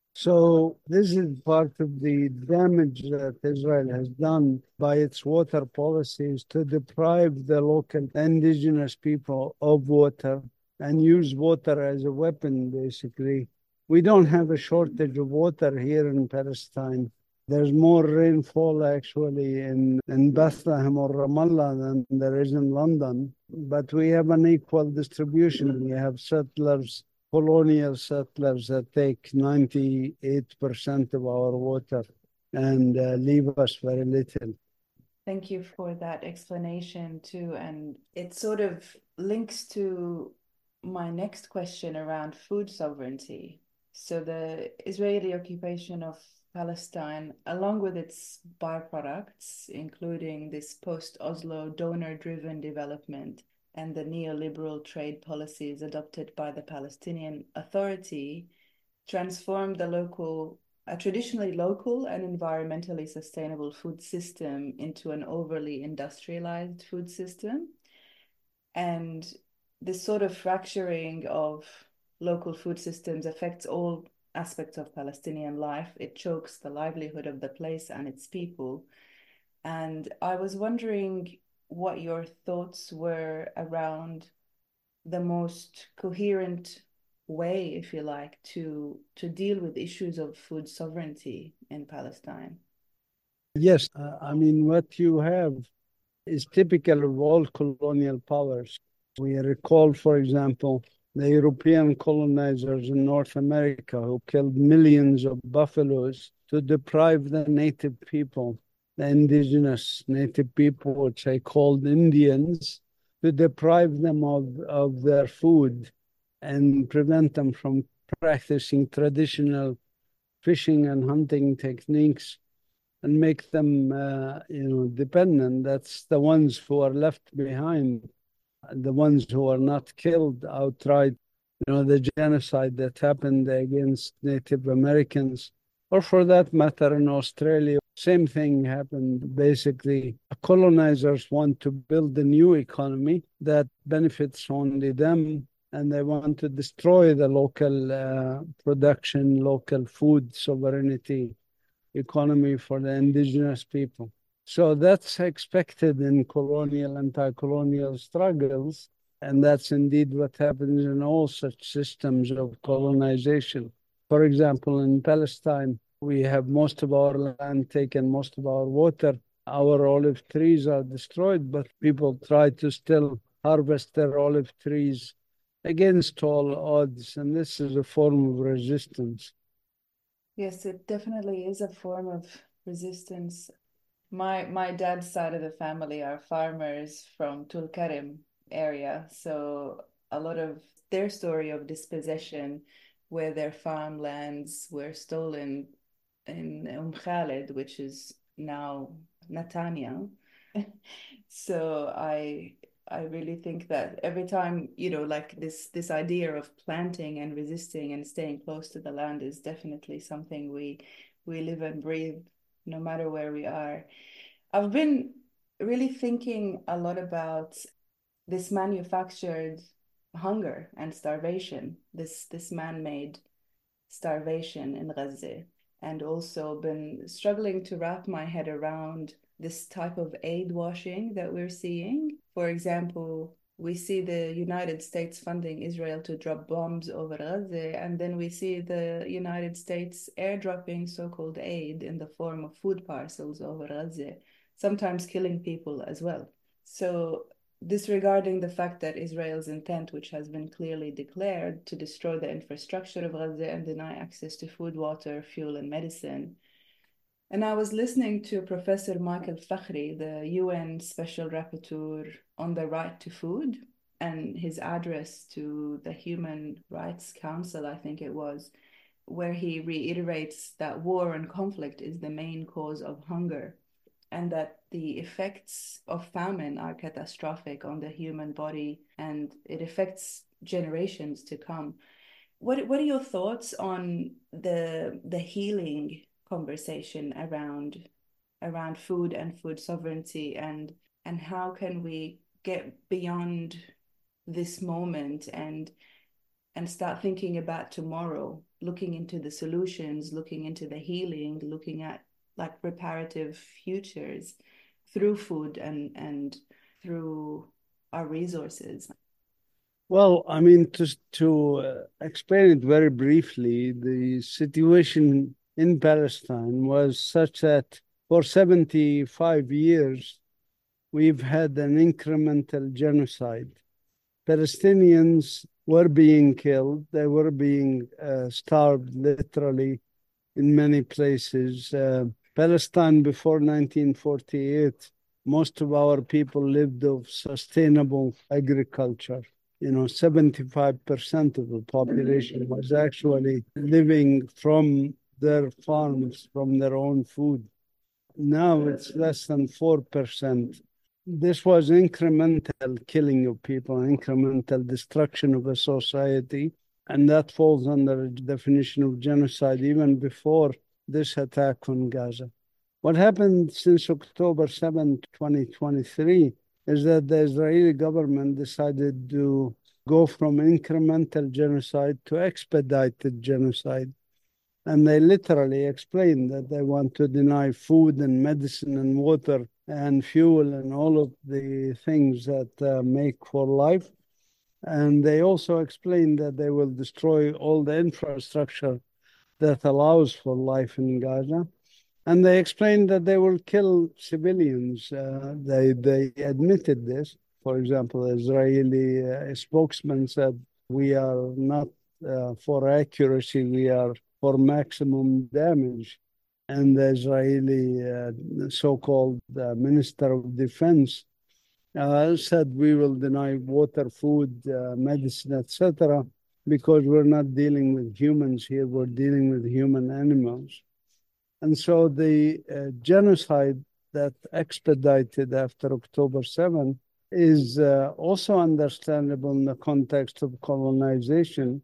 So this is part of the damage that Israel has done by its water policies to deprive the local indigenous people of water and use water as a weapon, basically, We don't have a shortage of water here in Palestine. There's more rainfall actually in, in Bethlehem or Ramallah than there is in London. But we have an equal distribution. We have settlers, colonial settlers that take ninety-eight percent of our water and uh, leave us very little. Thank you for that explanation too. And it sort of links to my next question around food sovereignty. So the Israeli occupation of Palestine, along with its byproducts, including this post-Oslo donor-driven development and the neoliberal trade policies adopted by the Palestinian Authority, transformed the local, a traditionally local and environmentally sustainable food system into an overly industrialized food system. And this sort of fracturing of local food systems affects all aspects of Palestinian life. It chokes the livelihood of the place and its people. And I was wondering what your thoughts were around the most coherent way, if you like, to, to deal with issues of food sovereignty in Palestine. Yes, uh, I mean, what you have is typical of all colonial powers. We recall, for example, the European colonizers in North America who killed millions of buffaloes to deprive the native people, the indigenous native people, which I called Indians, to deprive them of, of their food and prevent them from practicing traditional fishing and hunting techniques and make them, uh, you know, dependent. That's the ones who are left behind. The ones who are not killed outright, you know, the genocide that happened against Native Americans, or for that matter in Australia, same thing happened. Basically, colonizers want to build a new economy that benefits only them, and they want to destroy the local uh, production, local food sovereignty economy for the indigenous people. So that's expected in colonial, anti-colonial struggles, and that's indeed what happens in all such systems of colonization. For example, in Palestine, we have most of our land taken, most of our water. Our olive trees are destroyed, but people try to still harvest their olive trees against all odds, and this is a form of resistance. Yes, it definitely is a form of resistance. My my dad's side of the family are farmers from Tulkarem area, so a lot of their story of dispossession, where their farmlands were stolen in Umm Khalid, which is now Netanya. So I I really think that every time, you know, like this this idea of planting and resisting and staying close to the land is definitely something we we live and breathe no matter where we are. I've been really thinking a lot about this manufactured hunger and starvation, this this man-made starvation in Gaza, and also been struggling to wrap my head around this type of aid washing that we're seeing. For example, we see the United States funding Israel to drop bombs over Gaza, and then we see the United States airdropping so-called aid in the form of food parcels over Gaza, sometimes killing people as well. So disregarding the fact that Israel's intent, which has been clearly declared, to destroy the infrastructure of Gaza and deny access to food, water, fuel, and medicine. And I was listening to Professor Michael Fakhri, the U N Special Rapporteur on the Right to Food, and his address to the Human Rights Council, I think it was, where he reiterates that war and conflict is the main cause of hunger, and that the effects of famine are catastrophic on the human body, and it affects generations to come. What what are your thoughts on the the healing conversation around around food and food sovereignty, and and how can we get beyond this moment and and start thinking about tomorrow, looking into the solutions, looking into the healing, looking at like reparative futures through food and and through our resources? Well, I mean, to, to uh, explain it very briefly, the situation in Palestine was such that for seventy-five years, we've had an incremental genocide. Palestinians were being killed. They were being uh, starved, literally, in many places. Uh, Palestine before nineteen forty-eight, most of our people lived of sustainable agriculture. You know, seventy-five percent of the population was actually living from their farms, from their own food. Now it's less than four percent. This was incremental killing of people, incremental destruction of a society, and that falls under the definition of genocide even before this attack on Gaza. What happened since October seventh, twenty twenty-three, is that the Israeli government decided to go from incremental genocide to expedited genocide. And they literally explained that they want to deny food and medicine and water and fuel and all of the things that uh, make for life. And they also explained that they will destroy all the infrastructure that allows for life in Gaza. And they explained that they will kill civilians. Uh, they, they admitted this. For example, the Israeli uh, spokesman said, we are not uh, for accuracy, we are for maximum damage. And the Israeli uh, so-called uh, Minister of Defense uh, said, we will deny water, food, uh, medicine, et cetera, because we're not dealing with humans here, we're dealing with human animals. And so the uh, genocide that expedited after October seventh is uh, also understandable in the context of colonization.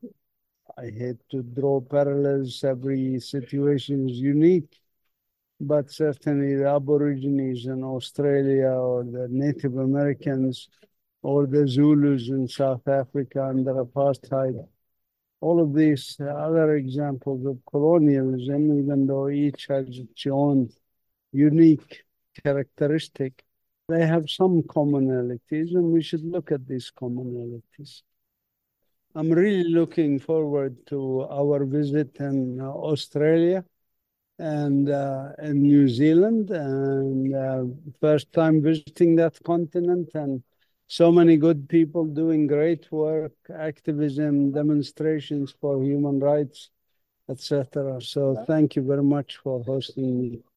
I hate to draw parallels, every situation is unique, but certainly the Aborigines in Australia or the Native Americans or the Zulus in South Africa under apartheid, all of these other examples of colonialism, even though each has its own unique characteristic, they have some commonalities, and we should look at these commonalities. I'm really looking forward to our visit in uh, Australia and uh, in New Zealand, and uh, first time visiting that continent, and so many good people doing great work, activism, demonstrations for human rights, et cetera. So thank you very much for hosting me.